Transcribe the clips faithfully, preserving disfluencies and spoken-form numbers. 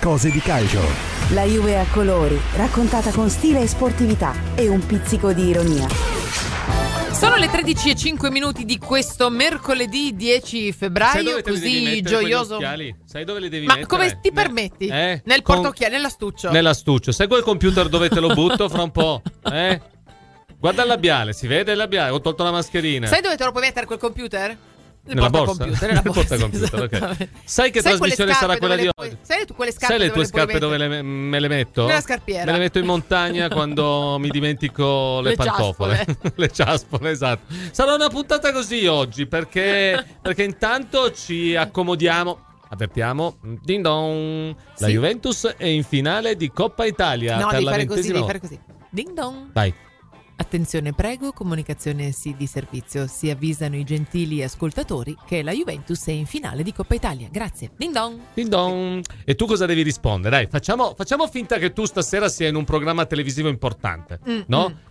Cose di calcio. La Juve a colori, raccontata con stile e sportività e un pizzico di ironia. Sono le tredici e cinque minuti di questo mercoledì dieci febbraio, così gioioso. Sai dove li devi Ma mettere? come ti Ne- permetti? Eh? Nel Con- portocchiale, nell'astuccio. Nell'astuccio. Sai quel computer dove te lo butto fra un po'? Eh? Guarda il labiale, si vede il labiale? Ho tolto la mascherina. Sai dove te lo puoi mettere quel computer? Nel Nella borsa? portacomputer, nella Nel borsa, portacomputer, ok. esattamente. Sai che Sai quelle trasmissione scarpe sarà quella dove di le oggi? puoi- Sai tu quelle scarpe Sai le dove tue le puoi scarpe dove mettere? le, me le metto? Nella scarpiera. Me le metto in montagna quando mi dimentico le, Le pantofole. ciaspole. Le ciaspole, esatto. Sarà una puntata così oggi perché, perché intanto ci accomodiamo. Avvertiamo, ding dong, la Sì. Juventus è in finale di Coppa Italia No, per devi la fare così, ventesima devi fare volta. così. Ding dong. Vai. Attenzione, prego, comunicazione sì di servizio. Si avvisano i gentili ascoltatori che la Juventus è in finale di Coppa Italia. Grazie. Ding dong. Ding dong. E tu cosa devi rispondere? Dai, facciamo, facciamo finta che tu stasera sia in un programma televisivo importante, Mm, no? mm.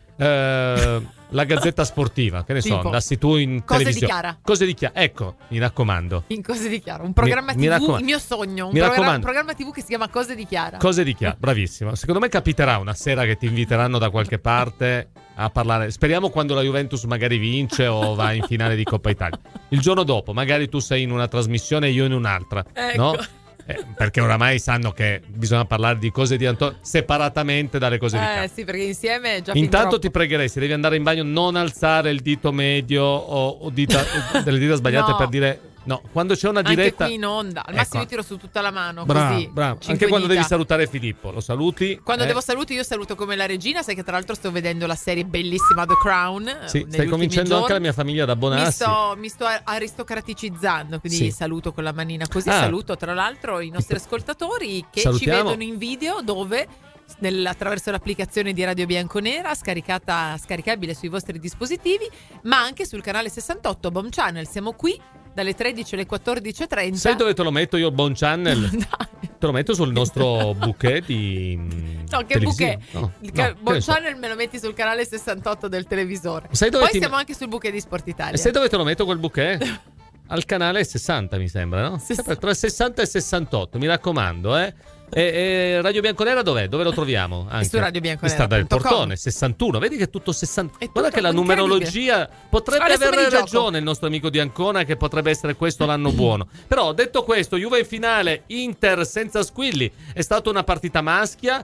Eh, la Gazzetta Sportiva, che ne so, Tipo, andassi tu in Cose televisione. di Chiara. Cose di Chiara. Ecco, mi raccomando. In Cose di Chiara, un programma Mi- mi tivù, raccomando. il mio sogno, un Mi programma, raccomando. programma tivù che si chiama Cose di Chiara. Cose di Chiara, bravissimo. Secondo me capiterà una sera che ti inviteranno da qualche parte a parlare. Speriamo quando la Juventus magari vince o va in finale di Coppa Italia. Il giorno dopo, magari tu sei in una trasmissione e io in un'altra, Ecco. no? Eh, perché oramai sanno che bisogna parlare di cose di Antonio separatamente dalle cose di Chiara. Eh sì, perché insieme è già fin Intanto troppo. ti pregherei, se devi andare in bagno, non alzare il dito medio o, o dita, delle dita sbagliate No. per dire no. Quando c'è una Anche diretta, qui in onda. Al Ecco. massimo io tiro su tutta la mano, bravo, così. bravo. cinque Anche quando dita. devi salutare Filippo, lo saluti. Quando eh? devo saluti io saluto come la regina. Sai che tra l'altro sto vedendo la serie bellissima The Crown. eh, Sì, negli stai convincendo ultimi anche la giorni. mia famiglia ad Mi abbonarsi. sto, mi sto aristocraticizzando, quindi Sì. saluto con la manina così. Ah. Saluto tra l'altro i nostri ascoltatori che Salutiamo. ci vedono in video dove nel- attraverso l'applicazione di Radio Bianconera scaricata, scaricabile sui vostri dispositivi, ma anche sul canale sessantotto Bomb Channel. Siamo qui dalle tredici alle quattordici e trenta. Sai dove te lo metto io il Bon Channel? Dai. Te lo metto sul nostro bouquet di No, che televisivo. bouquet? No, Il no, ca- che Bon ne so. Channel me lo metti sul canale sessantotto del televisore. Sai dove Poi ti- siamo anche sul bouquet di Sport Italia. E sai dove te lo metto quel bouquet? Al canale sessanta mi sembra, no? sessanta. Sempre tra sessanta e sessantotto, mi raccomando, eh. E, e Radio Bianconera dov'è? Dove lo troviamo? Anche? Su radio bianconera In Strada del punto com. Portone, sessantuno. Vedi che è tutto sessanta. È Guarda tutto che la incredibile. numerologia potrebbe Adesso me avere li gioco. ragione il nostro amico di Ancona, che potrebbe essere questo l'anno buono. Però detto questo, Juve in finale, Inter senza squilli. È stata una partita maschia,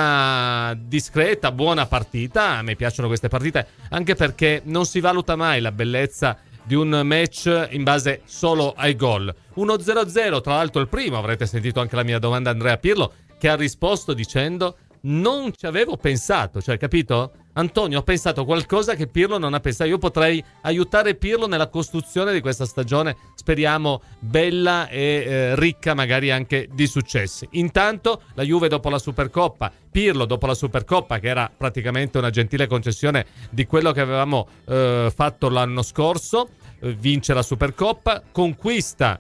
una discreta, buona partita. A me piacciono queste partite anche perché non si valuta mai la bellezza di un match in base solo ai gol. uno zero zero, tra l'altro il primo, avrete sentito anche la mia domanda Andrea Pirlo, che ha risposto dicendo non ci avevo pensato, cioè capito? Antonio, ho pensato qualcosa che Pirlo non ha pensato. Io potrei aiutare Pirlo nella costruzione di questa stagione, speriamo bella e eh, ricca magari anche di successi. Intanto la Juve dopo la Supercoppa, Pirlo dopo la Supercoppa, che era praticamente una gentile concessione di quello che avevamo eh, fatto l'anno scorso, eh, vince la Supercoppa, conquista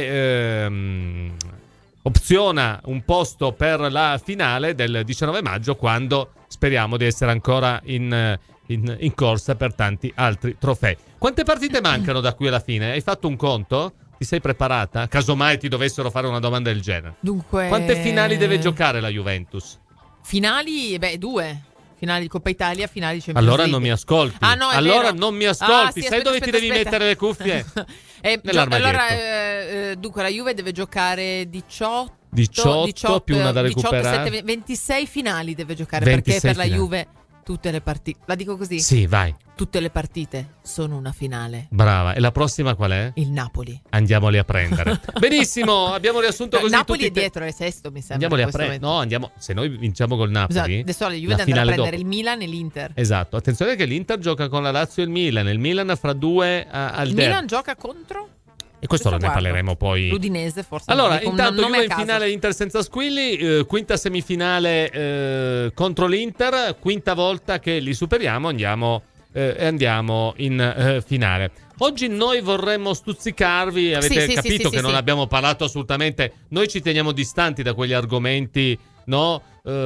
e ehm, opziona un posto per la finale del diciannove maggio, quando speriamo di essere ancora in, in, in corsa per tanti altri trofei. Quante partite mancano da qui alla fine? Hai fatto un conto? Ti sei preparata? Casomai ti dovessero fare una domanda del genere. Dunque, Quante finali deve giocare la Juventus? Finali, beh, due. Finali di Coppa Italia, finali di Champions Allora League. non mi ascolti. Ah, no, è allora vero. non mi Ah, ascolti. sì, Sai aspetta, dove aspetta, ti devi aspetta. mettere le cuffie? Eh, gio- Nell'armadietto. allora, eh, eh, dunque, la Juve deve giocare diciotto, diciotto più una da diciotto, recuperare. sette, ventisei finali deve giocare, ventisei perché per la finali. Juve tutte le partite, la dico così, Sì, vai. tutte le partite sono una finale. Brava. E la prossima qual è? Il Napoli. Andiamoli a prendere. Benissimo, abbiamo riassunto No, così Napoli tutti è te- dietro, è sesto, mi sembra. Andiamoli in a questo prendere. momento. No, andiamo. Se noi vinciamo col Napoli, Esatto, adesso la Juve la deve andare a finale prendere dopo. il Milan e l'Inter. Esatto. Attenzione che l'Inter gioca con la Lazio e il Milan. Il Milan fra due a- al Il derby. Milan gioca contro E questo ne guardo. parleremo poi. l'Udinese, forse. Allora, no, dico un intanto nome Juve a in caso. finale, Inter senza squilli, eh, quinta semifinale eh, contro l'Inter, quinta volta che li superiamo, andiamo eh, e andiamo in eh, finale. Oggi noi vorremmo stuzzicarvi, avete Sì, sì, capito sì, sì, che sì, non sì. abbiamo parlato assolutamente, noi ci teniamo distanti da quegli argomenti no?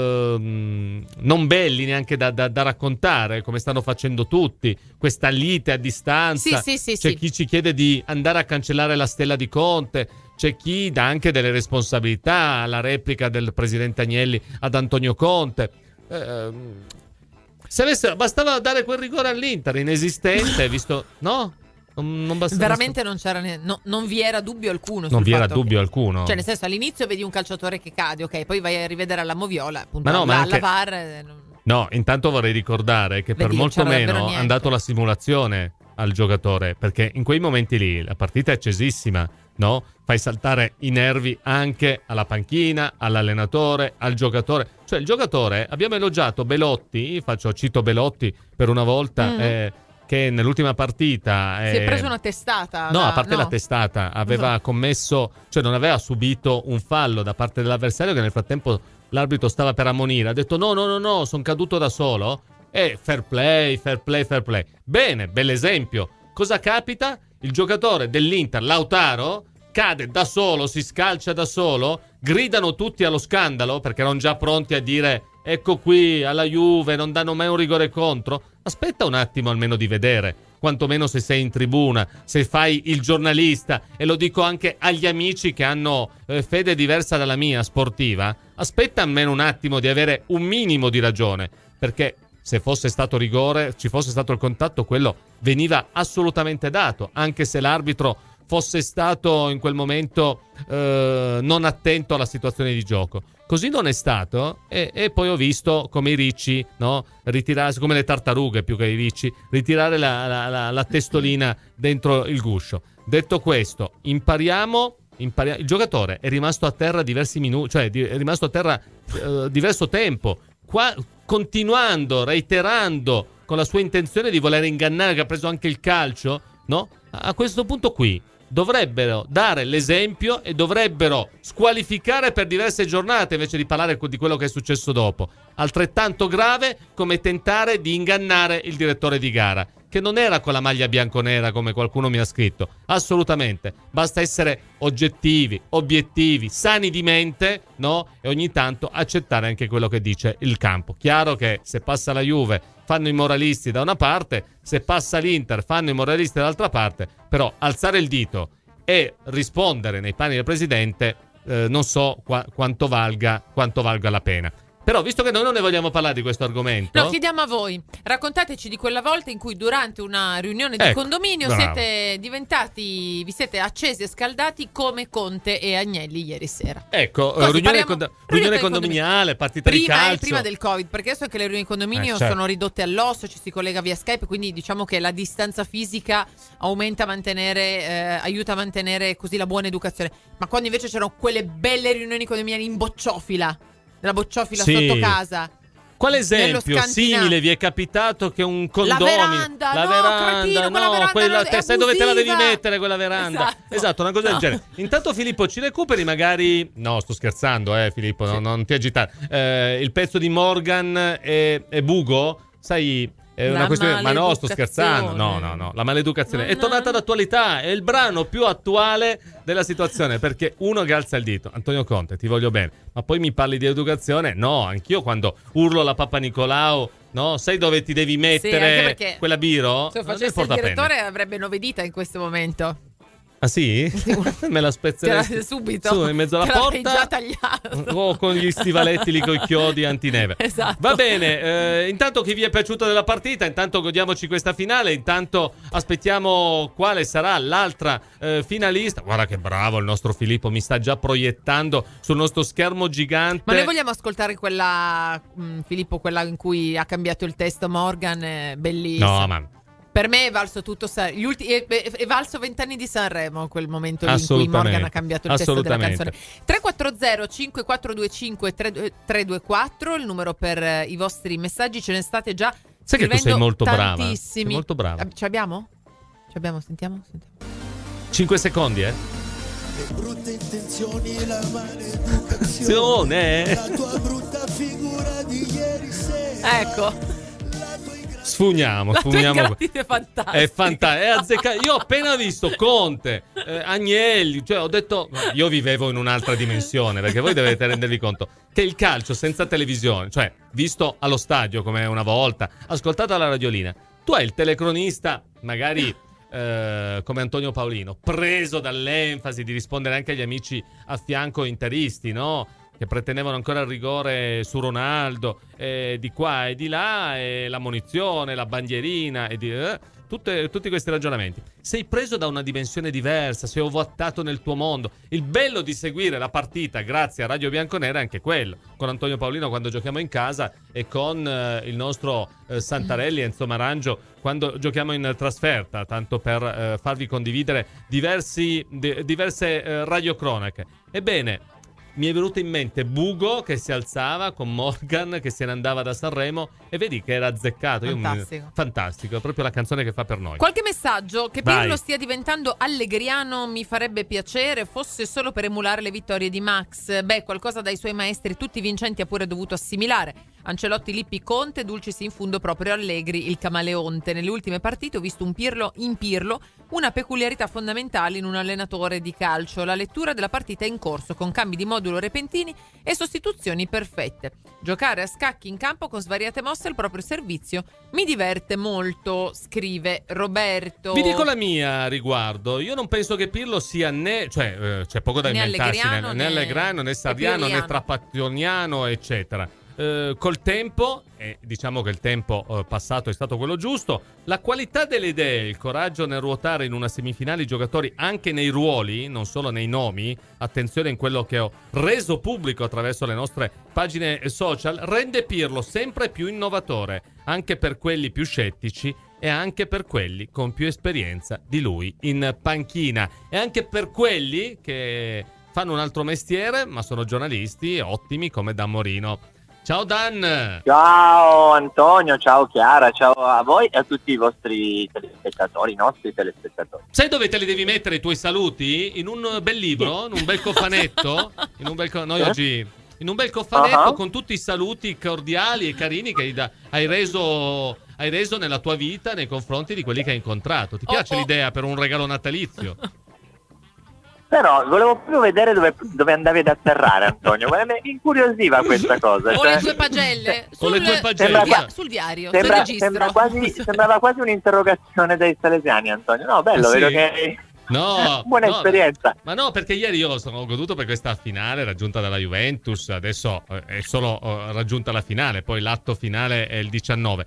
Ehm, non belli neanche da, da, da raccontare, come stanno facendo tutti, questa lite a distanza. Sì, sì, sì, c'è sì. chi ci chiede di andare a cancellare la stella di Conte, c'è chi dà anche delle responsabilità alla replica del presidente Agnelli ad Antonio Conte. Ehm, se avesse, bastava dare quel rigore all'Inter, inesistente, visto, no? Non, non bastava. Veramente non c'era ne- no, non vi era dubbio alcuno. Non sul vi era fatto dubbio che, alcuno. Cioè, nel senso, all'inizio vedi un calciatore che cade, ok, poi vai a rivedere alla moviola, appunto, Ma no, alla, ma anche- alla V A R. eh, non- No, intanto vorrei ricordare che per Vedi, molto c'era davvero meno niente. hanno dato la simulazione al giocatore, perché in quei momenti lì la partita è accesissima, no? Fai saltare i nervi anche alla panchina, all'allenatore, al giocatore. Cioè il giocatore, abbiamo elogiato Belotti, faccio cito Belotti per una volta, Mm. eh, che nell'ultima partita Si è eh, preso una testata. No, da- a parte no. la testata, aveva commesso, cioè non aveva subito un fallo da parte dell'avversario che nel frattempo l'arbitro stava per ammonire. Ha detto no, no, no, no, sono caduto da solo. E fair play, fair play, fair play. Bene, bell'esempio. Cosa capita? Il giocatore dell'Inter, Lautaro, cade da solo, si scalcia da solo, gridano tutti allo scandalo perché erano già pronti a dire ecco qui alla Juve non danno mai un rigore contro. Aspetta un attimo almeno di vedere, quantomeno se sei in tribuna, se fai il giornalista, e lo dico anche agli amici che hanno eh, fede diversa dalla mia sportiva, aspetta almeno un attimo di avere un minimo di ragione, perché se fosse stato rigore, ci fosse stato il contatto, quello veniva assolutamente dato, anche se l'arbitro fosse stato in quel momento eh, non attento alla situazione di gioco. Così non è stato, e, e poi ho visto come i ricci, no, ritirarsi, come le tartarughe più che i ricci, ritirare la, la, la, la testolina dentro il guscio. Detto questo, impariamo, impariamo. Il giocatore è rimasto a terra diversi minuti, cioè di, è rimasto a terra eh, diverso tempo, qua, continuando, reiterando con la sua intenzione di voler ingannare, che ha preso anche il calcio, no? A questo punto qui dovrebbero dare l'esempio e dovrebbero squalificare per diverse giornate invece di parlare di quello che è successo dopo. Altrettanto grave come tentare di ingannare il direttore di gara, che non era con la maglia bianconera come qualcuno mi ha scritto, assolutamente. Basta essere oggettivi, obiettivi, sani di mente, no? E ogni tanto accettare anche quello che dice il campo. Chiaro che se passa la Juve fanno i moralisti da una parte, se passa l'Inter fanno i moralisti dall'altra parte, però alzare il dito e rispondere nei panni del presidente eh, non so qua- quanto valga quanto valga la pena. Però visto che noi non ne vogliamo parlare di questo argomento, Lo chiediamo a voi. Raccontateci di quella volta in cui durante una riunione di Ecco, condominio bravo. siete diventati, vi siete accesi e scaldati come Conte e Agnelli ieri sera. ecco, Così, riunione, parliamo- condo- riunione riunione del condominiale, partita di Prima, calcio. eh, prima del Covid, perché adesso anche le riunioni di condominio Eh, certo. sono ridotte all'osso, ci si collega via Skype, quindi diciamo che la distanza fisica aumenta a mantenere, eh, aiuta a mantenere così la buona educazione. Ma quando invece c'erano quelle belle riunioni condominiali in bocciofila, nella bocciofila Sì. sotto casa. Quale Nello esempio scantinato. simile vi è capitato che un condomino, veranda, la no, veranda, cretino, no, quella veranda quella, è te, sai dove te la devi abusiva. mettere quella veranda? Esatto. Una cosa No. del genere. Intanto Filippo ci recuperi magari, no, sto scherzando, eh Filippo, no, non ti agitare. Eh, il pezzo di Morgan e, e Bugo, sai, è una La questione, ma no, sto scherzando. No, maleducazione. no, no, la maleducazione No, è no. tornata d'attualità, è il brano più attuale della situazione, perché uno che alza il dito, Antonio Conte, ti voglio bene, ma poi mi parli di educazione? No, anch'io quando urlo la Papa Nicolau, no, sai dove ti devi anche mettere perché quella biro? Se lo Non facesse il portapenne. direttore avrebbe nove dita in questo momento. Ah sì? Me la spezzerei Te la- subito. su in mezzo alla Te l'avrei porta già tagliato. o con gli stivaletti lì con i chiodi antineve. Esatto. Va bene, eh, intanto chi vi è piaciuto della partita, intanto godiamoci questa finale, intanto aspettiamo quale sarà l'altra eh, finalista. Guarda che bravo il nostro Filippo, mi sta già proiettando sul nostro schermo gigante. Ma noi vogliamo ascoltare quella, mh, Filippo, quella in cui ha cambiato il testo Morgan, è bellissima. No, ma Per me è valso tutto San- gli ultimi, è, è- è valso vent'anni di Sanremo quel momento lì in cui Assolutamente. Morgan ha cambiato il testo della Assolutamente. canzone. tre quattro zero cinque quattro due cinque tre due quattro il numero per eh, i vostri messaggi, ce ne state già sai che tu sei scrivendo molto brava. tantissimi. Sei molto brava. Ah, ci abbiamo? Ci abbiamo, sentiamo? Sentiamo. cinque secondi, eh. Le brutte intenzioni e la maleducazione, Azione. la tua brutta figura di ieri sera, Ecco. la tua ingrata Sfugniamo, La tua sfugniamo. ingratitudine è fantastica. È fantastico. È azzeccato. Io ho appena visto Conte, eh, Agnelli, cioè ho detto, io vivevo in un'altra dimensione, perché voi dovete rendervi conto che il calcio senza televisione, cioè visto allo stadio come una volta, ascoltato alla radiolina, tu hai il telecronista, magari eh, come Antonio Paolino, preso dall'enfasi di rispondere anche agli amici a fianco interisti, no? Che pretendevano ancora il rigore su Ronaldo, eh, di qua e di là, e la munizione, la bandierina, e di, eh, tutte, tutti questi ragionamenti. Sei preso da una dimensione diversa, sei ovattato nel tuo mondo. Il bello di seguire la partita grazie a Radio Bianconera è anche quello. Con Antonio Paolino quando giochiamo in casa e con eh, il nostro eh, Santarelli e Enzo Marangio quando giochiamo in trasferta, tanto per eh, farvi condividere diversi, di, diverse eh, radiocronache. Ebbene, mi è venuto in mente Bugo che si alzava con Morgan che se ne andava da Sanremo e vedi che era azzeccato. Fantastico. Io mi... Fantastico, è proprio la canzone che fa per noi. Qualche messaggio: che Vai. Pirlo stia diventando allegriano mi farebbe piacere, fosse solo per emulare le vittorie di Max. Beh, qualcosa dai suoi maestri tutti vincenti ha pure dovuto assimilare. Ancelotti, Lippi, Conte, Dulcis in fundo proprio Allegri, il camaleonte. Nelle ultime partite ho visto un Pirlo in Pirlo, una peculiarità fondamentale in un allenatore di calcio. La lettura della partita è in corso, con cambi di modulo repentini e sostituzioni perfette. Giocare a scacchi in campo con svariate mosse al proprio servizio mi diverte molto, scrive Roberto. Vi dico la mia a riguardo. Io non penso che Pirlo sia né, cioè eh, c'è poco da Né inventarsi, allegriano, né, né- né Allegrano, né Sarriano, né Pirliano. Trapattoniano, eccetera. Eh, col tempo, e diciamo che il tempo eh, passato è stato quello giusto, la qualità delle idee, il coraggio nel ruotare in una semifinale i giocatori anche nei ruoli, non solo nei nomi, attenzione in quello che ho reso pubblico attraverso le nostre pagine social, rende Pirlo sempre più innovatore, anche per quelli più scettici e anche per quelli con più esperienza di lui in panchina, e anche per quelli che fanno un altro mestiere ma sono giornalisti ottimi come Dan Morino. Ciao Dan! Ciao Antonio, ciao Chiara, ciao a voi e a tutti i vostri telespettatori, i nostri telespettatori. Sai dove te li devi mettere i tuoi saluti? In un bel libro, in un bel cofanetto. In un bel co- noi Eh? oggi in un bel cofanetto Ah. con tutti i saluti cordiali e carini che hai, da- hai reso hai reso nella tua vita nei confronti di quelli che hai incontrato. Ti Oh, piace oh. l'idea per un regalo natalizio? Però volevo proprio vedere dove, dove andavi ad atterrare, Antonio. Ma mi incuriosiva questa cosa. O cioè- le tue pagelle Con le sul, tue pagelle. dia- Sembra- sul diario, sul Sembra, registro. sembra quasi, sembrava quasi un'interrogazione dei salesiani, Antonio. No, bello, Ah, sì? vedo che hai No, buona no, esperienza. Ma no, perché ieri io sono goduto per questa finale raggiunta dalla Juventus, adesso eh, è solo eh, raggiunta la finale, poi l'atto finale è il diciannove.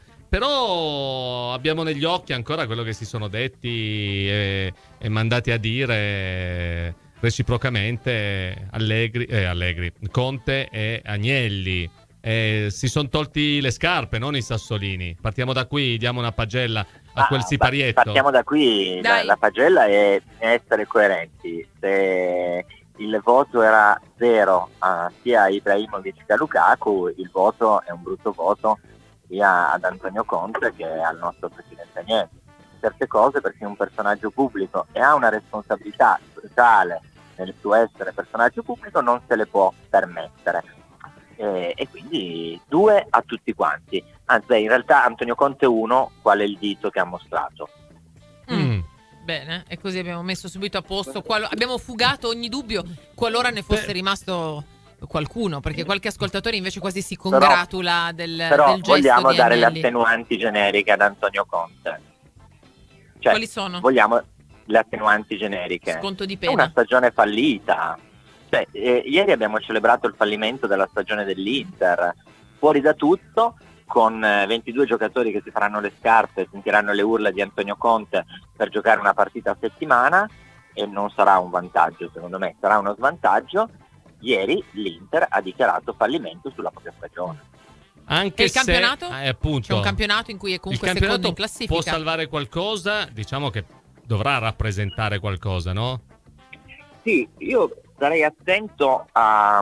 Però abbiamo negli occhi ancora quello che si sono detti e, e mandati a dire eh, reciprocamente Allegri, eh, Allegri, Conte e Agnelli. Eh, si sono tolti le scarpe, non i sassolini. Partiamo da qui, diamo una pagella a quel Ah, siparietto. Partiamo da qui, la, Dai. la pagella è essere coerenti. Se il voto era zero a sia a Ibrahimovic che a Lukaku, il voto è un brutto voto sia ad Antonio Conte che al nostro presidente Agnelli. Certe cose, perché è un personaggio pubblico e ha una responsabilità sociale nel suo essere personaggio pubblico, non se le può permettere. E, e quindi due a tutti quanti. Anzi, beh, in realtà Antonio Conte uno, qual è il dito che ha mostrato? Mm. Mm. Bene, e così abbiamo messo subito a posto, qual- abbiamo fugato ogni dubbio qualora ne fosse Beh. rimasto qualcuno, perché qualche ascoltatore invece quasi si congratula del, Però del gesto vogliamo di dare le Agnelli. attenuanti generiche ad Antonio Conte. Cioè, Quali sono? vogliamo le attenuanti generiche. Sconto di È una pena. stagione fallita. Cioè, eh, ieri abbiamo celebrato il fallimento della stagione dell'Inter, fuori da tutto, con eh, ventidue giocatori che si faranno le scarpe e sentiranno le urla di Antonio Conte per giocare una partita a settimana, e non sarà un vantaggio, secondo me, sarà uno svantaggio. Ieri l'Inter ha dichiarato fallimento sulla propria stagione. Anche E il campionato? se, eh, appunto, C'è un campionato in cui è il comunque campionato secondo in classifica. può salvare qualcosa, diciamo che dovrà rappresentare qualcosa, no? Sì, io starei attento a,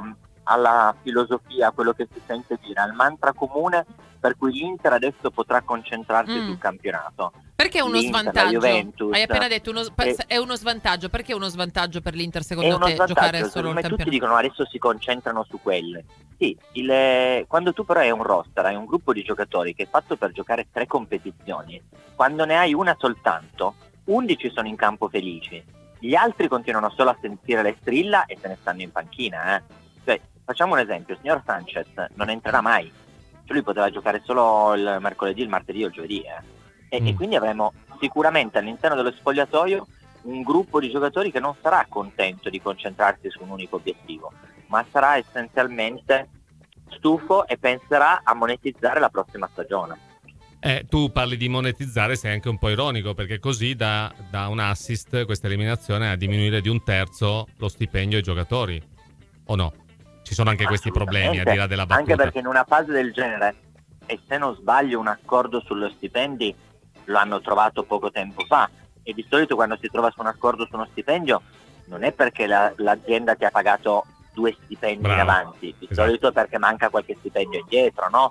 alla filosofia, a quello che si sente dire, al mantra comune per cui l'Inter adesso potrà concentrarsi Mm. sul campionato. Perché è uno L'Inter, la svantaggio? Juventus, Hai appena detto uno, eh, è uno svantaggio. Perché è uno svantaggio per l'Inter è secondo uno te giocare svantaggio, solo secondo il me tutti campionato? dicono adesso si concentrano su quelle. Sì, il- quando tu però hai un roster, hai un gruppo di giocatori che è fatto per giocare tre competizioni, quando ne hai una soltanto, undici sono in campo felici, gli altri continuano solo a sentire le strilla e se ne stanno in panchina. Eh. Cioè, facciamo un esempio, il signor Sanchez non entrerà mai, cioè lui poteva giocare solo il mercoledì, il martedì o il giovedì. Eh. E, Mm. e quindi avremo sicuramente all'interno dello spogliatoio un gruppo di giocatori che non sarà contento di concentrarsi su un unico obiettivo, ma sarà essenzialmente stufo e penserà a monetizzare la prossima stagione. Eh, tu parli di monetizzare, sei anche un po' ironico, perché così da, da un assist questa eliminazione a diminuire di un terzo lo stipendio ai giocatori, o no? Ci sono anche questi problemi, al di là della battuta. Anche perché in una fase del genere, e se non sbaglio un accordo sullo stipendi lo hanno trovato poco tempo fa, e di solito quando si trova su un accordo su uno stipendio non è perché la- l'azienda ti ha pagato due stipendi Bravo. in avanti, di Esatto. solito è perché manca qualche stipendio indietro, no?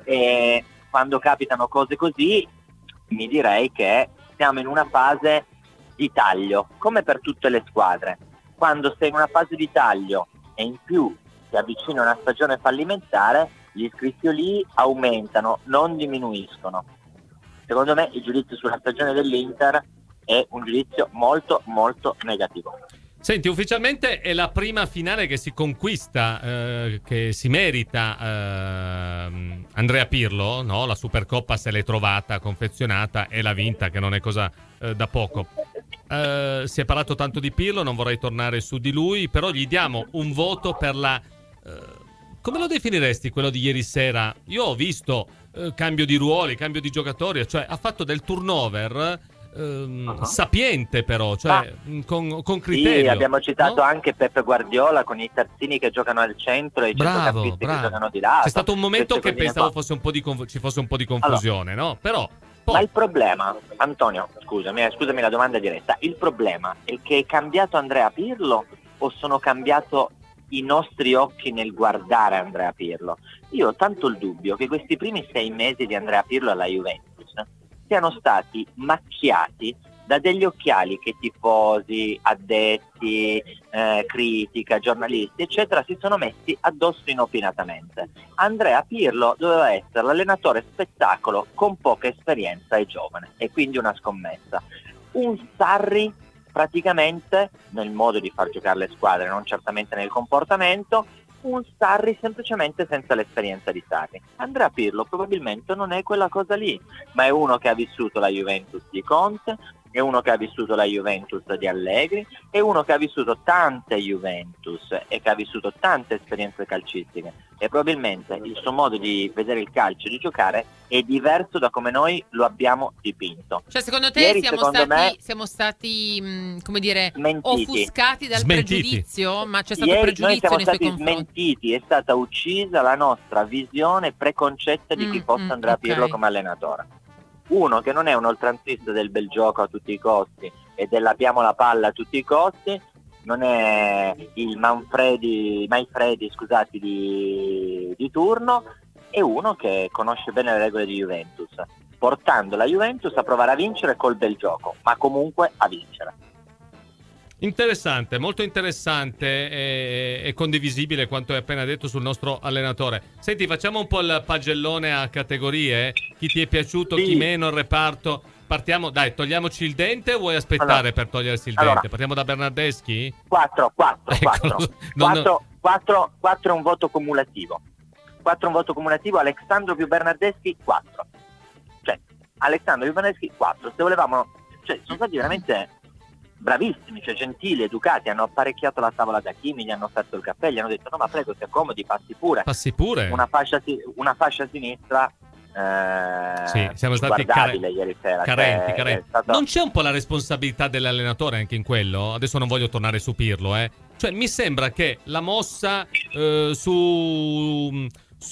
E quando capitano cose così mi direi che siamo in una fase di taglio, come per tutte le squadre. Quando sei in una fase di taglio e in più si avvicina una stagione fallimentare, gli iscrizioni aumentano, non diminuiscono. Secondo me il giudizio sulla stagione dell'Inter è un giudizio molto molto negativo. Senti, ufficialmente è la prima finale che si conquista, eh, che si merita ehm, Andrea Pirlo, no? La Supercoppa se l'è trovata, confezionata e l'ha vinta, che non è cosa eh, da poco. Eh, si è parlato tanto di Pirlo, non vorrei tornare su di lui, però gli diamo un voto per la... eh, come lo definiresti quello di ieri sera? Io ho visto eh, cambio di ruoli, cambio di giocatori, cioè ha fatto del turnover ehm, Uh-huh. sapiente però, cioè mh, con, con criterio. Sì, abbiamo citato no? anche Peppe Guardiola con i terzini che giocano al centro e i Bravo, centrocampisti che bravo. giocano di lato. C'è stato un momento Queste che cosine pensavo qua. fosse un po' di conf- ci fosse un po' di confusione, no? Però Ma poi il problema, Antonio, scusami, eh, scusami la domanda diretta, il problema è che è cambiato Andrea Pirlo o sono cambiato i nostri occhi nel guardare Andrea Pirlo? Io ho tanto il dubbio che questi primi sei mesi di Andrea Pirlo alla Juventus siano stati macchiati da degli occhiali che tifosi, addetti, eh, critica, giornalisti, eccetera, si sono messi addosso inopinatamente. Andrea Pirlo doveva essere l'allenatore spettacolo con poca esperienza e giovane, e quindi una scommessa. Un Sarri praticamente nel modo di far giocare le squadre, non certamente nel comportamento, un Sarri semplicemente senza l'esperienza di Sarri. Andrea Pirlo probabilmente non è quella cosa lì, ma è uno che ha vissuto la Juventus di Conte, è uno che ha vissuto la Juventus di Allegri, è uno che ha vissuto tante Juventus e che ha vissuto tante esperienze calcistiche, e probabilmente il suo modo di vedere il calcio, di giocare, è diverso da come noi lo abbiamo dipinto. Cioè, secondo te Ieri, siamo, secondo stati, me, siamo stati, mh, come dire, smentiti. offuscati dal Smentiti. pregiudizio? Ma c'è stato Ieri noi pregiudizio siamo nei suoi stati confronti? smentiti, è stata uccisa la nostra visione preconcetta di chi Mm, fosse mm, Andrea ok. Pirlo come allenatore. Uno che non è un oltranzista del bel gioco a tutti i costi e dell'abbiamo la palla a tutti i costi, non è il Manfredi, Manfredi scusate, di, di turno, è uno che conosce bene le regole di Juventus, portando la Juventus a provare a vincere col bel gioco, ma comunque a vincere. interessante, molto interessante e, e condivisibile quanto hai appena detto sul nostro allenatore. Senti, facciamo un po' il pagellone a categorie, chi ti è piaciuto, Sì. chi meno, il reparto. Partiamo, dai, togliamoci il dente o vuoi aspettare Allora, per togliersi il allora. dente? Partiamo da Bernardeschi? quattro, quattro, Ecco, quattro. non- quattro, quattro, quattro è un voto cumulativo. quattro è un voto cumulativo, Alessandro più Bernardeschi quattro. Cioè, Alessandro più Bernardeschi quattro. Se volevamo, cioè, sono stati veramente bravissimi, cioè gentili, educati, hanno apparecchiato la tavola da Kimi, gli hanno offerto il caffè, gli hanno detto no ma prego, si accomodi, passi pure. Passi pure. Una fascia, si- una fascia sinistra eh, Sì, siamo stati guardabile care- ieri sera. carenti, cioè, carenti. è stato- Non c'è un po' la responsabilità dell'allenatore anche in quello? Adesso non voglio tornare su Pirlo, eh. Cioè, mi sembra che la mossa eh, su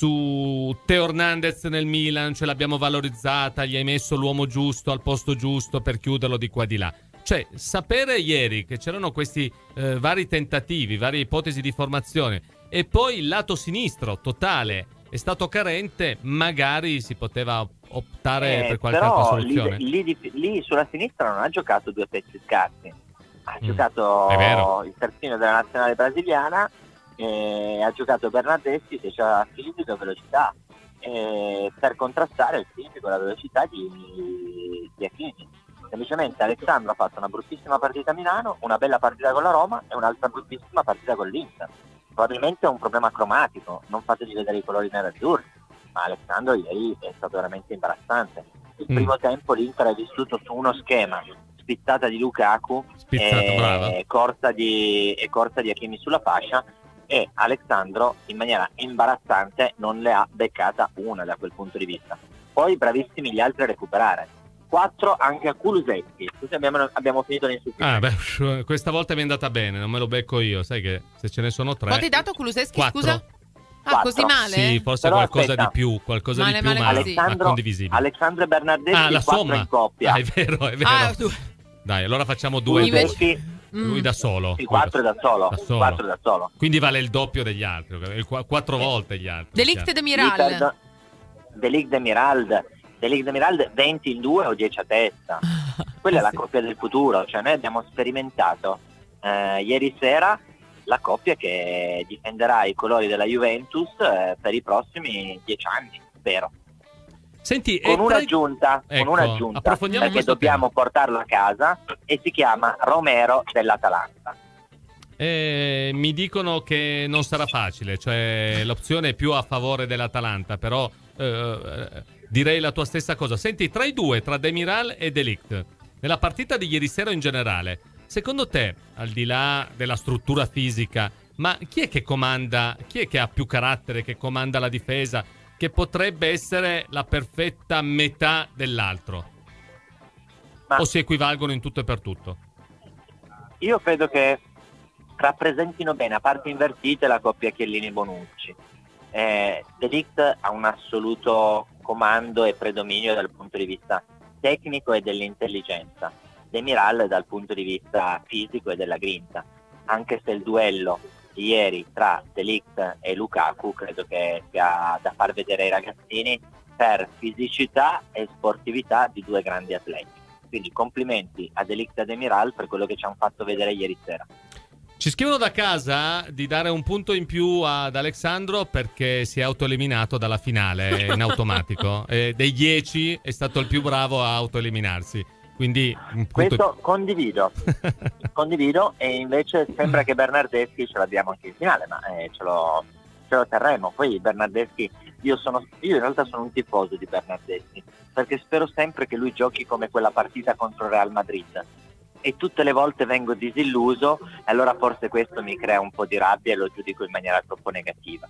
su Teo Hernandez nel Milan, ce l'abbiamo valorizzata, gli hai messo l'uomo giusto al posto giusto per chiuderlo di qua di là. Cioè, sapere ieri che c'erano questi eh, vari tentativi, varie ipotesi di formazione e poi il lato sinistro totale è stato carente, magari si poteva optare Eh, per qualche però altra soluzione. Lì, lì, lì sulla sinistra non ha giocato due pezzi scarsi, ha Mm, giocato è vero. il terzino della nazionale brasiliana, eh, ha giocato Bernardeschi che c'ha fisico e velocità, eh, per contrastare il fisico e la velocità di, di Chiellini. Semplicemente Alessandro ha fatto una bruttissima partita a Milano, una bella partita con la Roma e un'altra bruttissima partita con l'Inter. Probabilmente è un problema cromatico, non fategli vedere i colori nerazzurri, ma Alessandro ieri è stato veramente imbarazzante. Il Mm. primo tempo l'Inter è vissuto su uno schema, spizzata di Lukaku Spizzata, e brava. corsa di, e corsa di Hakimi sulla fascia, e Alessandro in maniera imbarazzante non le ha beccata una da quel punto di vista. Poi bravissimi gli altri a recuperare. Quattro anche a Kulusevski, così abbiamo, abbiamo finito l'insufficienza. Ah, beh, questa volta mi è andata bene, non me lo becco io. Sai che se ce ne sono tre. Quanto hai dato Kulusevski, Quattro. scusa? Ah, Quattro. così male? Sì, forse Però qualcosa aspetta. di più, qualcosa Male, di più, male ma, così. ma Alessandro, condivisibile. Alessandro e Bernardeschi, Ah, la quattro somma. in coppia. Ah, è vero, è vero. Ah, tu- Dai, allora facciamo due. Invece- Kulusevski, Lui Mm. da solo. sì, quattro da solo, Da solo. quattro da solo. Quindi vale il doppio degli altri, il qu- quattro volte gli altri. De Ligt e chiaro. Demiral. De Ligt Demiral, De Ligt Demiral venti in due o dieci a testa. Quella è la Sì. coppia del futuro, cioè noi abbiamo sperimentato eh, ieri sera la coppia che difenderà i colori della Juventus eh, per i prossimi dieci anni, spero. Senti, e Con tra- un'aggiunta, Ecco, con un'aggiunta approfondiamo perché questo dobbiamo portarlo a casa, e si chiama Romero dell'Atalanta. Eh, mi dicono che non sarà facile, cioè l'opzione è più a favore dell'Atalanta, però eh, direi la tua stessa cosa. Senti, tra i due, tra Demiral e De Ligt, nella partita di ieri sera in generale, secondo te, al di là della struttura fisica, ma chi è che comanda, chi è che ha più carattere, che comanda la difesa, che potrebbe essere la perfetta metà dell'altro? Ma O si equivalgono in tutto e per tutto? io credo che rappresentino bene a parti invertite la coppia Chiellini-Bonucci. Eh, De Ligt ha un assoluto comando e predominio dal punto di vista tecnico e dell'intelligenza, Demiral dal punto di vista fisico e della grinta, anche se il duello di ieri tra De Ligt e Lukaku credo che sia da far vedere ai ragazzini per fisicità e sportività di due grandi atleti. Quindi complimenti a De Ligt e a Demiral per quello che ci hanno fatto vedere ieri sera. Ci scrivono da casa di dare un punto in più ad Alessandro perché si è autoeliminato dalla finale in automatico. E dei dieci è stato il più bravo a autoeliminarsi. Quindi un punto Questo condivido, condivido, e invece sembra che Bernardeschi ce l'abbiamo anche in finale, ma eh, ce, lo, ce lo terremo. Poi Bernardeschi, io, sono, io in realtà sono un tifoso di Bernardeschi, perché spero sempre che lui giochi come quella partita contro il Real Madrid. E tutte le volte vengo disilluso, e allora forse questo mi crea un po' di rabbia e lo giudico in maniera troppo negativa.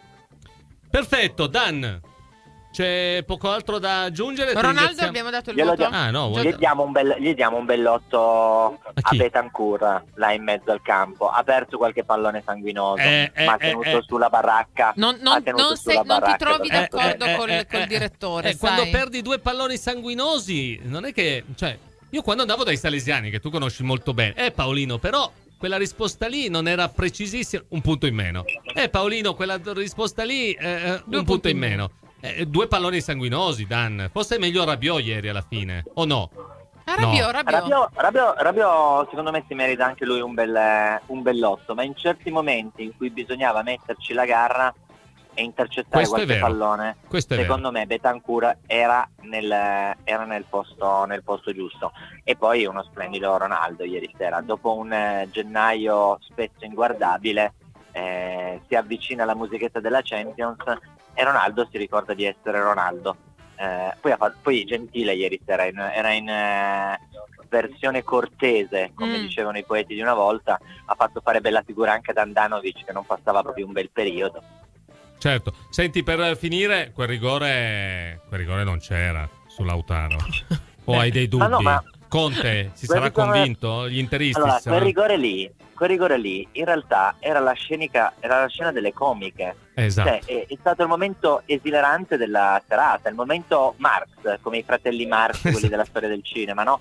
Perfetto, Dan. C'è poco altro da aggiungere? Ti Ronaldo ringraziamo- abbiamo dato il Glielo voto? dia- Ah, no, vuoi- Gli diamo un bel, gli diamo un bell'otto a chi? Betancourt, là in mezzo al campo. Ha perso qualche pallone sanguinoso, Eh, eh, ma ha eh, tenuto eh. sulla baracca. Non, ha non, tenuto non sulla sei- non ti baracca trovi per- d'accordo Eh, eh, col, eh, col eh, direttore, eh, sai? quando perdi due palloni sanguinosi, non è che... Cioè, io quando andavo dai salesiani, che tu conosci molto bene, eh Paolino, però quella risposta lì non era precisissima, un punto in meno. Eh Paolino, quella risposta lì, eh, eh, un Due punto punti in in meno. Eh, due palloni sanguinosi, Dan. Forse è meglio Rabiot ieri alla fine, o no? Ah, Rabiot, No. Rabiot. Rabiot, Rabiot, Rabiot secondo me si merita anche lui un bel, un bell'otto, ma in certi momenti in cui bisognava metterci la garra e intercettare Questo è qualche vero. pallone, Questo è secondo me Betancourt era nel, era nel posto, nel posto giusto. E poi uno splendido Ronaldo ieri sera, dopo un eh, gennaio spesso inguardabile, eh, si avvicina alla musichetta della Champions e Ronaldo si ricorda di essere Ronaldo. Eh, poi, ha fatto, poi Gentile ieri sera in, era in eh, versione cortese, come Mm. dicevano i poeti di una volta, ha fatto fare bella figura anche ad Andanovic, che non passava proprio un bel periodo. Certo. Senti, per finire, quel rigore, quel rigore non c'era su Lautaro. O hai dei dubbi? Ma no, ma- Conte si Quel sarà rigore- convinto? Gli interisti Allora, si saranno- quel rigore lì, quel rigore lì in realtà era la scenica, era la scena delle comiche. Esatto. Cioè, è, è stato il momento esilarante della serata, il momento Marx, come i fratelli Marx, quelli della storia del cinema, no?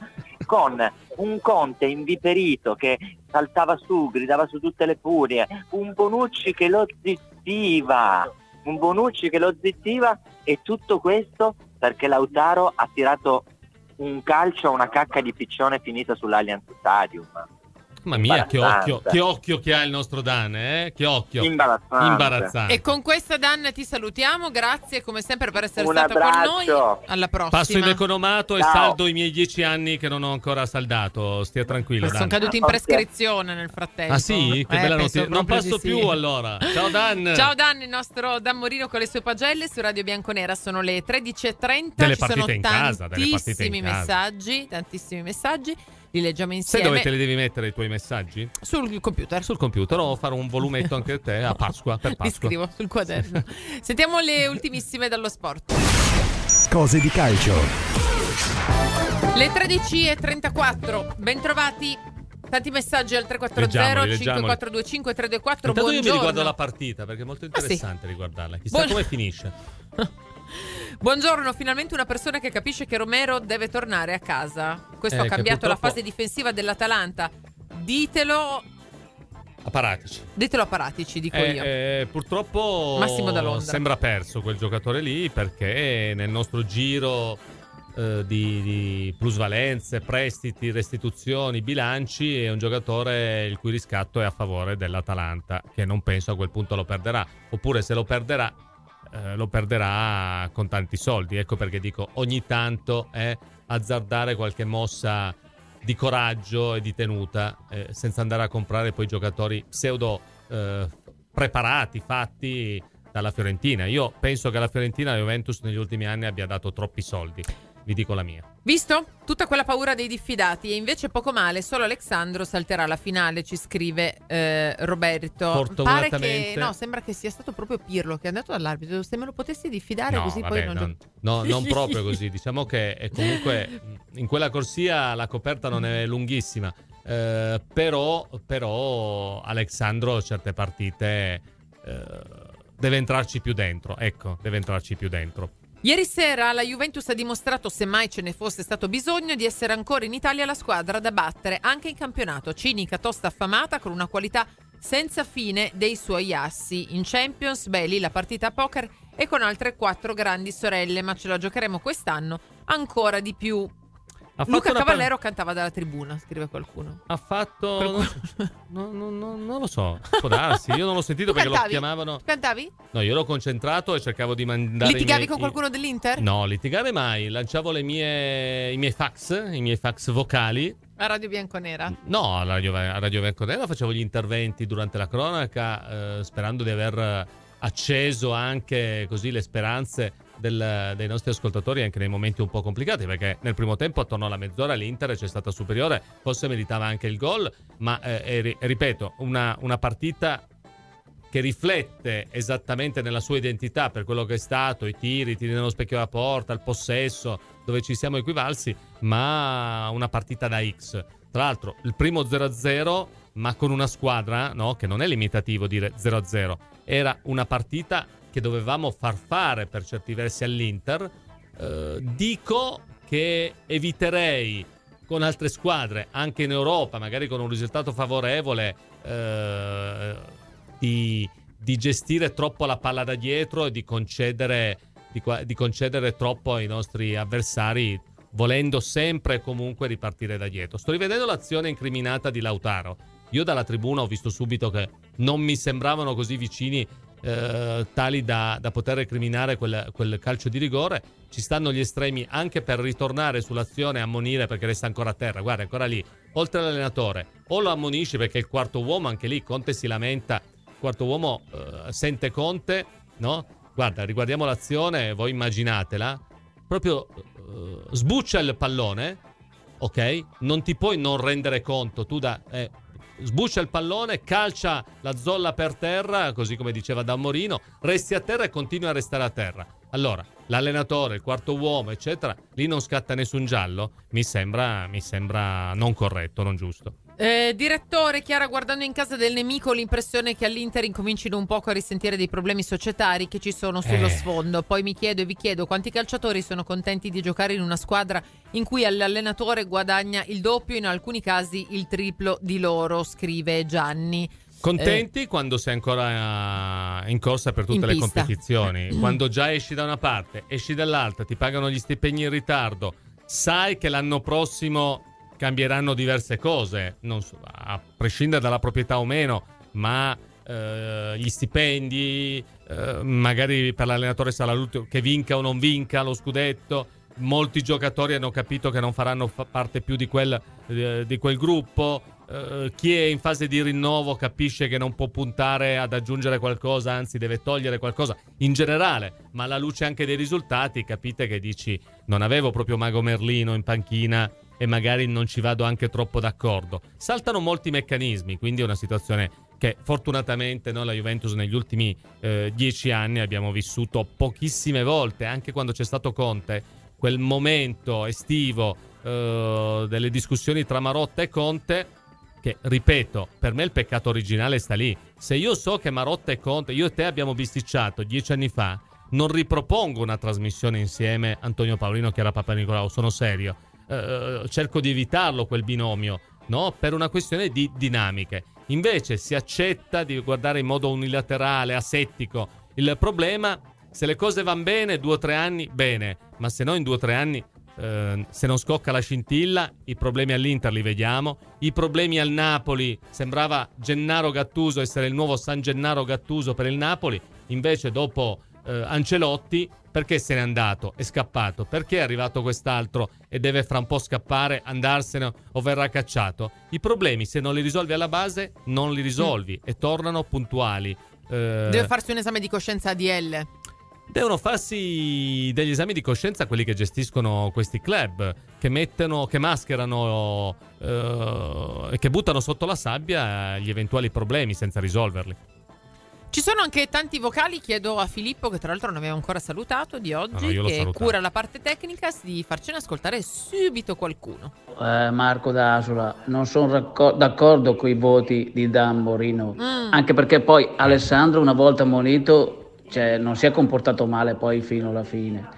con un Conte inviperito che saltava su, gridava su tutte le furie, un Bonucci che lo zittiva, un Bonucci che lo zittiva, e tutto questo perché Lautaro ha tirato un calcio a una cacca di piccione finita sull'Allianz Stadium. Mamma mia, che occhio, che occhio che ha il nostro Dan, eh? Che occhio. Imbarazzante. Imbarazzante. E con questa, Dan, ti salutiamo. Grazie come sempre per essere Un stata abbraccio. con noi. Alla prossima. Passo in economato e Ciao. saldo i miei dieci anni che non ho ancora saldato. Stia tranquillo, Sono Dan. caduti in Ok. prescrizione nel frattempo. Ah sì? Che Eh, bella penso notizia. Non proprio passo di sì. più allora. Ciao Dan. Ciao Dan, il nostro Dan Morino con le sue pagelle su Radio Bianconera. Sono le tredici e trenta. Delle Ci sono partite in casa, delle partite in tantissimi casa. messaggi, tantissimi messaggi. Li leggiamo Sai insieme. dove te li devi mettere i tuoi messaggi? Sul computer. Sul computer, o fare un volumetto anche te a Pasqua, per Li Pasqua. scrivo sul quaderno. Sentiamo le ultimissime dallo sport. Cose di calcio. Le tredici e trentaquattro. Bentrovati. Tanti messaggi al tre quattro zero Leggiamoli, cinque quattro due cinque tre due quattro. Intanto io mi Buongiorno. riguardo la partita perché è molto Ah, sì. interessante riguardarla. Chissà Buon- come finisce. Buongiorno, finalmente una persona che capisce che Romero deve tornare a casa. Questo Eh, ha che cambiato la purtroppo- fase difensiva dell'Atalanta. Ditelo, Apparatici. ditelo a Paratici, dico Eh, io. eh, purtroppo Massimo da Londra. sembra perso quel giocatore lì, perché nel nostro giro eh, di, di plusvalenze, prestiti, restituzioni, bilanci è un giocatore il cui riscatto è a favore dell'Atalanta, che non penso a quel punto lo perderà, oppure se lo perderà eh, lo perderà con tanti soldi. Ecco perché dico, ogni tanto è azzardare qualche mossa di coraggio e di tenuta, eh, senza andare a comprare poi giocatori pseudo eh, preparati, fatti dalla Fiorentina. Io penso che la Fiorentina, la Juventus negli ultimi anni abbia dato troppi soldi, vi dico la mia. Visto? Tutta quella paura dei diffidati, e invece poco male, solo Alexandro salterà la finale, ci scrive eh, Roberto. Pare Fortunatamente- che no, sembra che sia stato proprio Pirlo che è andato dall'arbitro. Se me lo potessi diffidare No, così vabbè, poi non, non, no, non proprio così. Diciamo che è comunque in quella corsia la coperta non è lunghissima, eh, però, però Alexandro certe partite eh, deve entrarci più dentro. Ecco, deve entrarci più dentro. Ieri sera la Juventus ha dimostrato, se mai ce ne fosse stato bisogno, di essere ancora in Italia la squadra da battere anche in campionato. Cinica, tosta, affamata, con una qualità senza fine dei suoi assi. In Champions, beh, lì la partita a poker e con altre quattro grandi sorelle, ma ce la giocheremo quest'anno ancora di più. Ha fatto Luca una par- Cavallero cantava dalla tribuna, scrive qualcuno. Ha fatto... Qualcuno- No, no, no, non lo so, può darsi. Io non l'ho sentito Tu perché lo cantavi? chiamavano... Tu cantavi? No, io ero concentrato e cercavo di mandare... Litigavi i miei- con qualcuno dell'Inter? No, litigare mai. Lanciavo le mie... i miei fax, i miei fax vocali. A Radio Bianconera. No, a Radio, a Radio Bianconera facevo gli interventi durante la cronaca, eh, sperando di aver acceso anche così le speranze del- dei nostri ascoltatori anche nei momenti un po' complicati, perché nel primo tempo attorno alla mezz'ora l'Inter c'è stata superiore, forse meritava anche il gol, ma eh, e ri- ripeto, una, una partita che riflette esattamente nella sua identità per quello che è stato, i tiri, i tiri nello specchio della porta, il possesso, dove ci siamo equivalsi, ma una partita da X. Tra l'altro il primo zero a zero, ma con una squadra, no, che non è limitativo dire zero a zero, era una partita che dovevamo far fare per certi versi all'Inter. Eh, dico che eviterei con altre squadre, anche in Europa, magari con un risultato favorevole, eh, di, di gestire troppo la palla da dietro e di concedere, di, qua- di concedere troppo ai nostri avversari, volendo sempre e comunque ripartire da dietro. Sto rivedendo l'azione incriminata di Lautaro. Io dalla tribuna ho visto subito che non mi sembravano così vicini, eh, tali da, da poter recriminare quel, quel calcio di rigore. Ci stanno gli estremi anche per ritornare sull'azione e ammonire, perché resta ancora a terra. Guarda, ancora lì, oltre all'allenatore, o lo ammonisci perché il quarto uomo, anche lì Conte si lamenta, il quarto uomo eh, sente Conte, no? Guarda, riguardiamo l'azione, voi immaginatela, proprio eh, sbuccia il pallone, ok? Non ti puoi non rendere conto, tu da... Eh, sbuccia il pallone, calcia la zolla per terra, così come diceva Dan Morino, resti a terra e continui a restare a terra. Allora, l'allenatore, il quarto uomo, eccetera, lì non scatta nessun giallo, mi sembra, mi sembra non corretto, non giusto. Eh, direttore, Chiara, guardando in casa del nemico ho l'impressione che all'Inter incomincino un poco a risentire dei problemi societari che ci sono sullo Eh. sfondo. Poi mi chiedo e vi chiedo quanti calciatori sono contenti di giocare in una squadra in cui l'allenatore guadagna il doppio, in alcuni casi il triplo di loro, scrive Gianni. Contenti eh. quando sei ancora in corsa per tutte In le pista. competizioni, quando già esci da una parte, esci dall'altra, ti pagano gli stipendi in ritardo, sai che l'anno prossimo cambieranno diverse cose, non so, a prescindere dalla proprietà o meno, ma eh, gli stipendi, eh, magari per l'allenatore sarà l'ultimo, che vinca o non vinca lo scudetto. Molti giocatori hanno capito che non faranno fa- parte più di quel, eh, di quel gruppo. Uh, chi è in fase di rinnovo capisce che non può puntare ad aggiungere qualcosa, anzi deve togliere qualcosa in generale, ma alla luce anche dei risultati capite che dici non avevo proprio Mago Merlino in panchina e magari non ci vado anche troppo d'accordo. Saltano molti meccanismi, quindi è una situazione che fortunatamente noi la Juventus negli ultimi eh, dieci anni abbiamo vissuto pochissime volte, anche quando c'è stato Conte, quel momento estivo eh, delle discussioni tra Marotta e Conte, che, ripeto, per me il peccato originale sta lì. Se io so che Marotta e Conte, io e te abbiamo bisticciato dieci anni fa, non ripropongo una trasmissione insieme Antonio Paolino, Chiara Papanicolaou, sono serio. Eh, cerco di evitarlo quel binomio, no? Per una questione di dinamiche. Invece si accetta di guardare in modo unilaterale, asettico il problema. Se le cose vanno bene, due o tre anni, bene. Ma se no in due o tre anni... Uh, se non scocca la scintilla, i problemi all'Inter li vediamo. I problemi al Napoli, sembrava Gennaro Gattuso essere il nuovo San Gennaro Gattuso per il Napoli, invece dopo uh, Ancelotti, perché se n'è andato, è scappato, perché è arrivato quest'altro e deve fra un po' scappare, andarsene o verrà cacciato. I problemi, se non li risolvi alla base, non li risolvi mm. e tornano puntuali. uh, Deve farsi un esame di coscienza A D L. Devono farsi degli esami di coscienza quelli che gestiscono questi club, che mettono, che mascherano eh, e che buttano sotto la sabbia gli eventuali problemi senza risolverli. Ci sono anche tanti vocali, chiedo a Filippo, che tra l'altro non aveva ancora salutato, di oggi, no, no, io l'ho che salutato. cura la parte tecnica, di farcene ascoltare subito qualcuno. Eh, Marco D'Asola, non sono racco- d'accordo con i voti di Dan Morino, Mm. anche perché poi Alessandro, una volta ammonito, cioè non si è comportato male poi fino alla fine.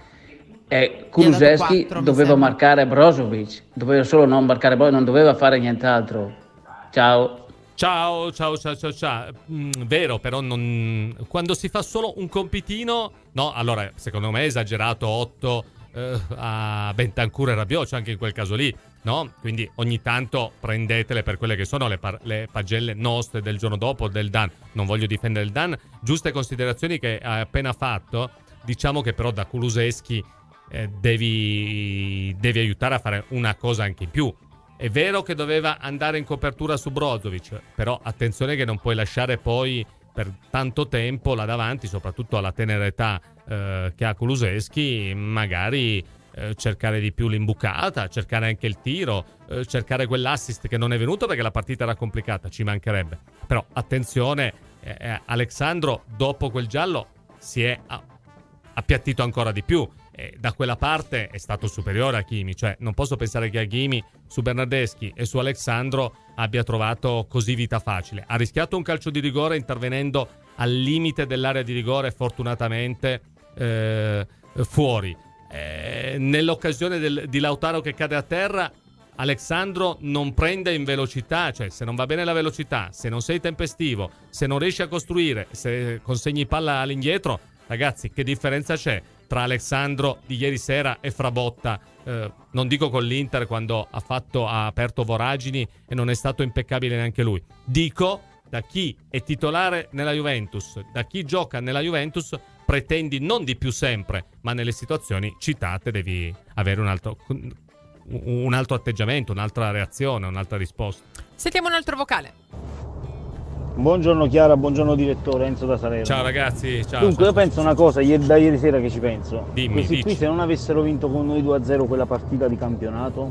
E Kulusevski quattro, mi doveva sembra. marcare Brozovic, doveva solo non marcare Brozovic, non doveva fare nient'altro. Ciao. Ciao, ciao, ciao, ciao, ciao. Mm, vero, però non... quando si fa solo un compitino, no, allora secondo me è esagerato otto eh, a Bentancur e Rabiot, anche in quel caso lì, no? Quindi ogni tanto prendetele per quelle che sono le, par- le pagelle nostre del giorno dopo del Dan. Non voglio difendere il Dan, giuste considerazioni che hai appena fatto. Diciamo che però da Kulusevski eh, devi, devi aiutare a fare una cosa anche in più. È vero che doveva andare in copertura su Brozovic, però attenzione che non puoi lasciare poi per tanto tempo là davanti, soprattutto alla tenera età eh, che ha Kulusevski, magari eh, cercare di più l'imbucata, cercare anche il tiro, eh, cercare quell'assist che non è venuto perché la partita era complicata, ci mancherebbe. Però attenzione, eh, Alexandro dopo quel giallo si è a- appiattito ancora di più. E da quella parte è stato superiore a Hakimi, cioè non posso pensare che Hakimi su Bernardeschi e su Alexandro abbia trovato così vita facile. Ha rischiato un calcio di rigore intervenendo al limite dell'area di rigore, fortunatamente eh, fuori. Eh, nell'occasione del, di Lautaro che cade a terra, Alexandro non prende in velocità, cioè se non va bene la velocità, se non sei tempestivo, se non riesci a costruire, se consegni palla all'indietro, ragazzi, che differenza c'è tra Alexandro di ieri sera e Frabotta? Eh, non dico con l'Inter quando ha fatto ha aperto voragini e non è stato impeccabile neanche lui. Dico da chi è titolare nella Juventus, da chi gioca nella Juventus, pretendi non di più sempre, ma nelle situazioni citate devi avere un altro, un altro atteggiamento, un'altra reazione, un'altra risposta. Sentiamo un altro vocale. Buongiorno Chiara, buongiorno direttore, Enzo da Salerno. Ciao ragazzi, ciao. Dunque ciao, io penso ciao. una cosa, ieri, da ieri sera che ci penso. Dimmi, Questi dici. qui se non avessero vinto con noi due a zero quella partita di campionato,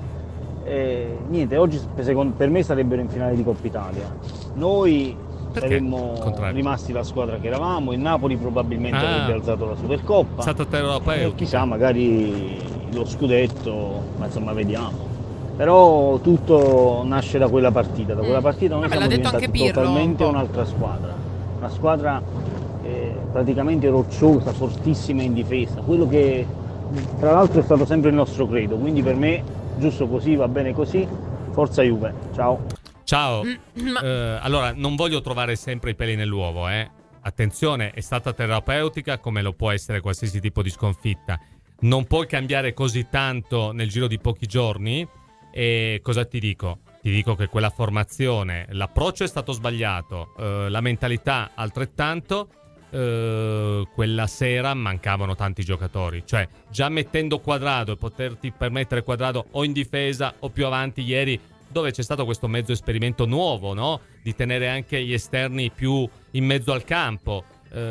eh, niente, oggi secondo, per me sarebbero in finale di Coppa Italia. Noi Perché? saremmo Contrario. rimasti la squadra che eravamo, il Napoli probabilmente Ah. avrebbe alzato la Supercoppa. È stato europeo. E chissà, magari lo scudetto, ma insomma vediamo. Però tutto nasce da quella partita, da quella partita noi Vabbè, siamo l'ha detto diventati anche Pirlo, totalmente un po'. un'altra squadra, una squadra eh, praticamente rocciosa, fortissima in difesa, quello che tra l'altro è stato sempre il nostro credo, quindi per me giusto così, va bene così, forza Juve, ciao. Ciao, Ma- Eh, allora non voglio trovare sempre i peli nell'uovo, eh. Attenzione, è stata terapeutica come lo può essere qualsiasi tipo di sconfitta. Non puoi cambiare così tanto nel giro di pochi giorni. E cosa ti dico? Ti dico che quella formazione, l'approccio è stato sbagliato, eh, la mentalità altrettanto. Eh, quella sera mancavano tanti giocatori, cioè già mettendo Quadrado e poterti permettere Quadrado o in difesa o più avanti ieri, dove c'è stato questo mezzo esperimento nuovo, no? Di tenere anche gli esterni più in mezzo al campo,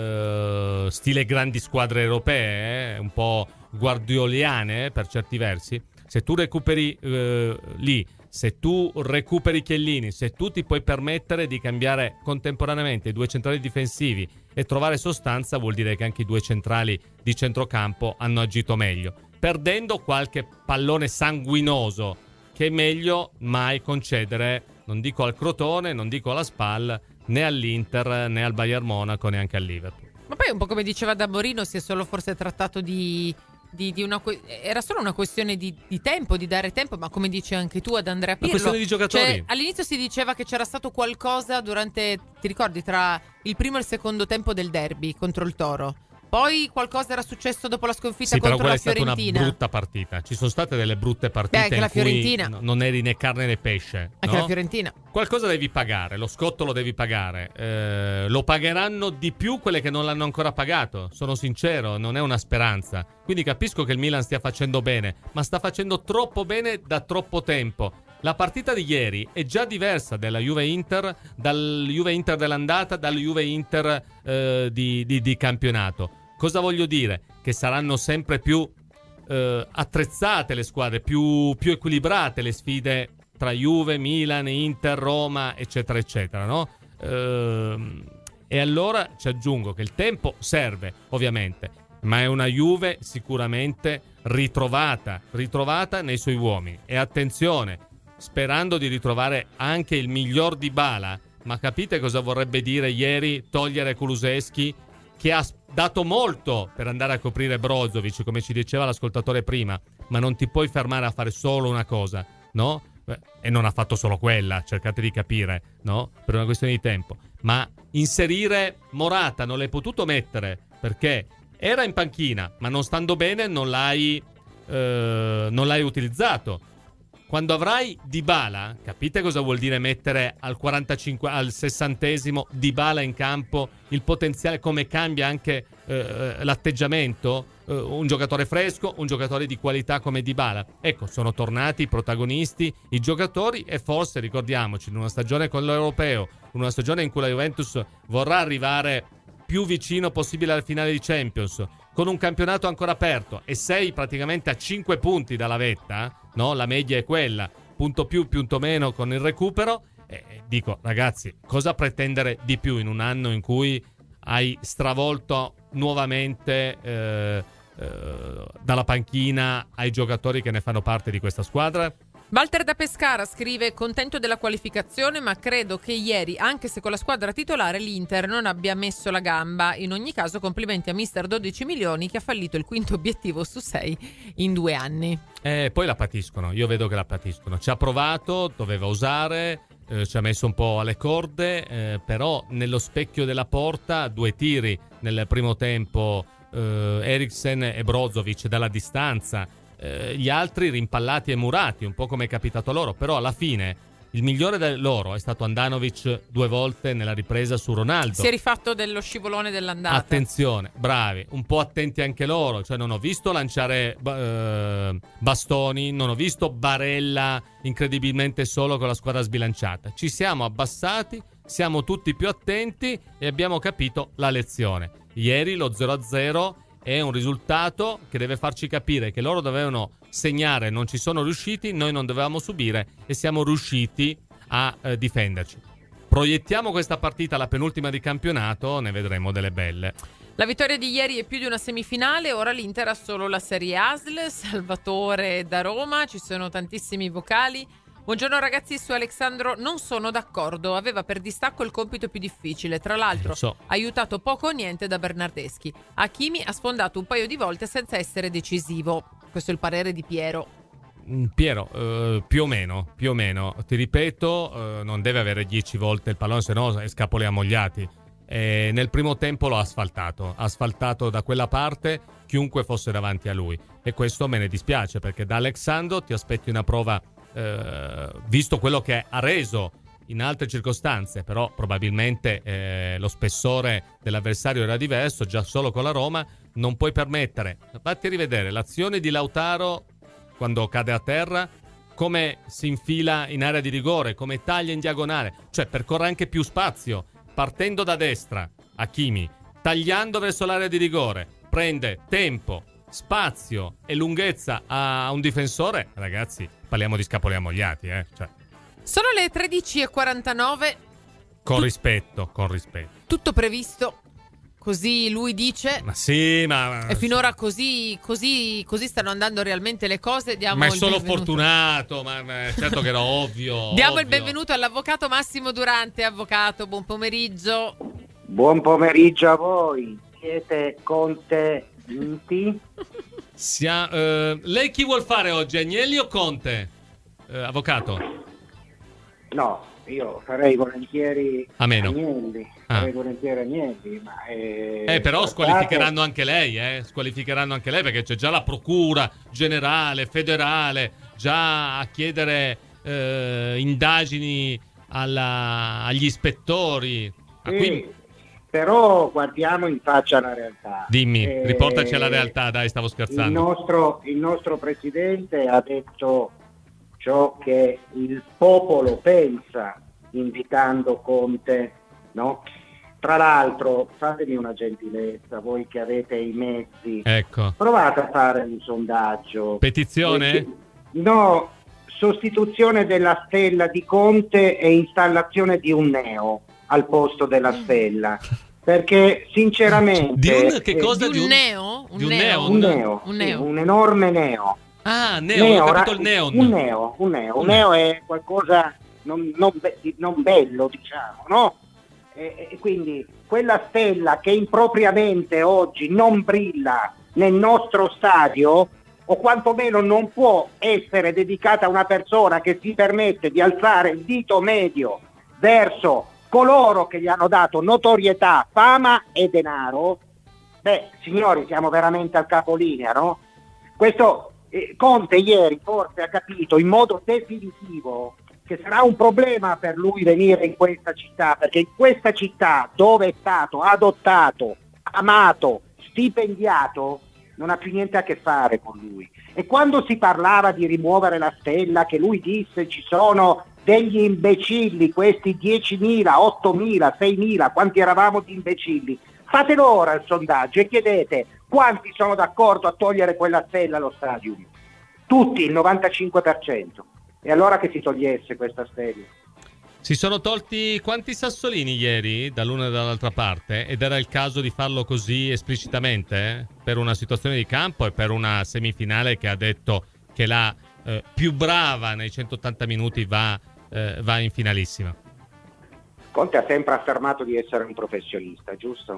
eh, stile grandi squadre europee, eh? Un po' guardioliane eh, per certi versi. Se tu recuperi eh, lì, se tu recuperi Chiellini, se tu ti puoi permettere di cambiare contemporaneamente i due centrali difensivi e trovare sostanza, vuol dire che anche i due centrali di centrocampo hanno agito meglio, perdendo qualche pallone sanguinoso che è meglio mai concedere, non dico al Crotone, non dico alla Spal, né all'Inter, né al Bayern Monaco, neanche al Liverpool. Ma poi un po' come diceva Damorino, si è solo forse trattato di... Di, di una, era solo una questione di, di tempo, di dare tempo, ma come dici anche tu ad Andrea Pirlo, una questione di giocatori. Cioè, all'inizio si diceva che c'era stato qualcosa durante, ti ricordi, tra il primo e il secondo tempo del derby contro il Toro. Poi qualcosa era successo dopo la sconfitta sì, contro però la quella è stata Fiorentina. una brutta partita. Ci sono state delle brutte partite Beh, anche in la cui Fiorentina. n- non eri né carne né pesce. Anche no? la Fiorentina. Qualcosa devi pagare, lo scotto lo devi pagare. Eh, lo pagheranno di più quelle che non l'hanno ancora pagato. Sono sincero, non è una speranza. Quindi capisco che il Milan stia facendo bene, ma sta facendo troppo bene da troppo tempo. La partita di ieri è già diversa dalla Juve-Inter, dal Juve-Inter dell'andata, dal Juve-Inter eh, di, di, di campionato. Cosa voglio dire? Che saranno sempre più eh, attrezzate le squadre, più, più equilibrate le sfide tra Juve, Milan, Inter, Roma, eccetera, eccetera, no? Ehm, e allora ci aggiungo che il tempo serve, ovviamente, ma è una Juve sicuramente ritrovata, ritrovata nei suoi uomini. E attenzione, sperando di ritrovare anche il miglior Dybala, ma capite cosa vorrebbe dire ieri togliere Kulusevski, che ha dato molto per andare a coprire Brozovic, come ci diceva l'ascoltatore prima, ma non ti puoi fermare a fare solo una cosa, no? E non ha fatto solo quella, cercate di capire, no? Per una questione di tempo. Ma inserire Morata non l'hai potuto mettere perché era in panchina, ma non stando bene non l'hai, eh, non l'hai utilizzato. Quando avrai Dybala, capite cosa vuol dire mettere al quarantacinque, al sessantesimo Dybala in campo, il potenziale, come cambia anche eh, l'atteggiamento, eh, un giocatore fresco, un giocatore di qualità come Dybala. Ecco, sono tornati i protagonisti, i giocatori, e forse, ricordiamoci, in una stagione con l'Europeo, in una stagione in cui la Juventus vorrà arrivare più vicino possibile al finale di Champions, con un campionato ancora aperto, e sei praticamente a cinque punti dalla vetta, no? La media è quella, punto più, punto meno con il recupero. Eh, dico, ragazzi, cosa pretendere di più in un anno in cui hai stravolto nuovamente eh, eh, dalla panchina ai giocatori che ne fanno parte di questa squadra? Walter da Pescara scrive: contento della qualificazione, ma credo che ieri, anche se con la squadra titolare, l'Inter non abbia messo la gamba. In ogni caso, complimenti a mister dodici milioni che ha fallito il quinto obiettivo su sei in due anni. Eh, poi la patiscono, io vedo che la patiscono. Ci ha provato, doveva usare, eh, ci ha messo un po' alle corde, eh, però nello specchio della porta, due tiri nel primo tempo, eh, Eriksen e Brozovic dalla distanza, eh, gli altri rimpallati e murati, un po' come è capitato a loro. Però alla fine il migliore di loro è stato Andanovic due volte nella ripresa su Ronaldo. Si è rifatto dello scivolone dell'andata. Attenzione, bravi, un po' attenti anche loro. Cioè, non ho visto lanciare eh, bastoni, non ho visto Barella incredibilmente solo con la squadra sbilanciata. Ci siamo abbassati, siamo tutti più attenti e abbiamo capito la lezione. Ieri lo zero a zero è un risultato che deve farci capire che loro dovevano segnare, non ci sono riusciti, noi non dovevamo subire e siamo riusciti a eh, difenderci. Proiettiamo questa partita alla penultima di campionato, ne vedremo delle belle. La vittoria di ieri è più di una semifinale, ora l'Inter ha solo la Serie A S L. Salvatore da Roma, ci sono tantissimi vocali. Buongiorno ragazzi, su Alexandro non sono d'accordo, aveva per distacco il compito più difficile, tra l'altro so. aiutato poco o niente da Bernardeschi. Hakimi ha sfondato un paio di volte senza essere decisivo. Questo è il parere di Piero. Piero, eh, più o meno, più o meno, ti ripeto, eh, non deve avere dieci volte il pallone, se no è scapoli ammogliati. E nel primo tempo l'ho asfaltato, asfaltato da quella parte chiunque fosse davanti a lui, e questo me ne dispiace, perché da Alexandro ti aspetti una prova, eh, visto quello che ha reso in altre circostanze, però probabilmente eh, lo spessore dell'avversario era diverso, già solo con la Roma non puoi permettere. Vatti a rivedere l'azione di Lautaro quando cade a terra, come si infila in area di rigore, come taglia in diagonale, cioè percorre anche più spazio, partendo da destra, Hakimi, tagliando verso l'area di rigore, prende tempo, spazio e lunghezza a un difensore. Ragazzi, parliamo di scapoli ammogliati, eh? Cioè, sono le tredici e quarantanove. con Tut- rispetto, con rispetto. Tutto previsto, così lui dice. Ma sì, ma... E finora così, così, così stanno andando realmente le cose. Diamo Ma è il solo benvenuto. fortunato, ma, ma certo che era ovvio. Diamo il ovvio. benvenuto all'avvocato Massimo Durante. Avvocato, buon pomeriggio. Buon pomeriggio a voi, siete contenti? Sia, eh, lei chi vuol fare oggi, Agnelli o Conte? Eh, avvocato? No, io farei volentieri A meno. Agnelli, Ah. farei volentieri Agnelli, ma... Eh, Eh, però guardate- squalificheranno anche lei, eh? Squalificheranno anche lei, perché c'è già la procura generale, federale, già a chiedere eh, indagini alla- agli ispettori. Ah, Sì, quindi- però guardiamo in faccia la realtà. dimmi, Eh, riportaci alla realtà, dai, stavo Il scherzando. nostro, il nostro presidente ha detto ciò che il popolo pensa, invitando Conte, no? Tra l'altro, fatemi una gentilezza, voi che avete i mezzi, Ecco. provate a fare un sondaggio. Petizione? Eh, No, sostituzione della stella di Conte e installazione di un neo al posto della stella. Perché sinceramente... Di un che eh, cosa? Di un neo? Un di un neo? neon? un neo, Un sì, neo. un enorme neo. Ah, neon, ho capito ra- il neon. Un neo, un neo, un neo è qualcosa non, non be- di- non bello, diciamo, no? E, e quindi quella stella che impropriamente oggi non brilla nel nostro stadio, o quantomeno non può essere dedicata a una persona che si permette di alzare il dito medio verso coloro che gli hanno dato notorietà, fama e denaro, beh, signori, siamo veramente al capolinea, no? Questo eh, Conte ieri forse ha capito in modo definitivo che sarà un problema per lui venire in questa città, perché in questa città dove è stato adottato, amato, stipendiato, non ha più niente a che fare con lui. E quando si parlava di rimuovere la stella, che lui disse ci sono degli imbecilli, questi diecimila, ottomila, seimila, quanti eravamo di imbecilli, fatelo ora il sondaggio e chiedete quanti sono d'accordo a togliere quella stella allo stadium. Tutti, il novantacinque per cento. E allora che si togliesse questa stella? Si sono tolti quanti sassolini ieri dall'una e dall'altra parte, ed era il caso di farlo così esplicitamente, eh? Per una situazione di campo e per una semifinale che ha detto che la eh, più brava nei centottanta minuti va, eh, va in finalissima. Conte ha sempre affermato di essere un professionista, giusto?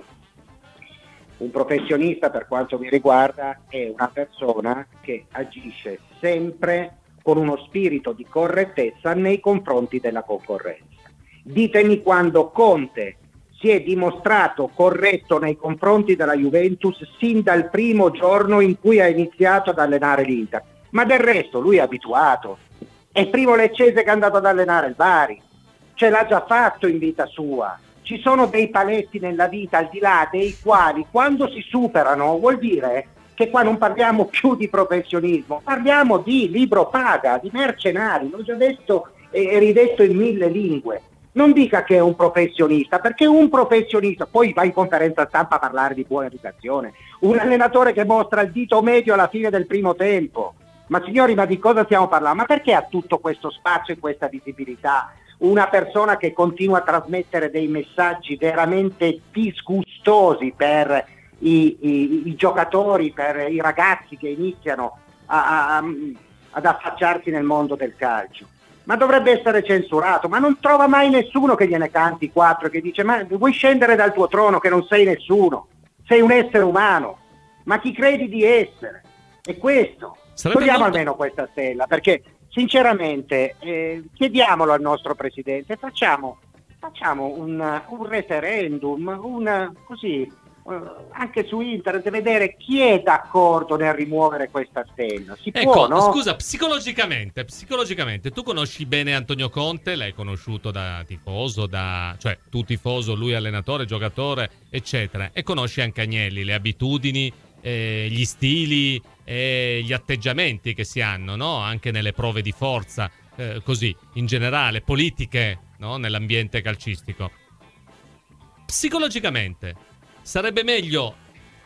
Un professionista, per quanto mi riguarda, è una persona che agisce sempre con uno spirito di correttezza nei confronti della concorrenza. Ditemi quando Conte si è dimostrato corretto nei confronti della Juventus sin dal primo giorno in cui ha iniziato ad allenare l'Inter. Ma del resto lui è abituato. È il primo leccese che è andato ad allenare il Bari. Ce l'ha già fatto in vita sua. Ci sono dei paletti nella vita al di là dei quali, quando si superano, vuol dire che qua non parliamo più di professionismo, parliamo di libro paga, di mercenari, l'ho già detto e ridetto in mille lingue. Non dica che è un professionista, perché un professionista, poi va in conferenza stampa a parlare di buona educazione, un allenatore che mostra il dito medio alla fine del primo tempo. Ma signori, ma di cosa stiamo parlando? Ma perché ha tutto questo spazio e questa visibilità? Una persona che continua a trasmettere dei messaggi veramente disgustosi per i, i, i giocatori, per i ragazzi che iniziano a, a, ad affacciarsi nel mondo del calcio. Ma dovrebbe essere censurato, ma non trova mai nessuno che gliene canti quattro, che dice: ma vuoi scendere dal tuo trono che non sei nessuno, sei un essere umano, ma chi credi di essere? E questo, Sarebbe togliamo molto... almeno questa stella, perché sinceramente eh, chiediamolo al nostro presidente, facciamo, facciamo un, un referendum, una, così, Uh, anche su internet, vedere chi è d'accordo nel rimuovere questa stella. Si ecco, può, no? Scusa, psicologicamente, psicologicamente, tu conosci bene Antonio Conte, l'hai conosciuto da tifoso, da, cioè tu tifoso, lui allenatore, giocatore, eccetera, e conosci anche Agnelli, le abitudini, eh, gli stili e gli atteggiamenti che si hanno, no? Anche nelle prove di forza, eh, così, in generale, politiche, no? Nell'ambiente calcistico. Psicologicamente sarebbe meglio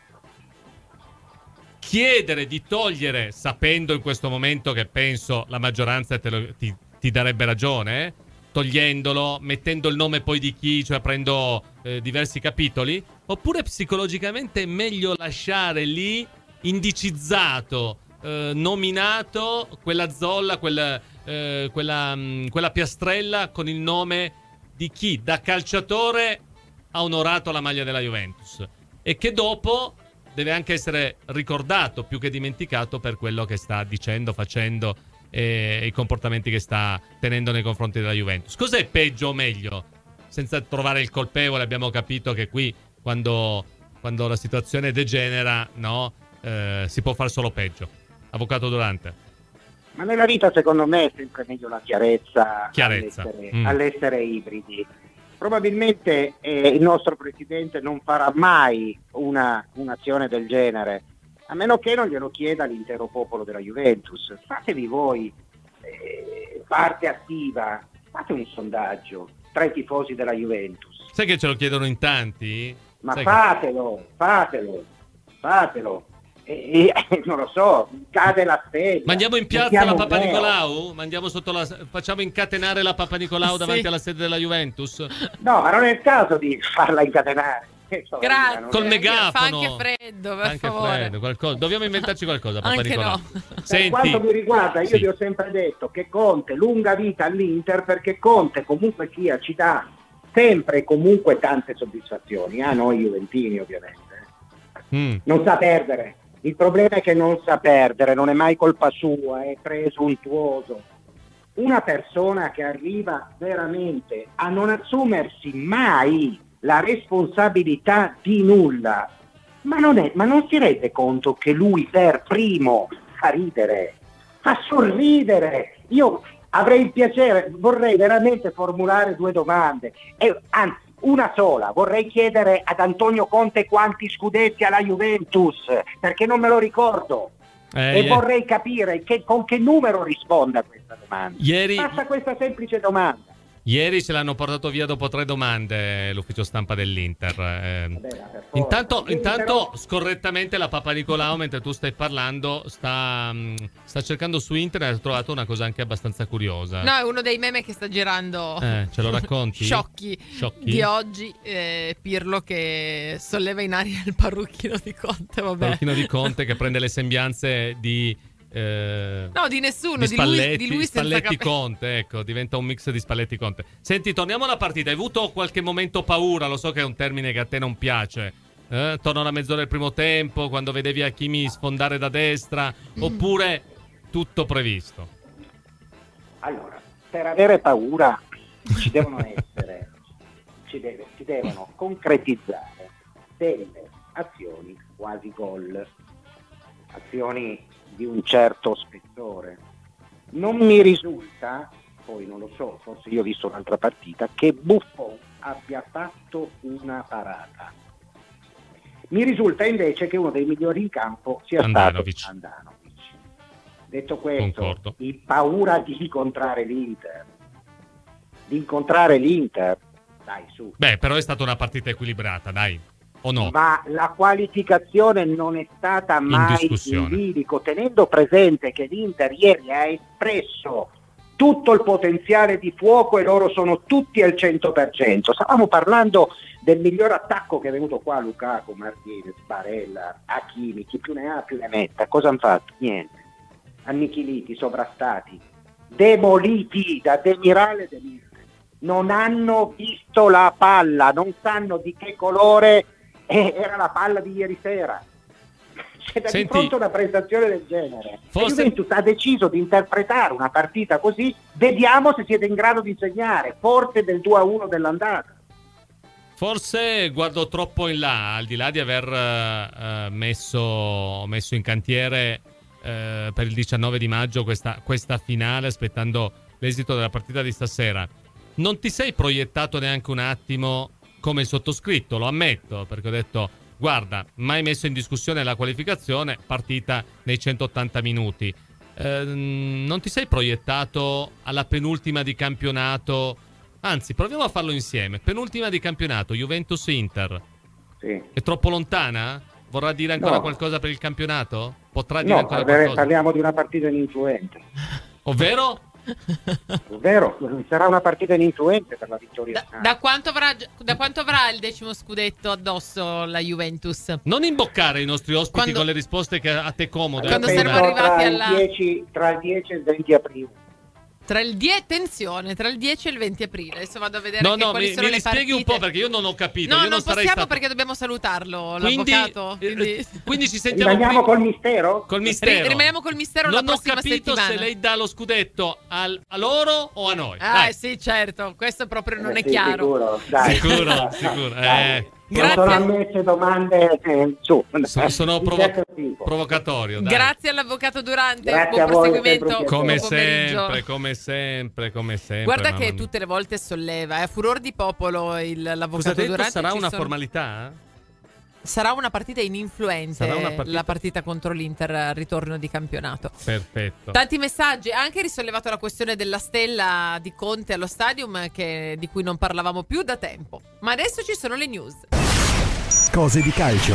chiedere di togliere, sapendo in questo momento che penso la maggioranza te lo, ti, ti darebbe ragione, eh? Togliendolo, mettendo il nome poi di chi, cioè prendo eh, diversi capitoli, oppure psicologicamente è meglio lasciare lì indicizzato, eh, nominato quella zolla, quel, eh, quella, mh, quella piastrella con il nome di chi da calciatore ha onorato la maglia della Juventus e che dopo deve anche essere ricordato più che dimenticato per quello che sta dicendo, facendo e i comportamenti che sta tenendo nei confronti della Juventus. Cos'è peggio o meglio? Senza trovare il colpevole, abbiamo capito che qui quando, quando la situazione degenera, no, eh, si può fare solo peggio. Avvocato Durante. Ma nella vita secondo me è sempre meglio la chiarezza, chiarezza. All'essere, Mm. all'essere ibridi. Probabilmente eh, il nostro presidente non farà mai una, un'azione del genere, a meno che non glielo chieda l'intero popolo della Juventus. Fatevi voi eh, parte attiva, fate un sondaggio tra i tifosi della Juventus. Sai che ce lo chiedono in tanti? Ma Sai fatelo, che... fatelo, fatelo. E, e, non lo so, cade la stella. Mandiamo in piazza mettiamo la un Papa neo. Nicolau? Mandiamo sotto la... Facciamo incatenare la Papa Nicolau Sì. davanti alla sede della Juventus? No, ma non è il caso di farla incatenare. Insomma, Grazie. non Col è- megafono. Fa anche freddo, per Anche favore. freddo, qualcosa. Dobbiamo inventarci qualcosa, Papa Anche Nicolau. no. Per Senti, quanto mi riguarda, io Sì. vi ho sempre detto che Conte, lunga vita all'Inter, perché Conte comunque sia ci dà sempre e comunque tante soddisfazioni, a noi juventini ovviamente. Mm. Non sa perdere. Il problema è che non sa perdere, non è mai colpa sua, è presuntuoso. Una persona che arriva veramente a non assumersi mai la responsabilità di nulla, ma non, è, ma non si rende conto che lui per primo fa ridere, fa sorridere. Io avrei il piacere, vorrei veramente formulare due domande, e, anzi una sola, vorrei chiedere ad Antonio Conte quanti scudetti ha la Juventus, perché non me lo ricordo. Eh, E ie- vorrei capire che, con che numero risponde a questa domanda. Ieri, Basta questa semplice domanda. ieri se l'hanno portato via dopo tre domande l'ufficio stampa dell'Inter. eh. Vabbè, per forza. Intanto, Ieri intanto però- scorrettamente la Papa Nicolau, mentre tu stai parlando, sta, mh, sta cercando su internet e ha trovato una cosa anche abbastanza curiosa. No, è uno dei meme che sta girando. Eh, ce lo racconti? Sciocchi, Sciocchi? di oggi. eh, Pirlo che solleva in aria il parrucchino di Conte. Vabbè. Parrucchino di Conte che prende le sembianze di... eh, No, di nessuno, di di, lui, Spalletti, di lui senza Spalletti capelli. Conte, ecco, diventa un mix di Spalletti Conte. Senti, torniamo alla partita. Hai avuto qualche momento paura? Lo so che è un termine che a te non piace. Eh? Torno alla mezz'ora del primo tempo, quando vedevi Hakimi sfondare da destra, oppure tutto previsto? Allora, per avere paura ci devono essere, ci, deve, ci devono concretizzare delle azioni quasi gol, azioni di un certo spessore. Non mi risulta, poi non lo so, forse io ho visto un'altra partita, che Buffon abbia fatto una parata. Mi risulta invece che uno dei migliori in campo sia Andanovic. stato Andanovic. Detto questo, Concordo. il paura di incontrare l'Inter, di incontrare l'Inter, dai su. Beh, però è stata una partita equilibrata, dai. O no? Ma la qualificazione non è stata In mai discussione. in bilico, tenendo presente che l'Inter ieri ha espresso tutto il potenziale di fuoco e loro sono tutti al cento per cento. Stavamo parlando del miglior attacco che è venuto qua, Lukaku, Martinez, Barella, Hakimi, chi più ne ha più ne metta. Cosa hanno fatto? Niente. Annichiliti, sovrastati, demoliti da Demiral e Demir. Non hanno visto la palla, non sanno di che colore era la palla di ieri sera. C'è da Senti, di fronte a una prestazione del genere. forse... La Juventus ha deciso di interpretare una partita così, vediamo se siete in grado di insegnare, forse del due a uno dell'andata. Forse guardo troppo in là, al di là di aver uh, messo, messo in cantiere uh, per il diciannove di maggio questa, questa finale, aspettando l'esito della partita di stasera. Non ti sei proiettato neanche un attimo come il sottoscritto, lo ammetto, perché ho detto, guarda, mai messo in discussione la qualificazione, partita nei centottanta minuti. Eh, non ti sei proiettato alla penultima di campionato? Anzi, proviamo a farlo insieme. Penultima di campionato, Juventus-Inter. Sì. È troppo lontana? Vorrà dire ancora No. qualcosa per il campionato? Potrà dire No, ancora parliamo, qualcosa? parliamo di una partita ininfluente. Ovvero? Vero, sarà una partita ininfluente per la vittoria. Da, da, quanto avrà, da quanto avrà il decimo scudetto addosso la Juventus? Non imboccare i nostri ospiti Quando- con le risposte che a te comode. Quando Penso saremo arrivati tra alla- il dieci, tra il dieci e il venti aprile. Tra il dieci, attenzione, tra il dieci e il venti aprile. Adesso vado a vedere No, anche no, quali mi, sono mi le rispieghi partite. un po' perché io non ho capito. No, io non sarei possiamo stato... perché dobbiamo salutarlo, Quindi, l'avvocato. eh, Quindi... quindi ci sentiamo Rimaniamo prima- col mistero? col mistero. Ri- rimaniamo col mistero Non la ho prossima capito settimana. se lei dà lo scudetto al- a loro o a noi. Ah, Dai. sì, certo, questo proprio non Eh, è sì, chiaro. Sicuro, dai. Sicuro, sicuro. Dai. Eh, Non Grazie. sono ammesse domande eh, su. sono, sono Di provo- certo tipo. provocatorio. Dai. Grazie all'avvocato Durante, Grazie buon a voi, proseguimento. sempre un Come buon pomeriggio. sempre, come sempre, come sempre. Guarda mamma che mia. tutte le volte solleva, è a furor di popolo il, l'avvocato Cosa ha detto? Durante. Sarà ci una sono- formalità? Sarà una partita ininfluente Sarà una partita- la partita contro l'Inter al ritorno di campionato. Perfetto. Tanti messaggi, ha anche risollevato la questione della stella di Conte allo stadium che- di cui non parlavamo più da tempo. Ma adesso ci sono le news. Cose di calcio.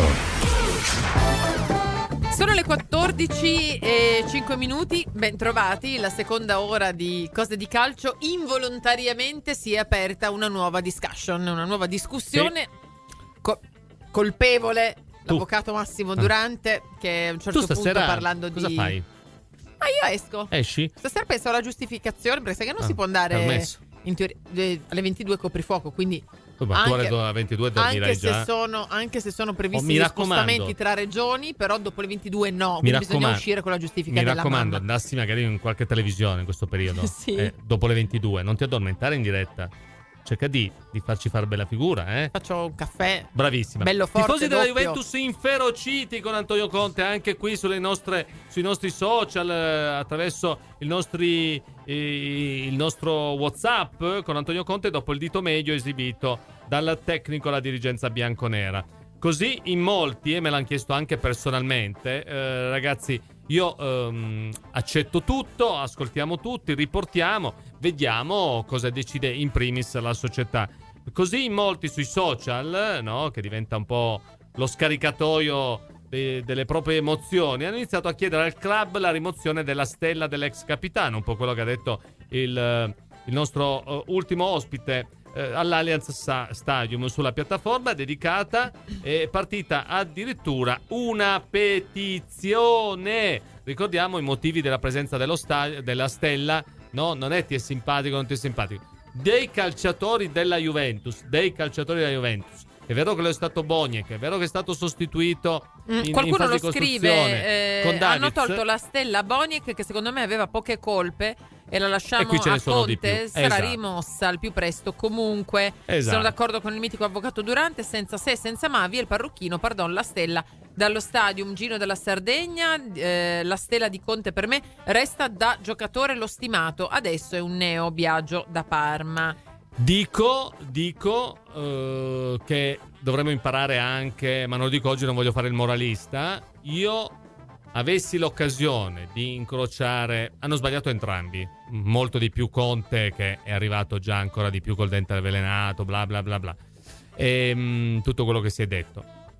Sono le quattordici e cinque minuti, ben trovati, la seconda ora di Cose di Calcio. Involontariamente si è aperta una nuova discussion, una nuova discussione. Co- colpevole l'avvocato Massimo Durante, che a un certo Tu stasera punto parlando cosa di... fai? Ah, io esco. Esci? Stasera penso alla giustificazione, perché sai che non Ah, si può andare permesso. in teoria eh, alle ventidue coprifuoco, quindi Ma tu anche- alle ventidue dormirai anche se, già. sono, anche se sono previsti Oh, mi gli raccomando. spostamenti tra regioni, però dopo le ventidue no, Mi quindi bisogna raccomando. uscire con la giustifica Mi della raccomando, mamma. andassi magari in qualche televisione in questo periodo. Sì. eh, dopo le ventidue. Non ti addormentare in diretta. Cerca di, di farci fare bella figura, eh. Faccio un caffè. Bravissima. Bello forte, Tifosi della doppio. Juventus inferociti con Antonio Conte anche qui sulle nostre, sui nostri social, eh, attraverso il, nostri, eh, il nostro WhatsApp con Antonio Conte dopo il dito medio esibito dal tecnico alla dirigenza bianconera. Così in molti, e me l'hanno chiesto anche personalmente, eh, ragazzi, io ehm, accetto tutto, ascoltiamo tutti, riportiamo, vediamo cosa decide in primis la società. Così in molti sui social, no, che diventa un po' lo scaricatoio de- delle proprie emozioni, hanno iniziato a chiedere al club la rimozione della stella dell'ex capitano, un po' quello che ha detto il, il nostro uh, ultimo ospite eh, all'Allianz Sa- Stadium sulla piattaforma dedicata. È partita addirittura una petizione. Ricordiamo i motivi della presenza dello sta- della stella, no? Non è ti è simpatico, non ti è simpatico. Dei calciatori della Juventus, dei calciatori della Juventus. È vero che lo è stato Boniek, è vero che è stato sostituito in, Mm, in Qualcuno fase lo di costruzione scrive, eh, con Davids. hanno tolto la stella Boniek che secondo me aveva poche colpe e la E lasciamo qui ce ne a sono di Conte, più. sarà Esatto. rimossa al più presto. Comunque Esatto. sono d'accordo con il mitico avvocato Durante, senza se, senza ma, via il parrucchino, pardon, la stella dallo stadium. Gino della Sardegna, eh, la stella di Conte per me resta da giocatore lo stimato, adesso è un neo Biagio da Parma. Dico, dico eh, che dovremmo imparare anche, ma non lo dico oggi, non voglio fare il moralista. Io avessi l'occasione di incrociare, hanno sbagliato entrambi, molto di più Conte che è arrivato già ancora di più col dente avvelenato, bla bla bla bla, e mh, tutto quello che si è detto.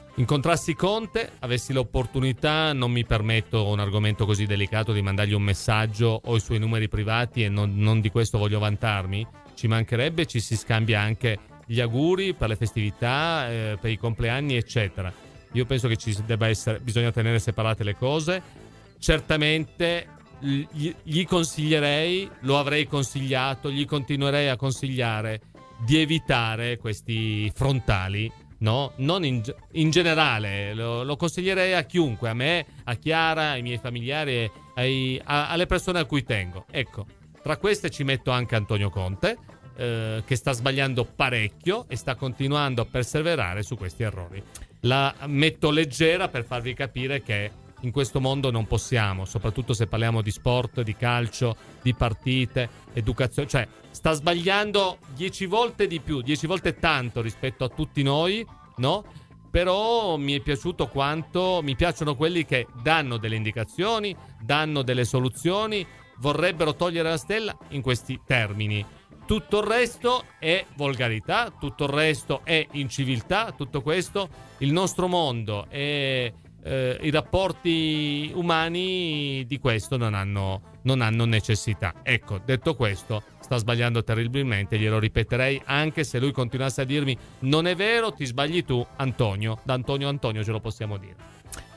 incontrassi Conte, avessi l'opportunità, non mi permetto un argomento così delicato di mandargli un messaggio o i suoi numeri privati, e non, non di questo voglio vantarmi, ci mancherebbe, ci si scambia anche gli auguri per le festività, eh, per i compleanni, eccetera. Io penso che ci debba essere, bisogna tenere separate le cose. Certamente gli, gli consiglierei, lo avrei consigliato, gli continuerei a consigliare di evitare questi frontali, no? Non in, in generale, lo, lo consiglierei a chiunque, a me, a Chiara, ai miei familiari, ai, a, alle persone a cui tengo. Ecco, tra queste ci metto anche Antonio Conte, eh, che sta sbagliando parecchio e sta continuando a perseverare su questi errori. La metto leggera per farvi capire che in questo mondo non possiamo, soprattutto se parliamo di sport, di calcio, di partite, educazione, cioè sta sbagliando dieci volte di più, dieci volte tanto rispetto a tutti noi, no? Però mi è piaciuto quanto, mi piacciono quelli che danno delle indicazioni, danno delle soluzioni, vorrebbero togliere la stella in questi termini. Tutto il resto è volgarità, tutto il resto è inciviltà, tutto questo, il nostro mondo e eh, i rapporti umani di questo non hanno, non hanno necessità. Ecco, detto questo, sta sbagliando terribilmente, glielo ripeterei anche se lui continuasse a dirmi non è vero, ti sbagli tu, Antonio. Da Antonio Antonio ce lo possiamo dire.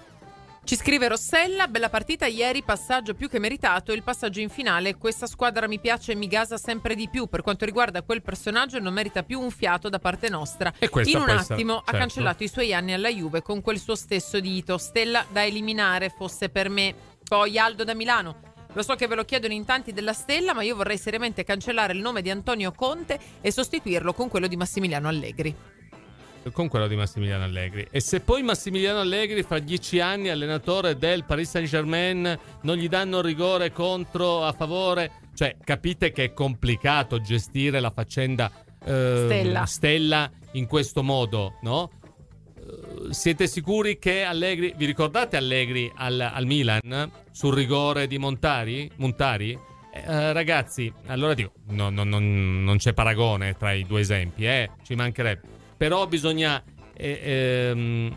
Ci scrive Rossella, bella partita ieri, passaggio più che meritato, il passaggio in finale, questa squadra mi piace e mi gasa sempre di più, per quanto riguarda quel personaggio non merita più un fiato da parte nostra. E in un questa, attimo certo. ha cancellato i suoi anni alla Juve con quel suo stesso dito, stella da eliminare fosse per me. Poi Aldo da Milano, lo so che ve lo chiedono in tanti della stella, ma io vorrei seriamente cancellare il nome di Antonio Conte e sostituirlo con quello di Massimiliano Allegri. Con quello di Massimiliano Allegri. E se poi Massimiliano Allegri fra dieci anni allenatore del Paris Saint-Germain non gli danno rigore contro, a favore, cioè capite che è complicato gestire la faccenda eh, Stella. Stella in questo modo, no? Uh, siete sicuri che Allegri, vi ricordate Allegri al, al Milan sul rigore di Montari? Montari? Eh, ragazzi, allora dico, no, no, no, non c'è paragone tra i due esempi, eh, ci mancherebbe. Però bisogna eh, ehm,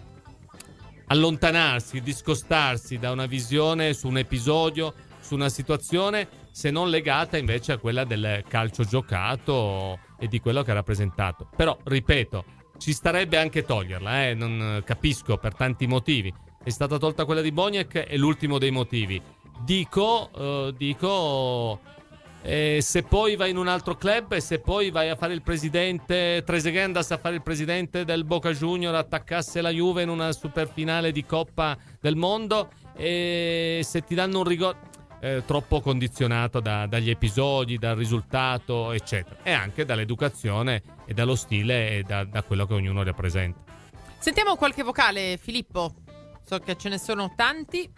allontanarsi, discostarsi da una visione su un episodio, su una situazione, se non legata invece a quella del calcio giocato e di quello che ha rappresentato. Però, ripeto, ci starebbe anche toglierla, eh? Non capisco per tanti motivi. È stata tolta quella di Boniek, è l'ultimo dei motivi. Dico, eh, dico... E se poi vai in un altro club e se poi vai a fare il presidente, Trezeguet andasse a fare il presidente del Boca Junior, attaccasse la Juve in una super finale di Coppa del Mondo, e se ti danno un rigore eh, troppo condizionato da, dagli episodi, dal risultato eccetera, e anche dall'educazione e dallo stile e da, da quello che ognuno rappresenta. Sentiamo qualche vocale, Filippo, so che ce ne sono tanti,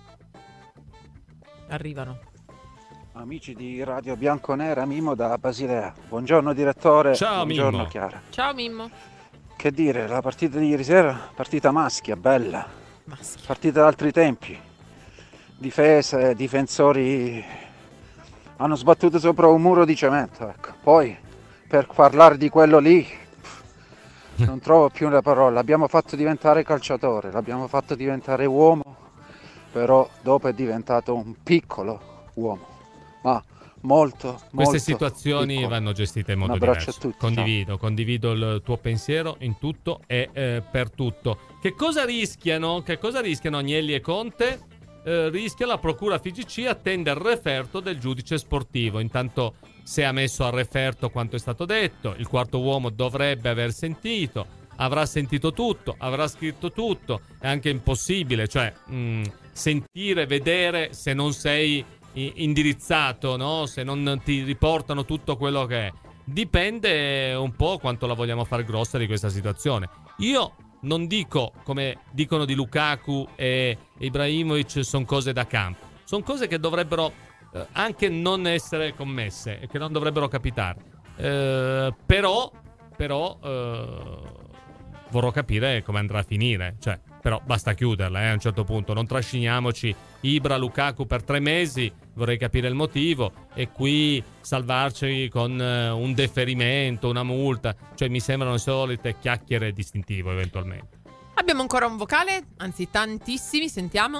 arrivano. Amici di Radio Bianconera, Mimmo da Basilea. Buongiorno direttore. Ciao Buongiorno Mimmo. Chiara. Ciao Mimmo. Che dire, la partita di ieri sera, partita maschia, bella. Maschia. Partita d'altri tempi. Difese, difensori hanno sbattuto sopra un muro di cemento, ecco. Poi per parlare di quello lì non trovo più le parole. L'abbiamo fatto diventare calciatore, l'abbiamo fatto diventare uomo, però dopo è diventato un piccolo uomo. Ma molto, molto Queste situazioni piccolo. vanno gestite in modo Un abbraccio diverso. a tutti, Condivido, ciao. condivido il tuo pensiero in tutto e eh, per tutto. Che cosa rischiano? Che cosa rischiano Agnelli e Conte? Eh, rischia la procura F I G C, attende il referto del giudice sportivo. Intanto si è ammesso al referto quanto è stato detto. Il quarto uomo dovrebbe aver sentito, avrà sentito tutto, avrà scritto tutto. È anche impossibile, cioè mh, sentire, vedere se non sei indirizzato, no? Se non ti riportano tutto quello che è. Dipende un po' quanto la vogliamo far grossa di questa situazione. Io non dico, come dicono di Lukaku e Ibrahimovic, sono cose da campo. Sono cose che dovrebbero eh, anche non essere commesse e che non dovrebbero capitare. Eh, però, però eh, vorrò capire come andrà a finire. Cioè, però basta chiuderla, eh, a un certo punto. Non trasciniamoci Ibra, Lukaku per tre mesi. Vorrei capire il motivo e qui salvarci con uh, un deferimento, una multa. Cioè mi sembrano le solite chiacchiere distintivo eventualmente. Abbiamo ancora un vocale, anzi tantissimi, sentiamo.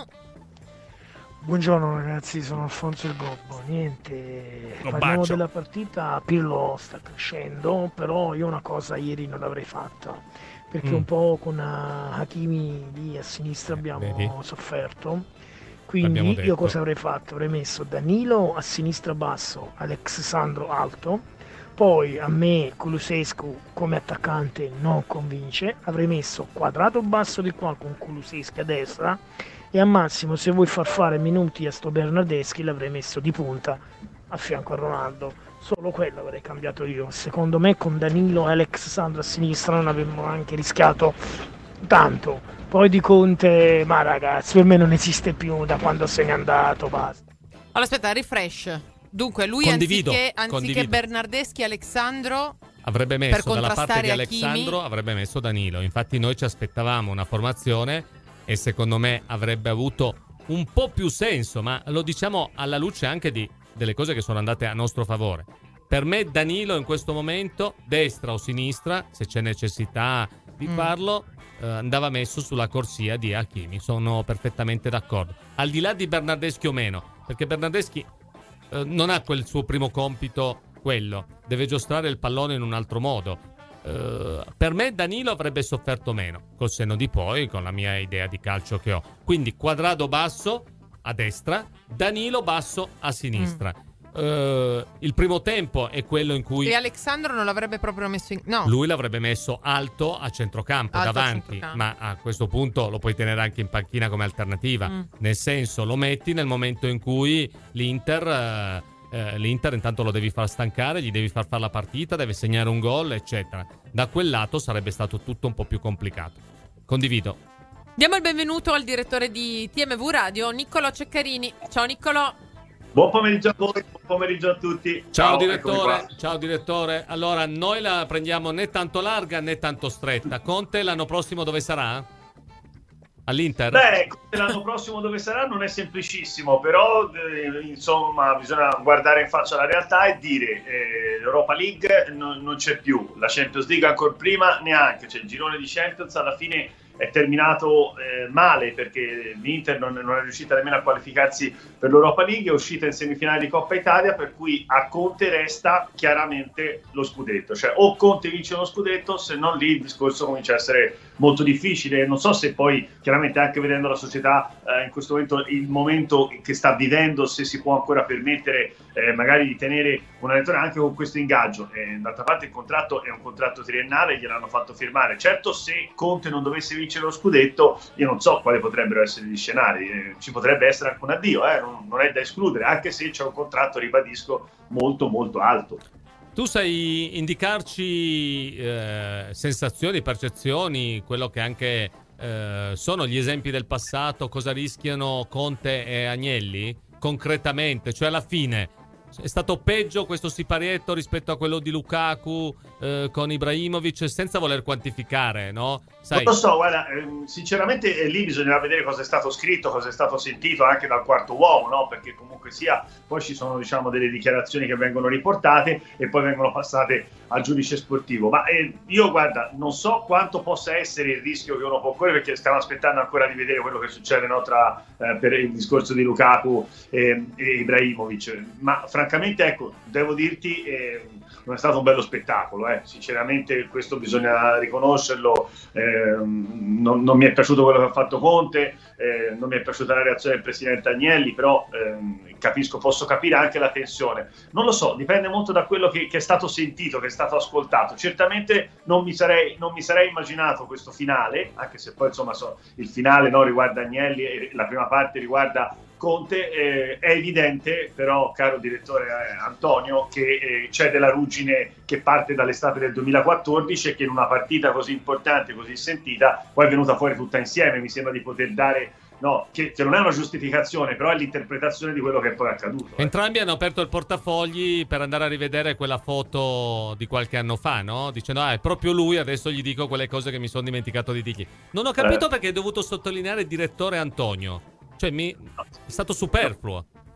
Buongiorno ragazzi, sono Alfonso il Gobbo. Niente, Lo parliamo bacio. della partita. Pirlo sta crescendo, però io una cosa ieri non l'avrei fatta, perché Mm. un po' con uh, Hakimi lì a sinistra abbiamo vedi? sofferto. L'abbiamo Quindi detto. io cosa avrei fatto? Avrei messo Danilo a sinistra basso, Alex Sandro alto, poi a me Kulusescu come attaccante non convince, avrei messo Quadrato basso di qua con Kulusescu a destra e al massimo se vuoi far fare minuti a sto Bernardeschi l'avrei messo di punta a fianco a Ronaldo. Solo quello avrei cambiato io. Secondo me con Danilo e Alex Sandro a sinistra non avremmo anche rischiato tanto. Poi di Conte, ma ragazzi, per me non esiste più da quando se n'è andato, basta. Allora aspetta, refresh. Dunque lui Condivido, anziché, anziché condivido. Bernardeschi Alexandro Avrebbe per messo dalla parte contrastare di Hakimi. Alexandro, avrebbe messo Danilo. Infatti noi ci aspettavamo una formazione e secondo me avrebbe avuto un po' più senso, ma lo diciamo alla luce anche di delle cose che sono andate a nostro favore. Per me Danilo in questo momento, destra o sinistra, se c'è necessità di Mm. farlo, eh, andava messo sulla corsia di Hakimi. Sono perfettamente d'accordo. Al di là di Bernardeschi o meno, perché Bernardeschi eh, non ha quel suo primo compito, quello. Deve giostrare il pallone in un altro modo. Eh, per me Danilo avrebbe sofferto meno, col senno di poi, con la mia idea di calcio che ho. Quindi Quadrado basso a destra, Danilo basso a sinistra. Eh, il primo tempo è quello in cui e Alexandro non l'avrebbe proprio messo in... No, lui l'avrebbe messo alto a centrocampo, Alto a davanti, centrocampo. ma a questo punto lo puoi tenere anche in panchina come alternativa. Mm. Nel senso, lo metti nel momento in cui l'Inter, eh, eh, l'Inter intanto lo devi far stancare, gli devi far fare la partita, deve segnare un gol, eccetera. Da quel lato sarebbe stato tutto un po' più complicato. Condivido. diamo il benvenuto al direttore di T M V Radio, Niccolò Ceccarini. Ciao Niccolò. Buon pomeriggio a voi, buon pomeriggio a tutti. Ciao, eccomi direttore, qua. ciao direttore. Allora, noi la prendiamo né tanto larga né tanto stretta. Conte l'anno prossimo dove sarà? All'Inter? Beh, l'anno prossimo dove sarà non è semplicissimo, però eh, insomma bisogna guardare in faccia la realtà e dire eh, l'Europa League non, non c'è più, la Champions League ancora prima neanche, cioè il girone di Champions alla fine è terminato eh, male perché l'Inter non, non è riuscita nemmeno a qualificarsi per l'Europa League, è uscita in semifinale di Coppa Italia, per cui a Conte resta chiaramente lo scudetto, cioè o Conte vince uno scudetto, se non lì il discorso comincia a essere molto difficile. Non so se poi chiaramente anche vedendo la società eh, in questo momento, il momento che sta vivendo, se si può ancora permettere eh, magari di tenere un allenatore anche con questo ingaggio. Eh, d'altra parte il contratto è un contratto triennale, gliel'hanno fatto firmare. Certo, se Conte non dovesse vincere lo scudetto, io non so quali potrebbero essere gli scenari, eh, ci potrebbe essere anche un addio, eh, non, non è da escludere, anche se c'è un contratto, ribadisco, molto molto alto. Tu sai indicarci eh, sensazioni, percezioni, quello che anche eh, sono gli esempi del passato, cosa rischiano Conte e Agnelli? Concretamente, cioè alla fine è stato peggio questo siparietto rispetto a quello di Lukaku eh, con Ibrahimovic, senza voler quantificare, no? Sai. Non lo so, guarda, ehm, sinceramente eh, lì bisognerà vedere cosa è stato scritto, cosa è stato sentito anche dal quarto uomo, no? Perché comunque sia, poi ci sono diciamo delle dichiarazioni che vengono riportate e poi vengono passate al giudice sportivo. Ma eh, io guarda, non so quanto possa essere il rischio che uno può correre, perché stiamo aspettando ancora di vedere quello che succede, no, tra, eh, per il discorso di Lukaku e, e Ibrahimovic. Ma francamente, ecco, devo dirti, eh, non è stato un bello spettacolo, eh. Sinceramente questo bisogna riconoscerlo. Eh, non, non mi è piaciuto quello che ha fatto Conte, eh, non mi è piaciuta la reazione del presidente Agnelli, però eh, capisco, posso capire anche la tensione. Non lo so, dipende molto da quello che, che è stato sentito, che è stato ascoltato. Certamente non mi sarei, non mi sarei immaginato questo finale, anche se poi insomma so, il finale no, riguarda Agnelli e la prima parte riguarda Conte. Eh, è evidente però, caro direttore eh, Antonio, che eh, c'è della ruggine che parte dall'estate del duemilaquattordici e che in una partita così importante, così sentita, poi è venuta fuori tutta insieme. Mi sembra di poter dare, no, che, che non è una giustificazione, però è l'interpretazione di quello che è poi accaduto. Eh. Entrambi hanno aperto il portafogli per andare a rivedere quella foto di qualche anno fa, no? Dicendo, ah, è proprio lui, adesso gli dico quelle cose che mi sono dimenticato di dirgli. Non ho capito Eh. perché hai dovuto sottolineare il direttore Antonio. Cioè, mi... è stato superfluo.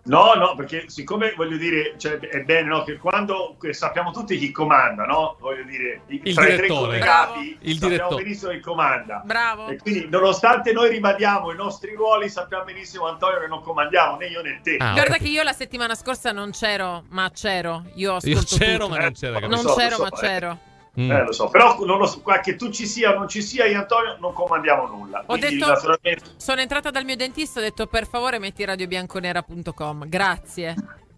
No, no, perché siccome voglio dire, cioè, è bene, no, che quando che sappiamo tutti chi comanda, no? Voglio dire, il tra i tre direttore. collegati Il sappiamo direttore. benissimo chi comanda. Bravo. E quindi, nonostante noi ribadiamo i nostri ruoli, sappiamo benissimo, Antonio, che non comandiamo né io né te. Ah, Guarda che io la settimana scorsa non c'ero, ma c'ero. Io ascolto Io c'ero, tutto. ma non c'era. Eh, Non lo so, c'ero, lo ma so, eh. c'ero. Mm. Eh, lo so, però non lo so, che tu ci sia o non ci sia, io e Antonio non comandiamo nulla. Ho Quindi, detto, naturalmente, sono entrata dal mio dentista, ho detto per favore metti radiobianconera punto com. Grazie.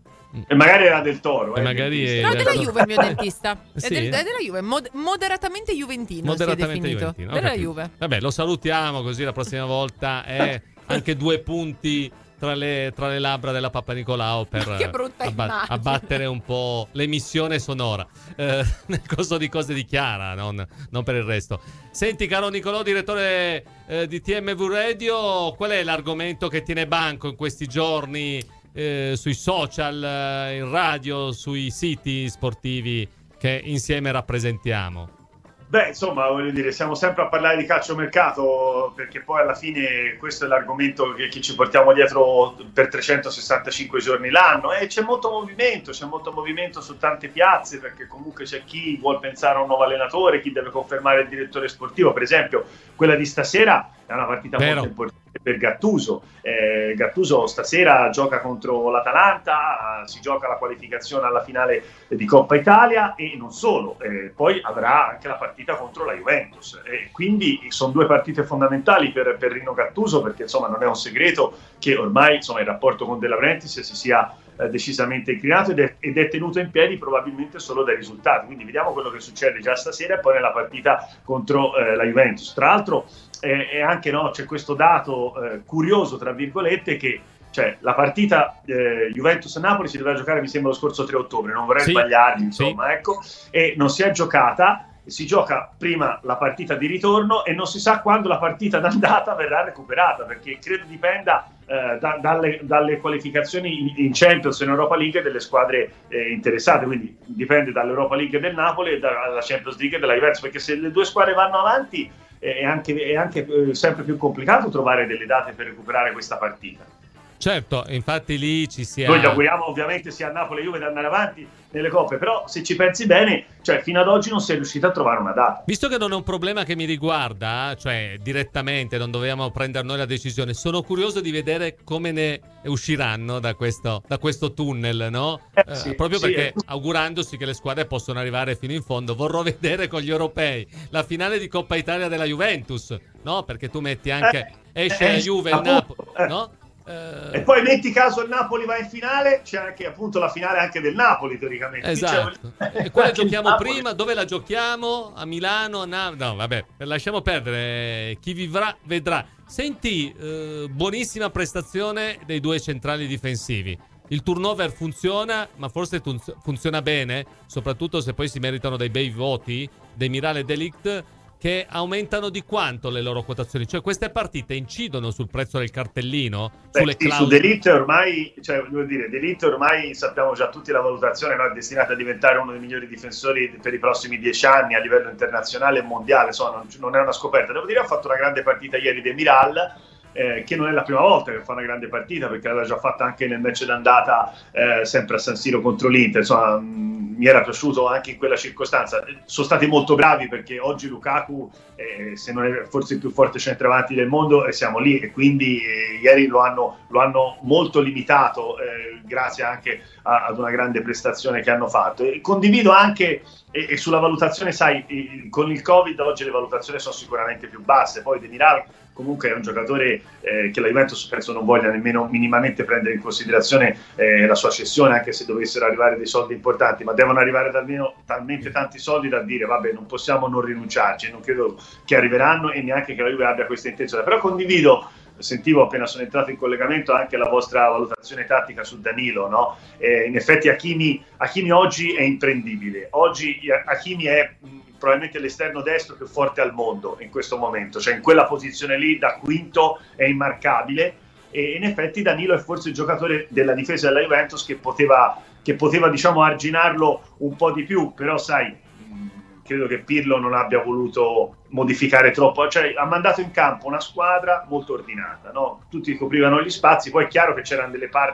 e magari era del Toro. E eh, magari il è- No, è della Eh, Juve il mio dentista. È, sì? del- è della Juve, mod- moderatamente juventino Moderatamente si è definito. juventino, ho Della capito. Juve. Vabbè, lo salutiamo così la prossima volta è anche due punti tra le, tra le labbra della Papa Nicolao per Che brutta immagine. abbattere un po' l'emissione sonora eh, nel corso di Cose di Chiara, non, non per il resto. Senti, caro Nicolò, direttore eh, di T M V Radio, qual è l'argomento che tiene banco in questi giorni eh, sui social, eh, in radio, sui siti sportivi che insieme rappresentiamo? Beh, insomma, voglio dire, siamo sempre a parlare di calciomercato, perché poi alla fine questo è l'argomento che, che ci portiamo dietro per trecentosessantacinque giorni l'anno, e c'è molto movimento, c'è molto movimento su tante piazze, perché comunque c'è chi vuol pensare a un nuovo allenatore, chi deve confermare il direttore sportivo. Per esempio, quella di stasera è una partita Vero. molto importante per Gattuso. Eh, Gattuso stasera gioca contro l'Atalanta, si gioca la qualificazione alla finale di Coppa Italia e non solo, eh, poi avrà anche la partita contro la Juventus, e quindi sono due partite fondamentali per, per Rino Gattuso, perché insomma non è un segreto che ormai insomma il rapporto con De Laurentiis si sia eh, decisamente inclinato ed è, ed è tenuto in piedi probabilmente solo dai risultati. Quindi vediamo quello che succede già stasera e poi nella partita contro eh, la Juventus. Tra l'altro eh, è anche, no, c'è questo dato eh, curioso tra virgolette, che cioè la partita eh, Juventus-Napoli si doveva giocare mi sembra lo scorso tre ottobre, non vorrei Sì, sbagliarmi, insomma, sì. ecco, e non si è giocata. Si gioca prima la partita di ritorno e non si sa quando la partita d'andata verrà recuperata, perché credo dipenda eh, da, dalle, dalle qualificazioni in, in Champions e in Europa League delle squadre eh, interessate, quindi dipende dall'Europa League del Napoli e dalla Champions League della Juventus, perché se le due squadre vanno avanti eh, è anche, è anche eh, sempre più complicato trovare delle date per recuperare questa partita. Certo, infatti lì ci si è... Noi gli auguriamo ovviamente sia a Napoli e Juve di andare avanti nelle coppe, però se ci pensi bene, cioè fino ad oggi non si è riusciti a trovare una data. Visto che non è un problema che mi riguarda, cioè direttamente non dobbiamo prendere noi la decisione, sono curioso di vedere come ne usciranno da questo, da questo tunnel, no? Eh, Eh, sì, proprio sì, perché eh. augurandosi che le squadre possano arrivare fino in fondo, vorrò vedere con gli europei la finale di Coppa Italia della Juventus, no? Perché tu metti anche, Eh, esce eh, la Juve e il appunto, Napoli, eh. no? Eh, E poi metti caso il Napoli va in finale, c'è anche appunto la finale anche del Napoli teoricamente. Esatto. C'è- E quella anche il giochiamo Napoli. prima, dove la giochiamo? A Milano? A Nav- no, vabbè, lasciamo perdere. Chi vivrà vedrà. Senti, eh, buonissima prestazione dei due centrali difensivi. Il turnover funziona, ma forse tun- funziona bene, soprattutto se poi si meritano dei bei voti, dei Miral e Delict, che aumentano di quanto le loro quotazioni? Cioè queste partite incidono sul prezzo del cartellino? Beh, sulle sì, su clausole? D'Elite ormai, cioè voglio dire, D'Elite ormai sappiamo già tutti la valutazione, no? È destinato a diventare uno dei migliori difensori per i prossimi dieci anni a livello internazionale e mondiale, insomma non, non è una scoperta. Devo dire ha fatto una grande partita ieri De Miral, eh, che non è la prima volta che fa una grande partita, perché l'aveva già fatta anche nel match d'andata eh, sempre a San Siro contro l'Inter, insomma mh, mi era piaciuto anche in quella circostanza. Sono stati molto bravi, perché oggi Lukaku eh, se non è forse il più forte centravanti del mondo, e siamo lì, e quindi eh, ieri lo hanno, lo hanno molto limitato eh, grazie anche a, ad una grande prestazione che hanno fatto. E condivido anche e, e sulla valutazione, sai, il, con il Covid oggi le valutazioni sono sicuramente più basse. Poi De Miral comunque è un giocatore eh, che la Juventus penso non voglia nemmeno minimamente prendere in considerazione eh, la sua cessione, anche se dovessero arrivare dei soldi importanti, ma devono arrivare almeno talmente tanti soldi da dire vabbè, non possiamo non rinunciarci. Non credo che arriveranno e neanche che la Juve abbia questa intenzione, però condivido, sentivo appena sono entrato in collegamento anche la vostra valutazione tattica su Danilo, no? Eh, in effetti Hakimi, Hakimi oggi è imprendibile, oggi Hakimi è mh, probabilmente l'esterno destro più forte al mondo in questo momento, cioè in quella posizione lì da quinto è immarcabile, e in effetti Danilo è forse il giocatore della difesa della Juventus che poteva, che poteva diciamo arginarlo un po' di più, però sai, credo che Pirlo non abbia voluto modificare troppo, cioè ha mandato in campo una squadra molto ordinata, no? Tutti coprivano gli spazi, poi è chiaro che c'erano delle parti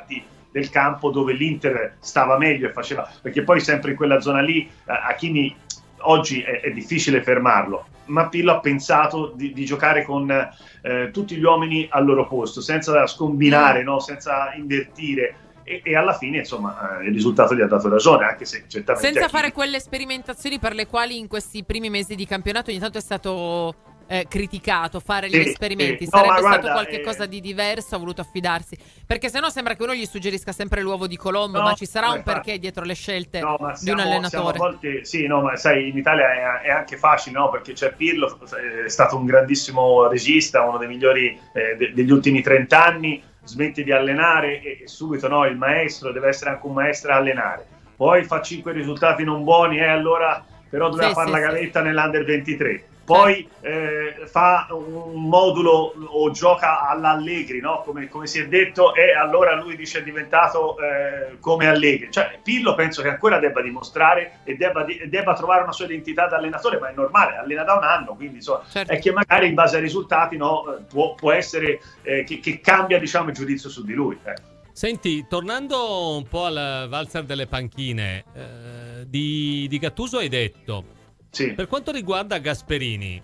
del campo dove l'Inter stava meglio e faceva, perché poi sempre in quella zona lì Hakimi oggi è, è difficile fermarlo, ma Pirlo ha pensato di, di giocare con eh, tutti gli uomini al loro posto, senza scombinare, no? Senza invertire, e, e alla fine insomma eh, il risultato gli ha dato ragione, anche se certamente senza Hakimi... fare quelle sperimentazioni per le quali in questi primi mesi di campionato ogni tanto è stato eh, criticato, fare gli Sì, esperimenti. sì. No, Sarebbe ma stato guarda, qualche eh... cosa di diverso, ha voluto affidarsi, perché sennò sembra che uno gli suggerisca sempre l'uovo di Colombo, No, ma ci sarà ma un infatti... perché dietro le scelte no, ma di siamo, un allenatore. siamo a volte, sì, no, ma sai, in Italia è, è anche facile, no? Perché c'è Pirlo, è stato un grandissimo regista, uno dei migliori eh, de- degli ultimi trent'anni, smette di allenare e, e subito no, il maestro deve essere anche un maestro a allenare. Poi fa cinque risultati non buoni, e eh, allora però doveva Sì, fare sì, la sì. gavetta nell'Under ventitré. Poi eh, fa un modulo o gioca all'Allegri, no? come, come si è detto, e allora lui dice è diventato eh, come Allegri. Cioè Pirlo penso che ancora debba dimostrare e debba, debba trovare una sua identità da allenatore, ma è normale, allena da un anno, quindi insomma, Certo. è che magari in base ai risultati no, può, può essere eh, che, che cambia diciamo il giudizio su di lui. Eh. Senti, tornando un po' al valzer delle panchine, eh, di, di Gattuso hai detto... Sì. Per quanto riguarda Gasperini,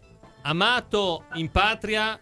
amato in patria,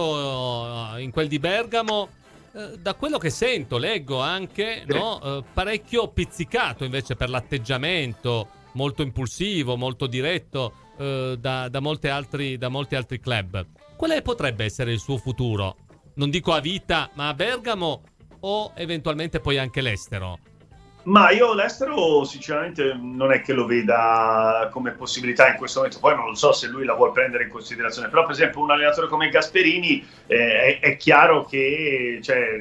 amato in quel di Bergamo, eh, da quello che sento, leggo anche, Sì. no, eh, parecchio pizzicato invece per l'atteggiamento, molto impulsivo, molto diretto eh, da, da, molti altri, da molti altri club. Quale potrebbe essere il suo futuro? Non dico a vita, ma a Bergamo o eventualmente poi anche l'estero? Ma io l'estero sinceramente non è che lo veda come possibilità in questo momento, poi non lo so se lui la vuol prendere in considerazione, però per esempio un allenatore come Gasperini eh, è, è chiaro che cioè,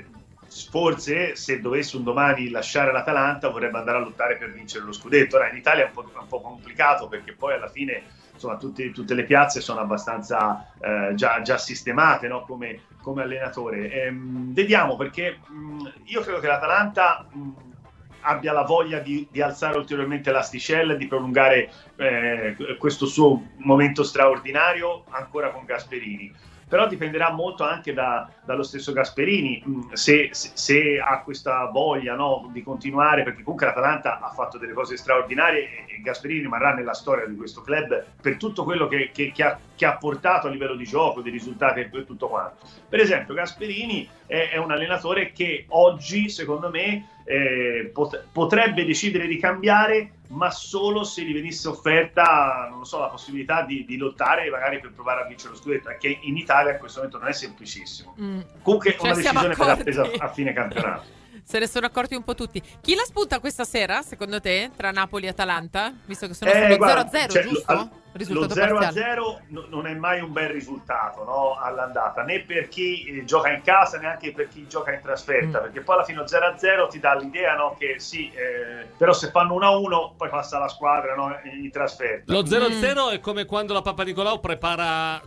forse se dovesse un domani lasciare l'Atalanta vorrebbe andare a lottare per vincere lo scudetto. Ora in Italia è un po', un po' complicato perché poi alla fine insomma tutti, tutte le piazze sono abbastanza eh, già, già sistemate, no? come, come allenatore. Ehm, vediamo perché mh, io credo che l'Atalanta... Mh, abbia la voglia di, di alzare ulteriormente l'asticella e di prolungare eh, questo suo momento straordinario ancora con Gasperini. Però dipenderà molto anche da, dallo stesso Gasperini, se, se, se ha questa voglia no, di continuare, perché comunque l'Atalanta ha fatto delle cose straordinarie e, e Gasperini rimarrà nella storia di questo club per tutto quello che, che, che, ha, che ha portato a livello di gioco, di risultati e tutto quanto. Per esempio Gasperini è, è un allenatore che oggi, secondo me, eh, pot- potrebbe decidere di cambiare, ma solo se gli venisse offerta, non lo so, la possibilità di, di lottare magari per provare a vincere lo scudetto, perché in Italia in questo momento non è semplicissimo. Mm. Comunque cioè, una decisione per attesa a fine campionato. Se ne sono accorti un po' tutti. Chi la spunta questa sera, secondo te, tra Napoli e Atalanta? Visto che sono eh, sullo guarda, zero a zero, cioè, giusto? Lo, Risultato lo zero a parziale. zero no, non è mai un bel risultato, no, all'andata, né per chi eh, gioca in casa, neanche per chi gioca in trasferta, mm. perché poi alla fine lo zero a zero ti dà l'idea no, che sì, eh, però se fanno uno a uno poi passa la squadra no, in trasferta. Lo zero a zero mm. è come quando la Papanicolau prepara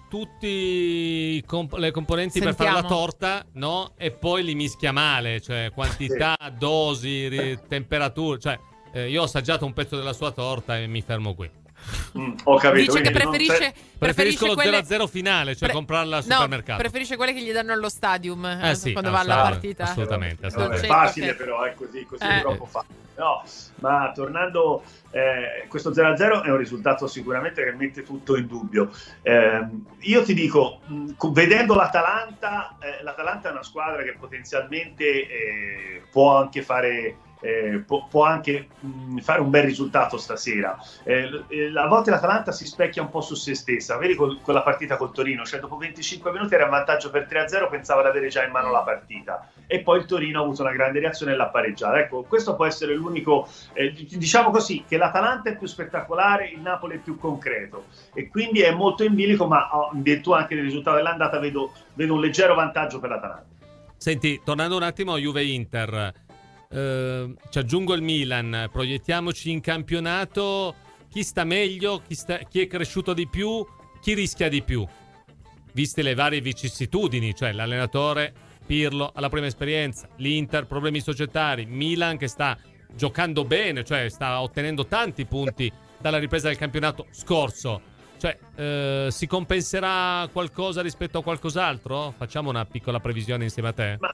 tutte comp- le componenti Sentiamo. per fare la torta, no? E poi li mischia male, cioè quantità, sì. dosi, ri- temperature, cioè eh, io ho assaggiato un pezzo della sua torta e mi fermo qui. Mm, ho capito. Dice che preferisce, preferisco lo quelle... zero a zero finale, cioè Pre... comprarla al no, supermercato. Preferisce quelle che gli danno allo stadium eh, eh sì, quando no, va alla so, partita. Assolutamente, assolutamente. È facile però, è così, così eh. troppo facile. No, ma tornando, eh, questo zero a zero è un risultato sicuramente che mette tutto in dubbio. Eh, io ti dico, mh, vedendo l'Atalanta, eh, l'Atalanta è una squadra che potenzialmente eh, può anche fare... Eh, può, può anche mh, fare un bel risultato stasera. Eh, eh, a volte l'Atalanta si specchia un po' su se stessa, vedi con quella partita col Torino, cioè dopo venticinque minuti era in vantaggio per tre a zero, pensava di avere già in mano la partita e poi il Torino ha avuto una grande reazione e l'ha pareggiata. Ecco, questo può essere l'unico, eh, diciamo così, che l'Atalanta è più spettacolare, il Napoli è più concreto e quindi è molto in bilico, ma oh, in virtù anche del risultato dell'andata vedo, vedo un leggero vantaggio per l'Atalanta. Senti, tornando un attimo a Juve-Inter, Uh, ci aggiungo il Milan, proiettiamoci in campionato, chi sta meglio, chi, sta, chi è cresciuto di più, chi rischia di più, viste le varie vicissitudini, cioè l'allenatore Pirlo alla prima esperienza, l'Inter problemi societari, Milan che sta giocando bene, cioè sta ottenendo tanti punti dalla ripresa del campionato scorso, cioè uh, si compenserà qualcosa rispetto a qualcos'altro? Facciamo una piccola previsione insieme a te. Ma...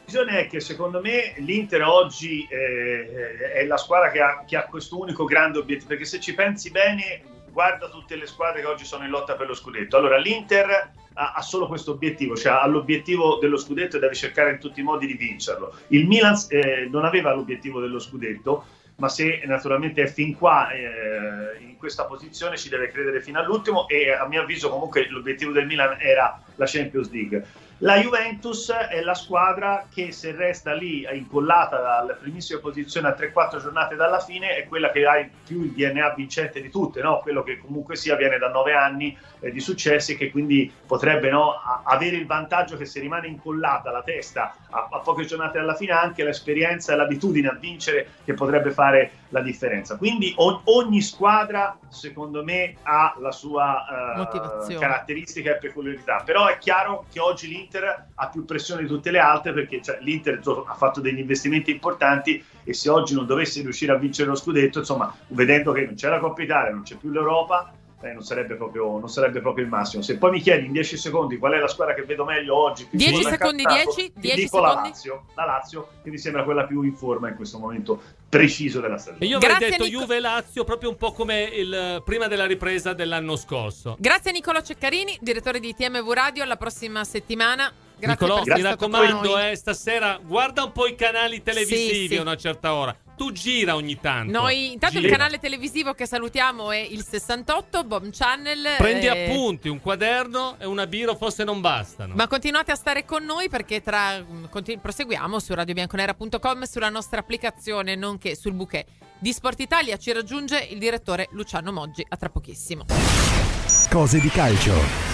è che secondo me l'Inter oggi eh, è la squadra che ha, che ha questo unico grande obiettivo, perché se ci pensi bene, guarda tutte le squadre che oggi sono in lotta per lo scudetto. Allora l'Inter ha, ha solo questo obiettivo, cioè ha l'obiettivo dello scudetto e deve cercare in tutti i modi di vincerlo. Il Milan eh, non aveva l'obiettivo dello scudetto, ma se naturalmente è fin qua eh, in questa posizione ci deve credere fino all'ultimo, e a mio avviso comunque l'obiettivo del Milan era la Champions League. La Juventus è la squadra che, se resta lì incollata dalle primissime posizioni a tre quattro giornate dalla fine, è quella che ha più il D N A vincente di tutte, no? Quello che comunque sia viene da nove anni eh, di successi, che quindi potrebbe, no, a- avere il vantaggio che, se rimane incollata la testa a, a poche giornate dalla fine, anche l'esperienza e l'abitudine a vincere che potrebbe fare la differenza. Quindi o- ogni squadra secondo me ha la sua uh, caratteristica e peculiarità, però è chiaro che oggi l'Inter ha più pressione di tutte le altre, perché cioè, l'Inter ha fatto degli investimenti importanti, e se oggi non dovesse riuscire a vincere lo scudetto, insomma, vedendo che non c'è la Coppa Italia, non c'è più l'Europa, eh, non sarebbe proprio non sarebbe proprio il massimo. Se poi mi chiedi in dieci secondi qual è la squadra che vedo meglio oggi, dieci secondi, dieci, dieci dico secondi. la Lazio, la Lazio che mi sembra quella più in forma in questo momento preciso della stagione. E io avrei detto Nico... Juve Lazio proprio un po' come il prima della ripresa dell'anno scorso. Grazie a Nicolò Ceccarini, direttore di T M V Radio, alla prossima settimana. Grazie. Nicolò, per mi raccomando, eh, stasera guarda un po' i canali televisivi, sì, sì, a una certa ora. Tu gira ogni tanto. Noi, intanto gira. Il canale televisivo che salutiamo è il sessantotto, Bomb Channel. Prendi eh... appunti, un quaderno e una birra forse non bastano. Ma continuate a stare con noi, perché tra continu- proseguiamo su radio bianconera punto com, sulla nostra applicazione, nonché sul bouquet di Sport Italia. Ci raggiunge il direttore Luciano Moggi. A tra pochissimo. Cose di calcio.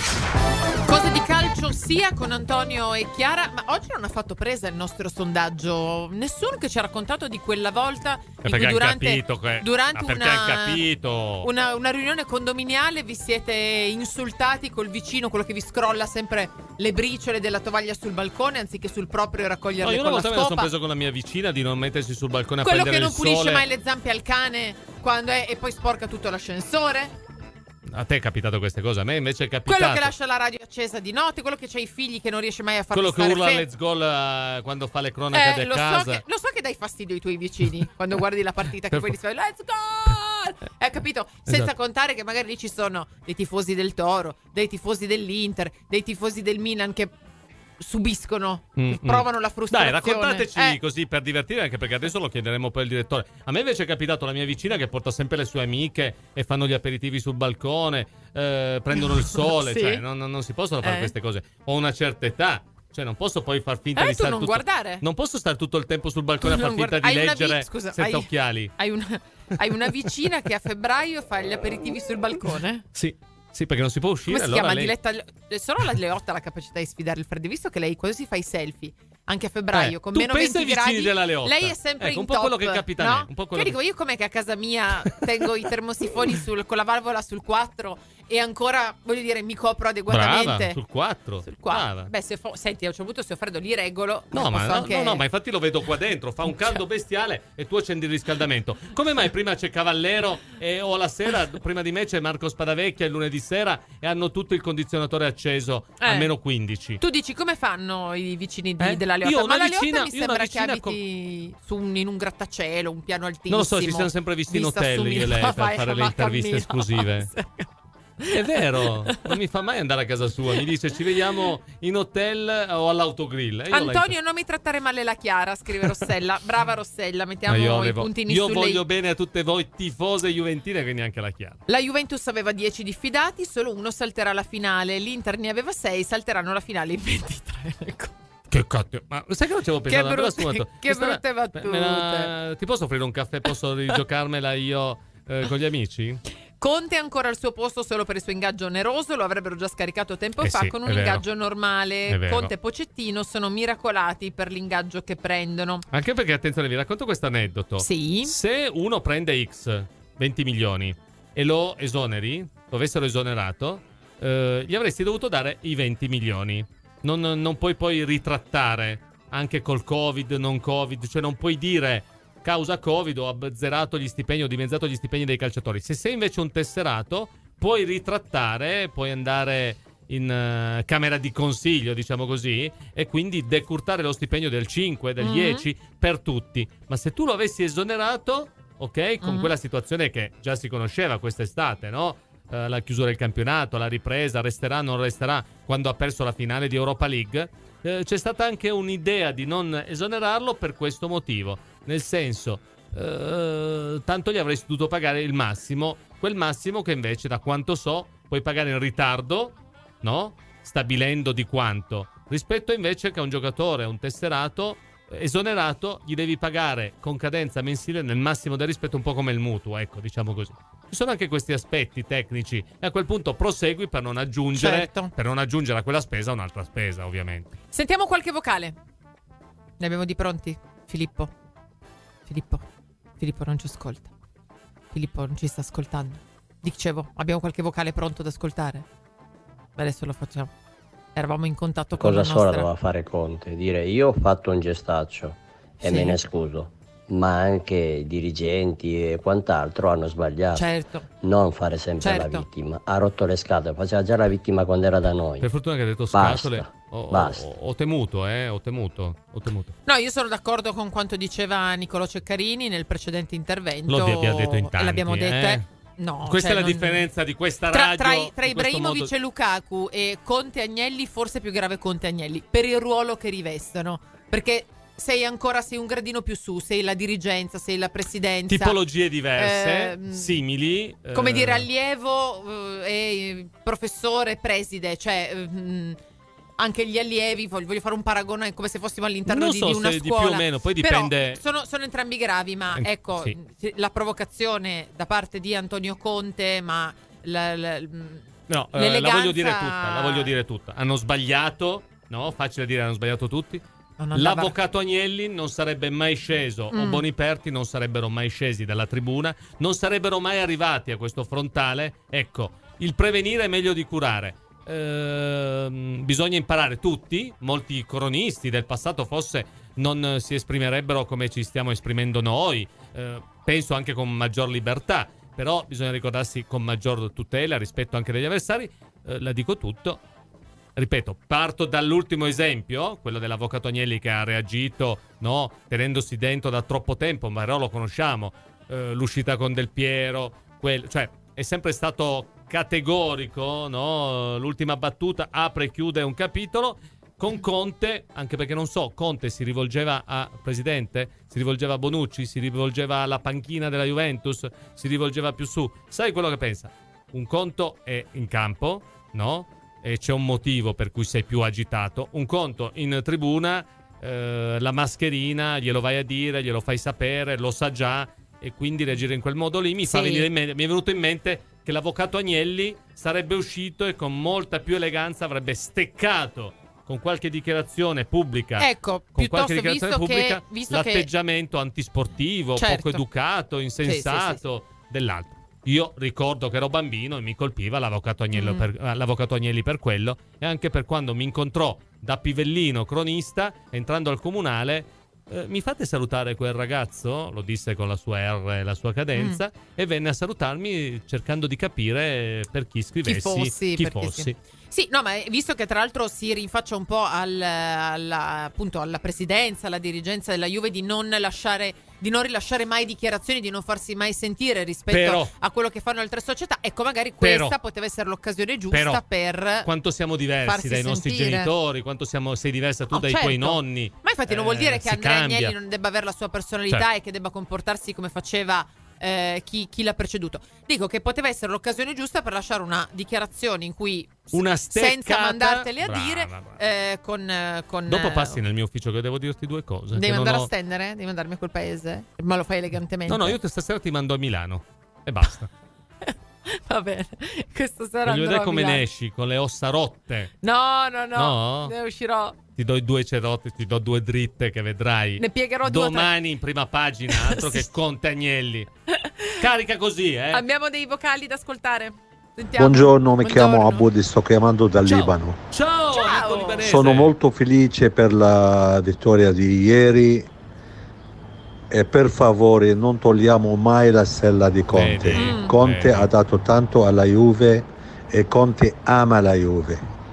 Cose di calcio sia con Antonio e Chiara, ma oggi non ha fatto presa il nostro sondaggio. Nessuno che ci ha raccontato di quella volta in cui durante, capito che, durante una, capito. Una, una riunione condominiale vi siete insultati col vicino, quello che vi scrolla sempre le briciole della tovaglia sul balcone anziché sul proprio raccoglierle no, con la scopa. Io una volta me la sono preso con la mia vicina di non mettersi sul balcone quello a prendere il sole. Quello che non pulisce mai le zampe al cane quando è, e poi sporca tutto l'ascensore. A te è capitato queste cose, a me invece è capitato. Quello che lascia la radio accesa di notte, quello che c'ha i figli che non riesce mai a farli quello stare che urla fe- let's goal uh, quando fa le cronache eh, di lo casa. So che, lo so che dai fastidio ai tuoi vicini quando guardi la partita, che poi ti fai let's goal! Eh, capito? Senza esatto. contare che magari lì ci sono dei tifosi del Toro, dei tifosi dell'Inter, dei tifosi del Milan che subiscono, mm, provano mm. la frustrazione. Dai, raccontateci eh. così per divertire, anche perché adesso lo chiederemo poi al direttore. A me invece è capitato la mia vicina che porta sempre le sue amiche e fanno gli aperitivi sul balcone, eh, prendono il sole, sì. cioè non, non si possono fare eh. queste cose. Ho una certa età, cioè non posso poi far finta eh, di tu stare non tutto... guardare. Non posso stare tutto il tempo sul balcone a far finta guarda... di hai leggere vi... Scusa, senza hai... occhiali. Hai una... hai una vicina che a febbraio fa gli aperitivi sul balcone? Sì. Sì, perché non si può uscire. Come si allora chiama? lei... Diletta... Solo la Leotta ha la capacità di sfidare il freddo, visto che lei quando si fa i selfie anche a febbraio eh, con tu meno pensa venti ai vicini gradi della Leotta. Lei è sempre ecco, in un po' top, quello che capita no? a me, un po' quello che che... dico io, com'è che a casa mia tengo i termosifoni sul, con la valvola sul quattro e ancora, voglio dire, mi copro adeguatamente. Brava, sul quattro. Sul quattro. Beh, se fo... senti, a un certo punto se ho freddo li regolo. No, ma, no, anche... no, no, ma infatti lo vedo qua dentro, fa un caldo bestiale e tu accendi il riscaldamento. Come mai prima c'è Cavallero e o la sera, prima di me c'è Marco Spadavecchia il lunedì sera e hanno tutto il condizionatore acceso eh. a meno quindici. Tu dici come fanno i vicini di, eh? della Leotta? Io ma la vicina, Leotta mi sembra che abiti com... su un, in un grattacielo, un piano altissimo. Non lo so, ci siamo sempre visti in hotel io e lei per fare le interviste cammino. esclusive. È vero, non mi fa mai andare a casa sua. Mi dice ci vediamo in hotel o all'autogrill. Antonio, non mi trattare male la Chiara, scrive Rossella. Brava Rossella, mettiamo i avevo, puntini io sulle... Io voglio bene a tutte voi tifose juventine, che neanche la Chiara. La Juventus aveva dieci diffidati, solo uno salterà la finale. L'Inter ne aveva sei, salteranno la finale in ventitré. Ecco. Che cazzo, ma sai che non ci avevo pensato? Che brutte, che brutte battute. Me la... Ti posso offrire un caffè? Posso rigiocarmela io eh, con gli amici? Conte ancora al suo posto solo per il suo ingaggio oneroso, lo avrebbero già scaricato tempo eh fa sì, con un vero. ingaggio normale. Conte e Pochettino sono miracolati per l'ingaggio che prendono. Anche perché, attenzione, vi racconto questo aneddoto. Sì. Se uno prende X, venti milioni, e lo esoneri, lo avessero esonerato, eh, gli avresti dovuto dare i venti milioni. Non, non puoi poi ritrattare, anche col Covid, non Covid, cioè non puoi dire... causa Covid ho azzerato gli stipendi, ho dimezzato gli stipendi dei calciatori. Se sei invece un tesserato, puoi ritrattare, puoi andare in uh, camera di consiglio, diciamo così, e quindi decurtare lo stipendio del cinque, del Mhm. dieci per tutti. Ma se tu lo avessi esonerato, ok, con Mhm. quella situazione che già si conosceva quest'estate, no? Eh, la chiusura del campionato, la ripresa, resterà, non resterà, quando ha perso la finale di Europa League, eh, c'è stata anche un'idea di non esonerarlo per questo motivo, nel senso, eh, tanto gli avresti dovuto pagare il massimo, quel massimo che invece, da quanto so, puoi pagare in ritardo, no? Stabilendo di quanto, rispetto invece che a un giocatore, un tesserato esonerato, gli devi pagare con cadenza mensile nel massimo del rispetto, un po' come il mutuo, ecco, diciamo così. Ci sono anche questi aspetti tecnici e a quel punto prosegui per non aggiungere Certo. per non aggiungere a quella spesa un'altra spesa, ovviamente. Sentiamo qualche vocale. Ne abbiamo di pronti? Filippo. Filippo. Filippo non ci ascolta. Filippo non ci sta ascoltando. Dicevo, abbiamo qualche vocale pronto da ascoltare? Adesso lo facciamo. Eravamo in contatto con Cosa la sola nostra... doveva fare Conte? Dire io ho fatto un gestaccio e Sì. me ne scuso, ma anche i dirigenti e quant'altro hanno sbagliato. Certo. Non fare sempre Certo. la vittima. Ha rotto le scatole, faceva già la vittima quando era da noi. Per fortuna che hai detto Basta, scatole. Ho, ho- basta. ho temuto, eh, ho temuto, ho temuto. No, io sono d'accordo con quanto diceva Niccolò Ceccarini nel precedente intervento. Lo abbiamo detto in E tanti, l'abbiamo detto, eh. eh. No, Questa cioè è la non- differenza di questa Tra, radio. tra, i- tra di questo Ibrahimovic modo- e Lukaku e Conte e Agnelli, forse è più grave Conte e Agnelli per il ruolo che rivestono, perché sei ancora sei un gradino più su, sei la dirigenza, sei la presidenza, Tipologie diverse, Ehm, simili. come eh, dire allievo eh, e professore preside, cioè mm, anche gli allievi, voglio, voglio fare un paragone come se fossimo all'interno Non di, so di una se di scuola. più o meno, poi Però dipende- sono, sono entrambi gravi, ma Eh, ecco, sì. sì, la provocazione da parte di Antonio Conte, ma la, la- No, eh, la l'eleganza- voglio dire tutta, la voglio dire tutta. Hanno sbagliato, no? Facile dire, hanno sbagliato tutti. Non andava- L'avvocato Agnelli non sarebbe mai sceso, o Mm. Boniperti non sarebbero mai scesi dalla tribuna, non sarebbero mai arrivati a questo frontale. Ecco, il prevenire è meglio di curare. Ehm, bisogna imparare tutti, molti cronisti del passato forse non si esprimerebbero come ci stiamo esprimendo noi, eh, penso anche con maggior libertà, però bisogna ricordarsi con maggior tutela rispetto anche degli avversari. Eh, la dico tutto. Ripeto, parto dall'ultimo esempio, quello dell'avvocato Agnelli che ha reagito, no, tenendosi dentro da troppo tempo, ma però lo conosciamo, eh, l'uscita con Del Piero, quel, cioè è sempre stato categorico, no? L'ultima battuta apre e chiude un capitolo. Con Conte, anche perché non so, Conte si rivolgeva a Presidente, si rivolgeva a Bonucci, si rivolgeva alla panchina della Juventus, si rivolgeva più su. Sai quello che pensa? Un conto è in campo, no? E c'è un motivo per cui sei più agitato. Un conto in tribuna, eh, la mascherina, glielo vai a dire, glielo fai sapere, lo sa già, e quindi reagire in quel modo lì mi fa Sì. venire in mente, mi è venuto in mente che l'avvocato Agnelli sarebbe uscito e con molta più eleganza avrebbe steccato con qualche dichiarazione pubblica, Ecco, con qualche piuttosto dichiarazione visto pubblica, che, visto che l'atteggiamento antisportivo, Certo. poco educato, insensato dell'altro. Io ricordo che ero bambino e mi colpiva l'avvocato Agnelli, Mm. per, eh, l'avvocato Agnelli per quello, e anche per quando mi incontrò da pivellino cronista entrando al comunale. Eh, mi fate salutare quel ragazzo? Lo disse con la sua R e la sua cadenza, Mm. e venne a salutarmi cercando di capire per chi scrivessi, chi fossi, chi perché fossi. sì. Sì, no, ma visto che tra l'altro si rinfaccia un po' al, alla, appunto, alla presidenza, alla dirigenza della Juve di non lasciare, di non rilasciare mai dichiarazioni, di non farsi mai sentire rispetto Però- a quello che fanno altre società. Ecco, magari questa Però- poteva essere l'occasione giusta Però, per quanto siamo diversi farsi dai nostri sentire. genitori, quanto siamo, sei diversa tu Oh, dai certo. tuoi nonni. Ma infatti non vuol Eh, dire che si Andrea cambia. Agnelli non debba avere la sua personalità Certo. e che debba comportarsi come faceva eh, chi, chi l'ha preceduto. Dico che poteva essere l'occasione giusta per lasciare una dichiarazione in cui s- Una senza steccata. mandarteli a Brava, dire brava. eh, con, eh, con Dopo eh, passi nel mio ufficio che devo dirti due cose. devi che non andare ho- a stendere? Devi mandarmi a quel paese? Ma lo fai elegantemente? No, no, io stasera ti mando a Milano e basta. Va bene, questa sera Voglio andrò vedere a come Milano. ne esci, con le ossa rotte. No, no, no, No? ne uscirò. Ti do i due cerotti, ti do due dritte che vedrai. Ne piegherò due o tre. Domani in prima pagina, altro che Conte Agnelli. Carica così, eh. Abbiamo dei vocali da ascoltare. Sentiamo. Buongiorno, mi chiamo Buongiorno. Abud, sto chiamando dal Ciao. Libano. Ciao, Ciao. amico libanese. Sono molto felice per la vittoria di ieri e per favore non togliamo mai la stella di Conte. Vedi? Mm. Conte Vedi. ha dato tanto alla Juve e Conte ama la Juve.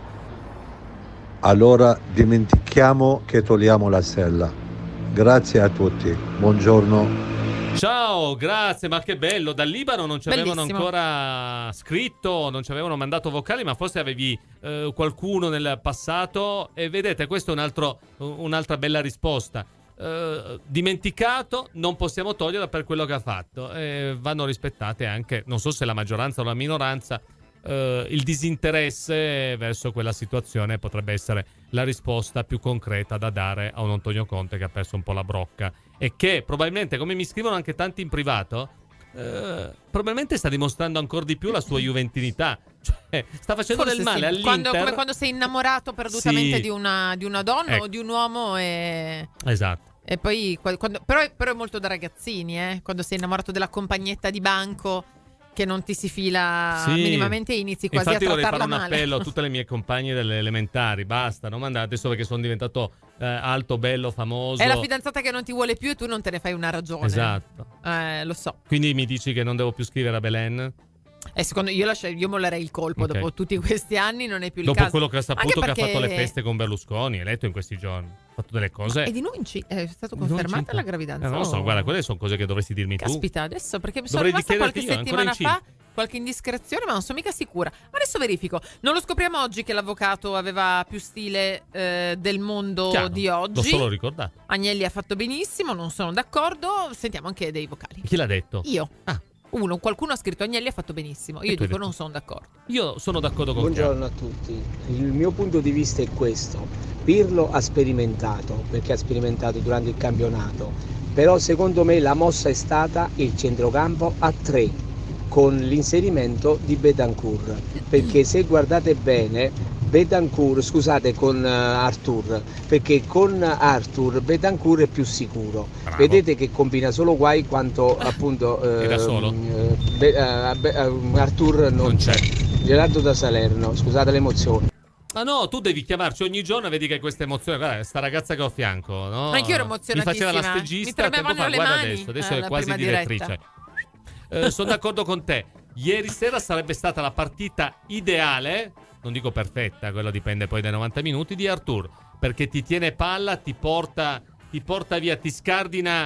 allora dimentichiamo che togliamo la sella. Grazie a tutti, buongiorno. Ciao, grazie, ma che bello. Dal Libano non ci avevano Bellissimo. ancora scritto, non ci avevano mandato vocali, ma forse avevi eh, qualcuno nel passato. E vedete, questa è un altro, un'altra bella risposta. Eh, dimenticato, non possiamo toglierla per quello che ha fatto. E vanno rispettate anche, non so se la maggioranza o la minoranza, eh, il disinteresse verso quella situazione potrebbe essere la risposta più concreta da dare a un Antonio Conte che ha perso un po' la brocca e che probabilmente, come mi scrivono anche tanti in privato, eh, probabilmente sta dimostrando ancora di più la sua juventinità, cioè sta facendo Forse del male sì. all'Inter. Quando, come quando sei innamorato perdutamente Sì. di, una, di una donna Ecco. o di un uomo e... Esatto. E poi, qua- quando, però, è, però è molto da ragazzini, eh? Quando sei innamorato della compagnetta di banco che non ti si fila Sì. minimamente e inizi quasi Infatti a vorrei fare trattarla un male. appello a tutte le mie compagne delle elementari, basta, non mandate adesso perché sono diventato eh, alto, bello, famoso. È la fidanzata che non ti vuole più e tu non te ne fai una ragione. Esatto. Eh, lo so. Quindi mi dici che non devo più scrivere a Belen? E secondo io, lascio, io mollerei il colpo. Ok. Dopo tutti questi anni non è più il Dopo caso. quello che ha saputo Anche che ha fatto le perché- feste con Berlusconi, hai letto in questi giorni, ha fatto delle cose. E di nuovo inci- è stato Di nuovo confermata incinta? la gravidanza? Eh, non lo so, Oh. guarda, quelle sono cose che dovresti dirmi tu. Caspita, adesso perché mi sono Dovrei rimasta qualche chiederti io, è ancora settimana fa incinta. qualche indiscrezione, ma non sono mica sicura. Ma adesso verifico. Non lo scopriamo oggi che l'avvocato aveva più stile eh, del mondo Chiaro, di oggi. l'ho solo ricordato. Agnelli ha fatto benissimo, non sono d'accordo. Sentiamo anche dei vocali. Chi l'ha detto? Io. Ah. Uno, qualcuno ha scritto Agnelli ha fatto benissimo. Io E tu hai dico detto? non sono d'accordo. Io sono d'accordo con Buongiorno a tutti, il mio punto di vista è questo: Pirlo ha sperimentato, perché ha sperimentato durante il campionato, però secondo me la mossa è stata il centrocampo a tre con l'inserimento di Bentancur, perché se guardate bene Bentancur, scusate, con uh, Arthur, perché con Arthur Bentancur è più sicuro. Bravo. Vedete che combina solo guai quanto appunto E da solo? eh, Be- eh, Be- eh, Arthur non, Non c'è. Gerardo da Salerno, scusate l'emozione. Ma no, tu devi chiamarci ogni giorno e vedi che hai questa emozione. Guarda, sta ragazza che ho a fianco, no? Ma anch'io ero Mi faceva emozionatissima. la Mi stagista tempo tremavano fa. le Guarda mani adesso, adesso alla è quasi prima direttrice. diretta. Eh, sono d'accordo con te. Ieri sera sarebbe stata la partita ideale, non dico perfetta, quello dipende poi dai novanta minuti, di Arthur, perché ti tiene palla, ti porta, ti porta via, ti scardina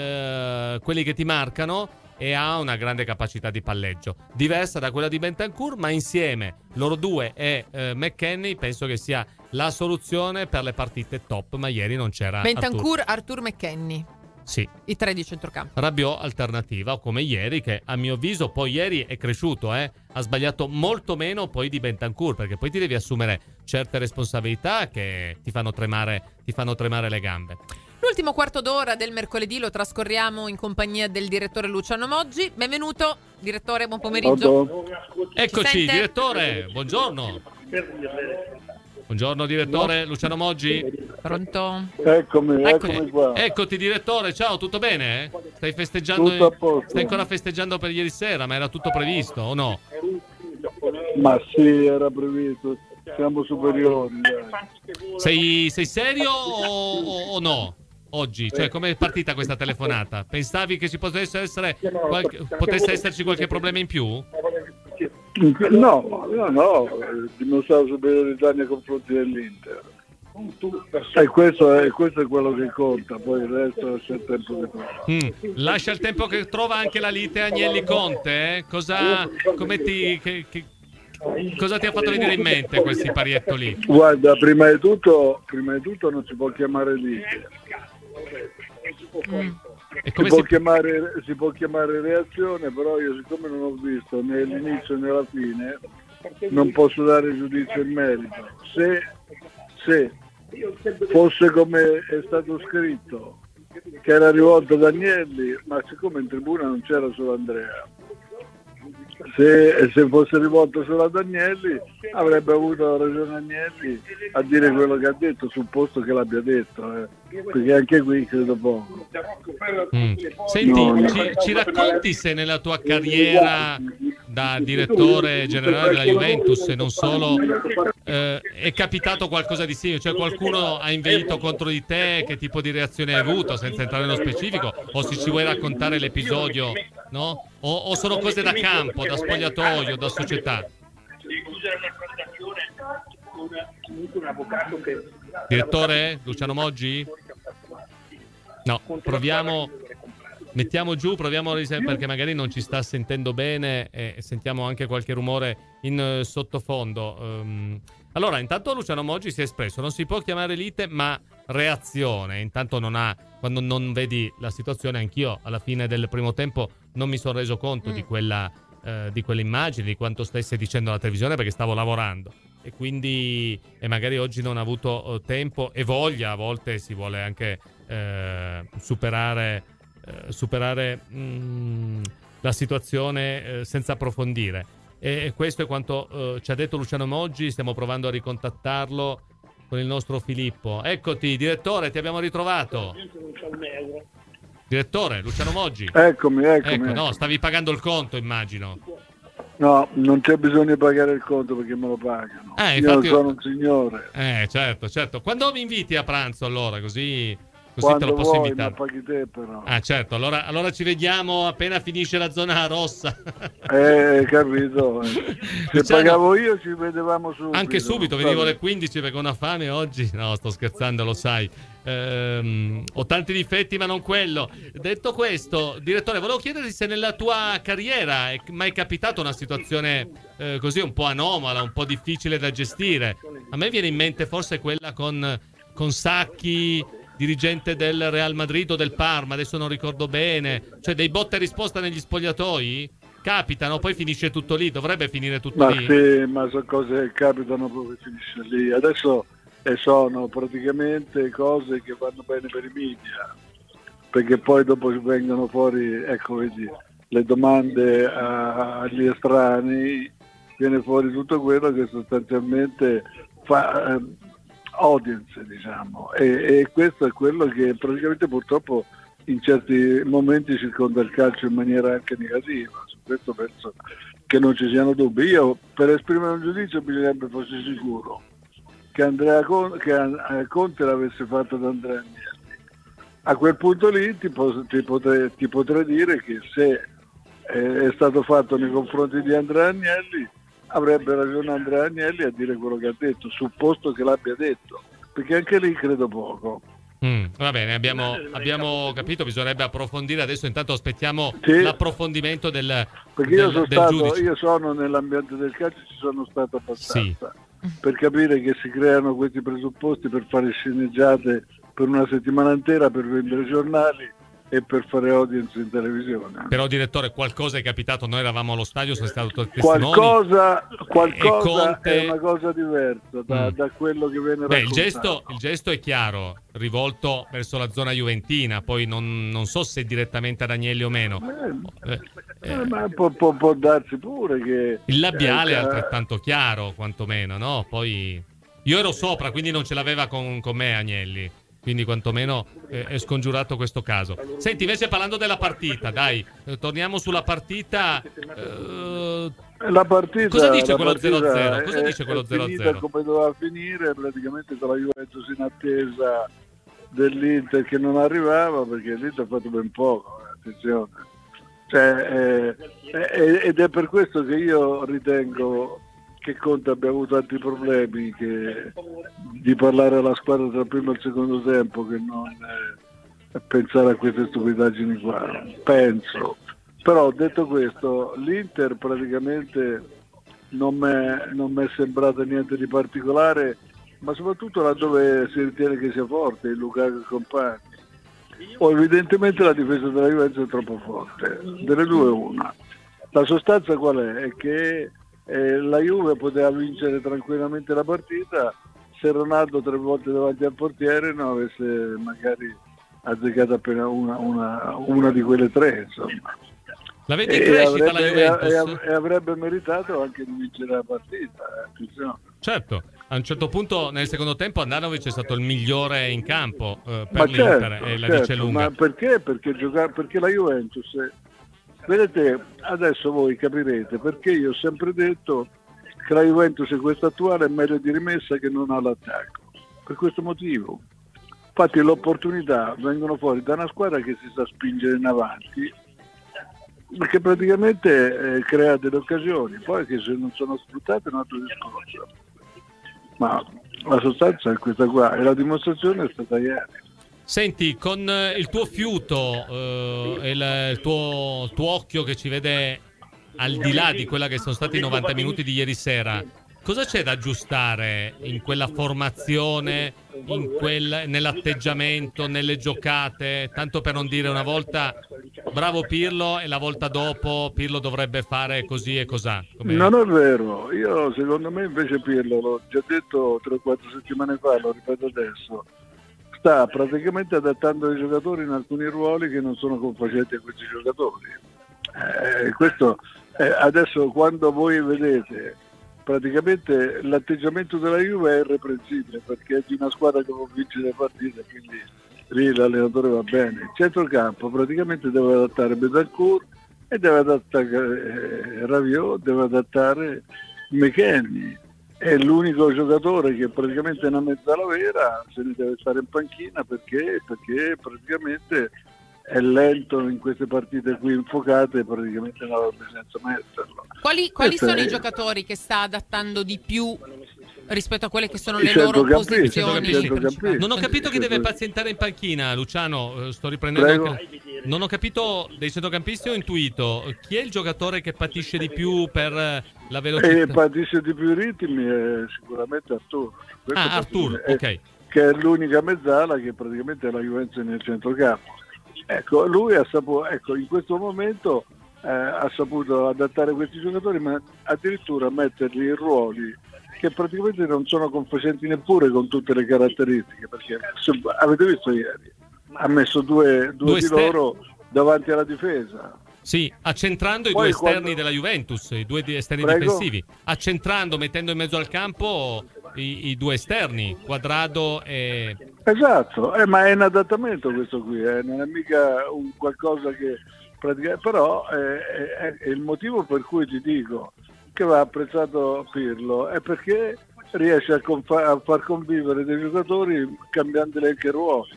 eh, quelli che ti marcano e ha una grande capacità di palleggio, diversa da quella di Bentancur, ma insieme loro due e eh, McKennie penso che sia la soluzione per le partite top, ma ieri non c'era Bentancur, Arthur. Arthur McKennie. Sì. I tre di centrocampo. Rabiot alternativa, come ieri, che a mio avviso poi ieri è cresciuto, eh? Ha sbagliato molto meno poi di Bentancur, perché poi ti devi assumere certe responsabilità che ti fanno tremare, ti fanno tremare le gambe. L'ultimo quarto d'ora del mercoledì lo trascorriamo in compagnia del direttore Luciano Moggi. Benvenuto, direttore, buon pomeriggio. Eccoci, Ci sente? direttore, buongiorno. Buongiorno direttore, Luciano Moggi. Pronto? Eccomi, Ecco- eccomi qua. Eccoti direttore, ciao, tutto bene? Stai festeggiando? Tutto a posto. Stai ancora festeggiando per ieri sera, ma era tutto previsto o no? Ma sì, era previsto. Siamo superiori. dai. Sei, sei serio o, o- o no? Oggi, cioè come è partita questa telefonata? Pensavi che ci potesse essere qualche, potesse esserci qualche problema in più? No, no, no, dimostravo superiorità nei confronti dell'Inter. E questo è, questo è quello che conta, poi il resto lascia il tempo che trova. Mm. Lascia il tempo che trova anche la lite Agnelli Conte, eh? Cosa, come ti, che- che- cosa ti ha fatto venire in mente questi pariettoli? Guarda, prima di tutto, prima di tutto non si può chiamare lite. Mm. E Si come può, si... chiamare, si può chiamare reazione, però io siccome non ho visto né l'inizio né la fine, non posso dare giudizio in merito. Se, se fosse come è stato scritto, che era rivolto ad Agnelli, ma siccome in tribuna non c'era solo Andrea, se, se fosse rivolto solo ad Agnelli avrebbe avuto ragione Agnelli a dire quello che ha detto, supposto che l'abbia detto, eh. Perché anche qui credo poco. Mm. Senti, No, no. Ci, ci racconti se nella tua carriera da direttore generale della Juventus e non solo eh, è capitato qualcosa di simile, cioè qualcuno ha inveito contro di te, che tipo di reazione hai avuto senza entrare nello specifico, o se ci vuoi raccontare l'episodio, no? O, o sono cose da campo, da spogliatoio, da società? comunque un avvocato che... Direttore Luciano Moggi? No, proviamo, mettiamo giù, proviamo a ris- perché magari non ci sta sentendo bene e sentiamo anche qualche rumore in uh, sottofondo. Um, allora, intanto Luciano Moggi si è espresso, non si può chiamare lite ma reazione, intanto non ha, quando non vedi la situazione, anch'io alla fine del primo tempo non mi sono reso conto mm. di quella uh, di quell'immagine, di quanto stesse dicendo la televisione perché stavo lavorando. E quindi e magari oggi non ha avuto uh, tempo e voglia, a volte si vuole anche eh, superare, eh, superare mh, la situazione eh, senza approfondire. E, e questo è quanto eh, ci ha detto Luciano Moggi. Stiamo provando a ricontattarlo con il nostro Filippo. Eccoti, direttore, ti abbiamo ritrovato. Direttore, Luciano Moggi. Eccomi, eccomi. Ecco, no, eccomi. stavi pagando il conto, immagino. No, non c'è bisogno di pagare il conto perché me lo pagano. Eh, Io infatti- sono un signore. Eh, certo, certo. Quando mi inviti a pranzo allora, così, così Quando te lo posso vuoi, invitare. ma paghi te però. Ah, certo, allora, allora ci vediamo appena finisce la zona rossa. Eh, capito. Se Luciano- pagavo io ci vedevamo subito. Anche subito, venivo Vabbè. alle quindici perché ho una fame oggi. No, sto scherzando, lo sai. Ehm, ho tanti difetti, ma non quello. Detto questo, direttore, volevo chiederti se nella tua carriera è mai capitata una situazione eh, così un po' anomala, un po' difficile da gestire. A me viene in mente forse quella con, con Sacchi, dirigente del Real Madrid o del Parma, adesso non ricordo bene. Cioè dei botta e risposta negli spogliatoi capitano, poi finisce tutto lì. Dovrebbe finire tutto Ma lì. sì, ma sono cose che capitano proprio finisce lì. Adesso eh, sono praticamente cose che vanno bene per i media, perché poi dopo vengono fuori, ecco vedi, le domande a- agli estranei, viene fuori tutto quello che sostanzialmente fa eh, audience, diciamo, e, e questo è quello che praticamente purtroppo in certi momenti circonda il calcio in maniera anche negativa. Su questo penso che non ci siano dubbi. Io per esprimere un giudizio bisognerebbe fosse sicuro che Andrea Con- che eh, Conte l'avesse fatto ad Andrea Agnelli. A quel punto lì ti, pos- ti, potrei, ti potrei dire che se eh, è stato fatto nei confronti di Andrea Agnelli avrebbe ragione Andrea Agnelli a dire quello che ha detto, supposto che l'abbia detto, perché anche lì credo poco. Mm, va bene, abbiamo, abbiamo capito, bisognerebbe approfondire. Adesso intanto aspettiamo Sì. l'approfondimento del, Perché del, io sono del stato, giudice. io sono nell'ambiente del calcio, ci sono stato abbastanza Sì. per capire che si creano questi presupposti per fare sceneggiate per una settimana intera, per vendere giornali e per fare audience in televisione. Però direttore, qualcosa è capitato, noi eravamo allo stadio, sono stato testimoni. Qualcosa, E qualcosa Conte- è una cosa diversa da, Mm. da quello che viene Beh, il raccontato. gesto, il gesto è chiaro, rivolto verso la zona juventina, poi non, non so se direttamente ad Agnelli o meno. Eh, Eh, ma può, può- può darsi pure che il labiale eh, è altrettanto chiaro, quantomeno, no? Poi io ero sopra, quindi non ce l'aveva con, con me Agnelli. Quindi quantomeno eh, è scongiurato questo caso. Senti, invece parlando della partita, dai, eh, torniamo sulla partita. eh, La partita, Cosa dice la quello partita zero a zero? Cosa è- dice quello è zero a finita zero? come doveva finire, praticamente con la Juventus in attesa dell'Inter che non arrivava, perché l'Inter ha fatto ben poco, eh, attenzione. Cioè, eh, eh, ed è per questo che io ritengo che Conte abbia avuto altri problemi che di parlare alla squadra tra il primo e il secondo tempo che non eh, pensare a queste stupidaggini qua. Penso. Però detto questo, l'Inter praticamente non mi è non m'è sembrato niente di particolare, ma soprattutto laddove si ritiene che sia forte, il Lukaku e compagni. O evidentemente la difesa della Juventus è troppo forte, delle due una. La sostanza qual è? È che eh, la Juve poteva vincere tranquillamente la partita se Ronaldo tre volte davanti al portiere non avesse magari azzeccato appena una, una, una di quelle tre, insomma. La vedi in E crescita la avrebbe, Juventus? e, e avrebbe meritato anche di vincere la partita, eh, attenzione. Certo, a un certo punto nel secondo tempo Andanovic è stato il migliore in campo eh, per Ma l'Inter certo, e la certo, dice lunga. ma perché? Perché, giocare, perché la Juventus, eh, vedete, adesso voi capirete perché io ho sempre detto che la Juventus in questa attuale è meglio di rimessa che non ha l'attacco, per questo motivo. Infatti le opportunità vengono fuori da una squadra che si sa spingere in avanti, perché praticamente eh, crea delle occasioni, poi che se non sono sfruttate è un altro discorso. ma la sostanza è questa qua e la dimostrazione è stata ieri. Senti, con eh, il tuo fiuto eh, e il, il tuo, tuo occhio che ci vede al di là di quella che sono stati i novanta minuti di ieri sera, cosa c'è da aggiustare in quella formazione, in quel, nell'atteggiamento, nelle giocate? Tanto per non dire una volta bravo Pirlo e la volta dopo Pirlo dovrebbe fare così e cosà. Come... Non è vero, io secondo me invece Pirlo, l'ho già detto tre o quattro settimane fa, lo ripeto adesso, sta praticamente adattando i giocatori in alcuni ruoli che non sono confacenti a questi giocatori. Eh, questo eh, adesso quando voi vedete praticamente l'atteggiamento della Juve è irreprensibile, perché è di una squadra che può vincere le partite, quindi lì l'allenatore va bene. Il centrocampo praticamente deve adattare Bentancur e deve adattare eh, Rabiot, deve adattare McKennie. È l'unico giocatore che praticamente è una mezzala vera, se ne deve stare in panchina perché, perché praticamente è lento in queste partite qui infocate, praticamente non avrebbe senso metterlo. Quali, quali Questo sono è... i giocatori che sta adattando di più rispetto a quelle che sono I le loro centrocampisti, posizioni? i centrocampisti. Non ho capito chi deve pazientare in panchina, Luciano, eh, sto riprendendo anche... Non ho capito dei centrocampisti, ho intuito chi è il giocatore che patisce di più per eh, la velocità? E patisce di più i ritmi è sicuramente Arturo. Questo Ah, Arturo, è, ok. Che è l'unica mezzala che praticamente è la Juventus nel centrocampo. Ecco, lui ha saputo, ecco, in questo momento eh, ha saputo adattare questi giocatori, ma addirittura metterli in ruoli che praticamente non sono confacenti neppure con tutte le caratteristiche, perché se, avete visto ieri, ha messo due, due, Due di ster- loro davanti alla difesa. Sì, accentrando i Poi due esterni quando- della Juventus, i due di- esterni Prego? difensivi, accentrando, mettendo in mezzo al campo i, i due esterni, Quadrado e... Esatto, eh, ma è un adattamento questo qui, eh, non è mica un qualcosa che praticamente, però eh, è, è il motivo per cui ti dico che va apprezzato Pirlo, è perché riesce a, confa- a far convivere dei giocatori cambiandoli anche ruoli.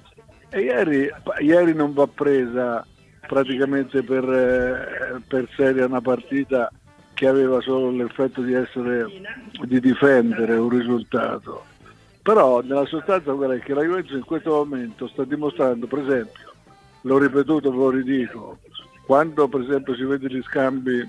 E ieri, ieri non va presa praticamente per, eh, per seria una partita che aveva solo l'effetto di essere di difendere un risultato. Però nella sostanza quella è che la Juventus in questo momento sta dimostrando, per esempio, l'ho ripetuto, ve lo ridico, quando per esempio si vede gli scambi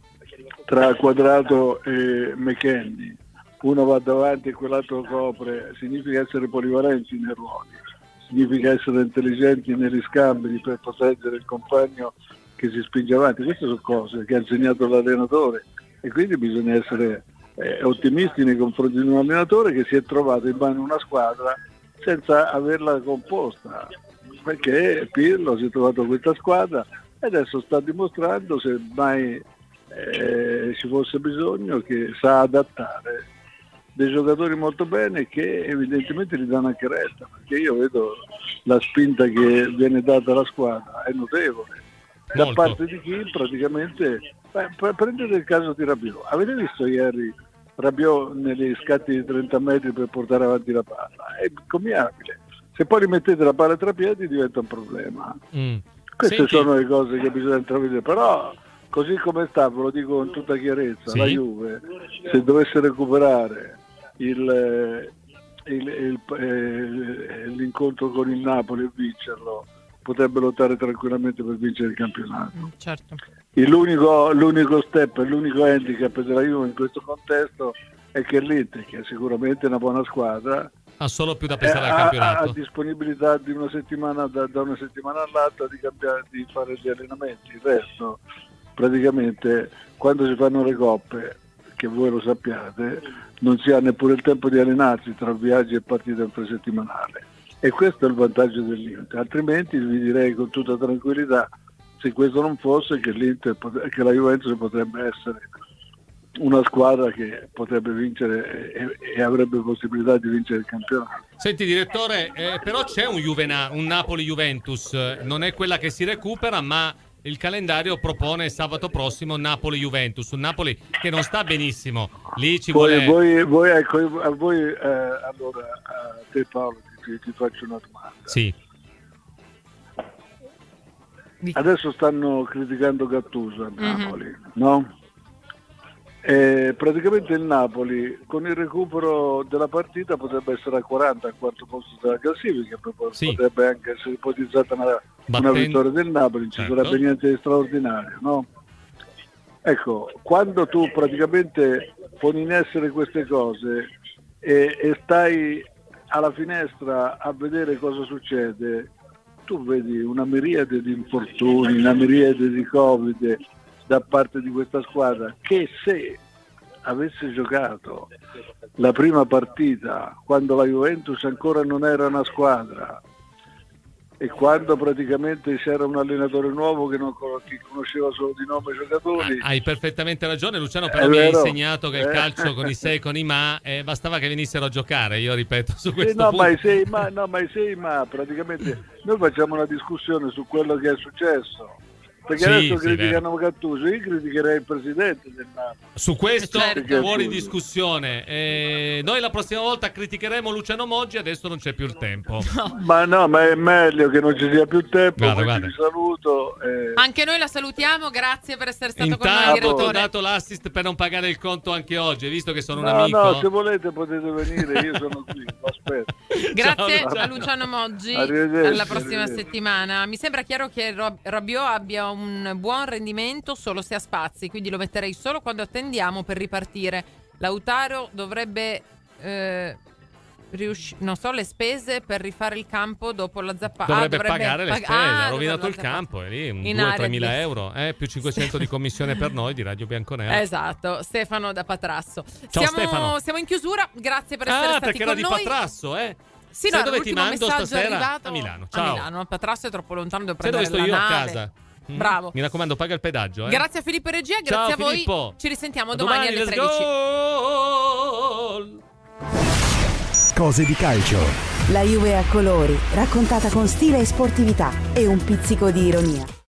tra Quadrado e McKennie, uno va davanti e quell'altro copre, significa essere polivalenti nei ruoli, significa essere intelligenti negli scambi per proteggere il compagno che si spinge avanti. Queste sono cose che ha insegnato l'allenatore e quindi bisogna essere eh, ottimisti nei confronti di un allenatore che si è trovato in mano una squadra senza averla composta, perché Pirlo si è trovato questa squadra e adesso sta dimostrando, se mai eh, ci fosse bisogno, che sa adattare dei giocatori molto bene che evidentemente gli danno anche retta, perché io vedo la spinta che viene data alla squadra è notevole da Molto. parte di chi praticamente beh, prendete il caso di Rabiot, avete visto ieri Rabiot negli scatti di trenta metri per portare avanti la palla, è commiabile, se poi rimettete la palla tra piedi diventa un problema. Mm. Queste Senti- sono le cose che bisogna intravedere, però così come sta, ve lo dico con tutta chiarezza, Sì. la Juve se dovesse recuperare il, il, il, eh, l'incontro con il Napoli e vincerlo, potrebbe lottare tranquillamente per vincere il campionato. Certo. E l'unico, l'unico step, l'unico handicap della Juve in questo contesto è che l'Inter, che è sicuramente una buona squadra, Ha solo più da eh, pensare al ha, ha campionato. disponibilità di una settimana da, da una settimana all'altra di, cambiare, di fare gli allenamenti. Il resto, praticamente, quando si fanno le coppe, che voi lo sappiate, non si ha neppure il tempo di allenarsi tra viaggi e partite infrasettimanali. E questo è il vantaggio dell'Inter. Altrimenti vi direi con tutta tranquillità, se questo non fosse, che l'Inter, pot- che la Juventus potrebbe essere una squadra che potrebbe vincere e, e avrebbe possibilità di vincere il campionato. Senti direttore, eh, però c'è un, Juvena, un Napoli-Juventus, eh, non è quella che si recupera, ma il calendario propone sabato prossimo Napoli-Juventus, un Napoli che non sta benissimo, lì ci Voi, vuole... voi, voi, ecco, a voi eh, allora a te Paolo ti, ti faccio una domanda. Sì. Adesso stanno criticando Gattuso a Napoli, Mhm. no? E praticamente il Napoli con il recupero della partita potrebbe essere a quaranta al quarto posto della classifica, Sì. potrebbe anche essere ipotizzata una, una Battendo- vittoria del Napoli, non ci Certo. sarebbe niente di straordinario, no? Ecco, quando tu praticamente poni in essere queste cose e, e stai alla finestra a vedere cosa succede, tu vedi una miriade di infortuni, una miriade di Covid da parte di questa squadra che se avesse giocato la prima partita quando la Juventus ancora non era una squadra e quando praticamente c'era un allenatore nuovo che non che conosceva solo di nome i giocatori. Hai perfettamente ragione, Luciano, però È mi hai vero. insegnato che il Eh. calcio con i se e con i ma eh, bastava che venissero a giocare, io ripeto su Sì, questo no, punto. ma i sei ma, no, ma i sei ma praticamente noi facciamo una discussione su quello che è successo. Perché Sì, adesso sì, criticano Gattuso, io criticherei il presidente del Napoli. Su questo Certo. fuori discussione. Eh, noi la prossima volta criticheremo Luciano Moggi, adesso non c'è più il tempo. Ma no, ma è meglio che non ci sia più tempo, Guarda, quindi guarda. vi saluto. eh. Anche noi la salutiamo, grazie per essere stato con noi, Intanto ho direttore. dato l'assist per non pagare il conto anche oggi, hai visto che sono un No, amico. no, se volete potete venire, io sono qui, lo aspetto. Grazie Ciao, a ciao. Luciano Moggi. Arrivederci, Alla prossima arrivederci. settimana. Mi sembra chiaro che Rob- Rabiot abbia un buon rendimento solo se ha spazi, quindi lo metterei solo quando attendiamo per ripartire. Lautaro dovrebbe eh, riusci- non so le spese per rifare il campo dopo la zappata. Dovrebbe, ah, dovrebbe pagare le pag- spese, ah, ha rovinato dopo il la zappata. campo, è lì un In due area tre mila di- euro, eh, più cinquecento di commissione per noi di Radio Bianconera. Esatto, Stefano da Patrasso. Ciao, siamo, Stefano. siamo in chiusura, grazie per essere Ah, stati perché con era di noi. Patrasso, eh? Sì, Sai no, dove ti l'ultimo mando messaggio è stasera? arrivato A Milano. A Ciao. Milano, Patrasso è troppo lontano, devo Sai prendere dove sto la io? A nave. casa. Mm? Bravo. Mi raccomando, paga il pedaggio, eh? Grazie a Filippo Regia, Ciao, grazie a voi. Filippo. Ci risentiamo A domani, domani, alle let's tredici. Cose di calcio. La Juve a colori, raccontata con stile e sportività e un pizzico di ironia.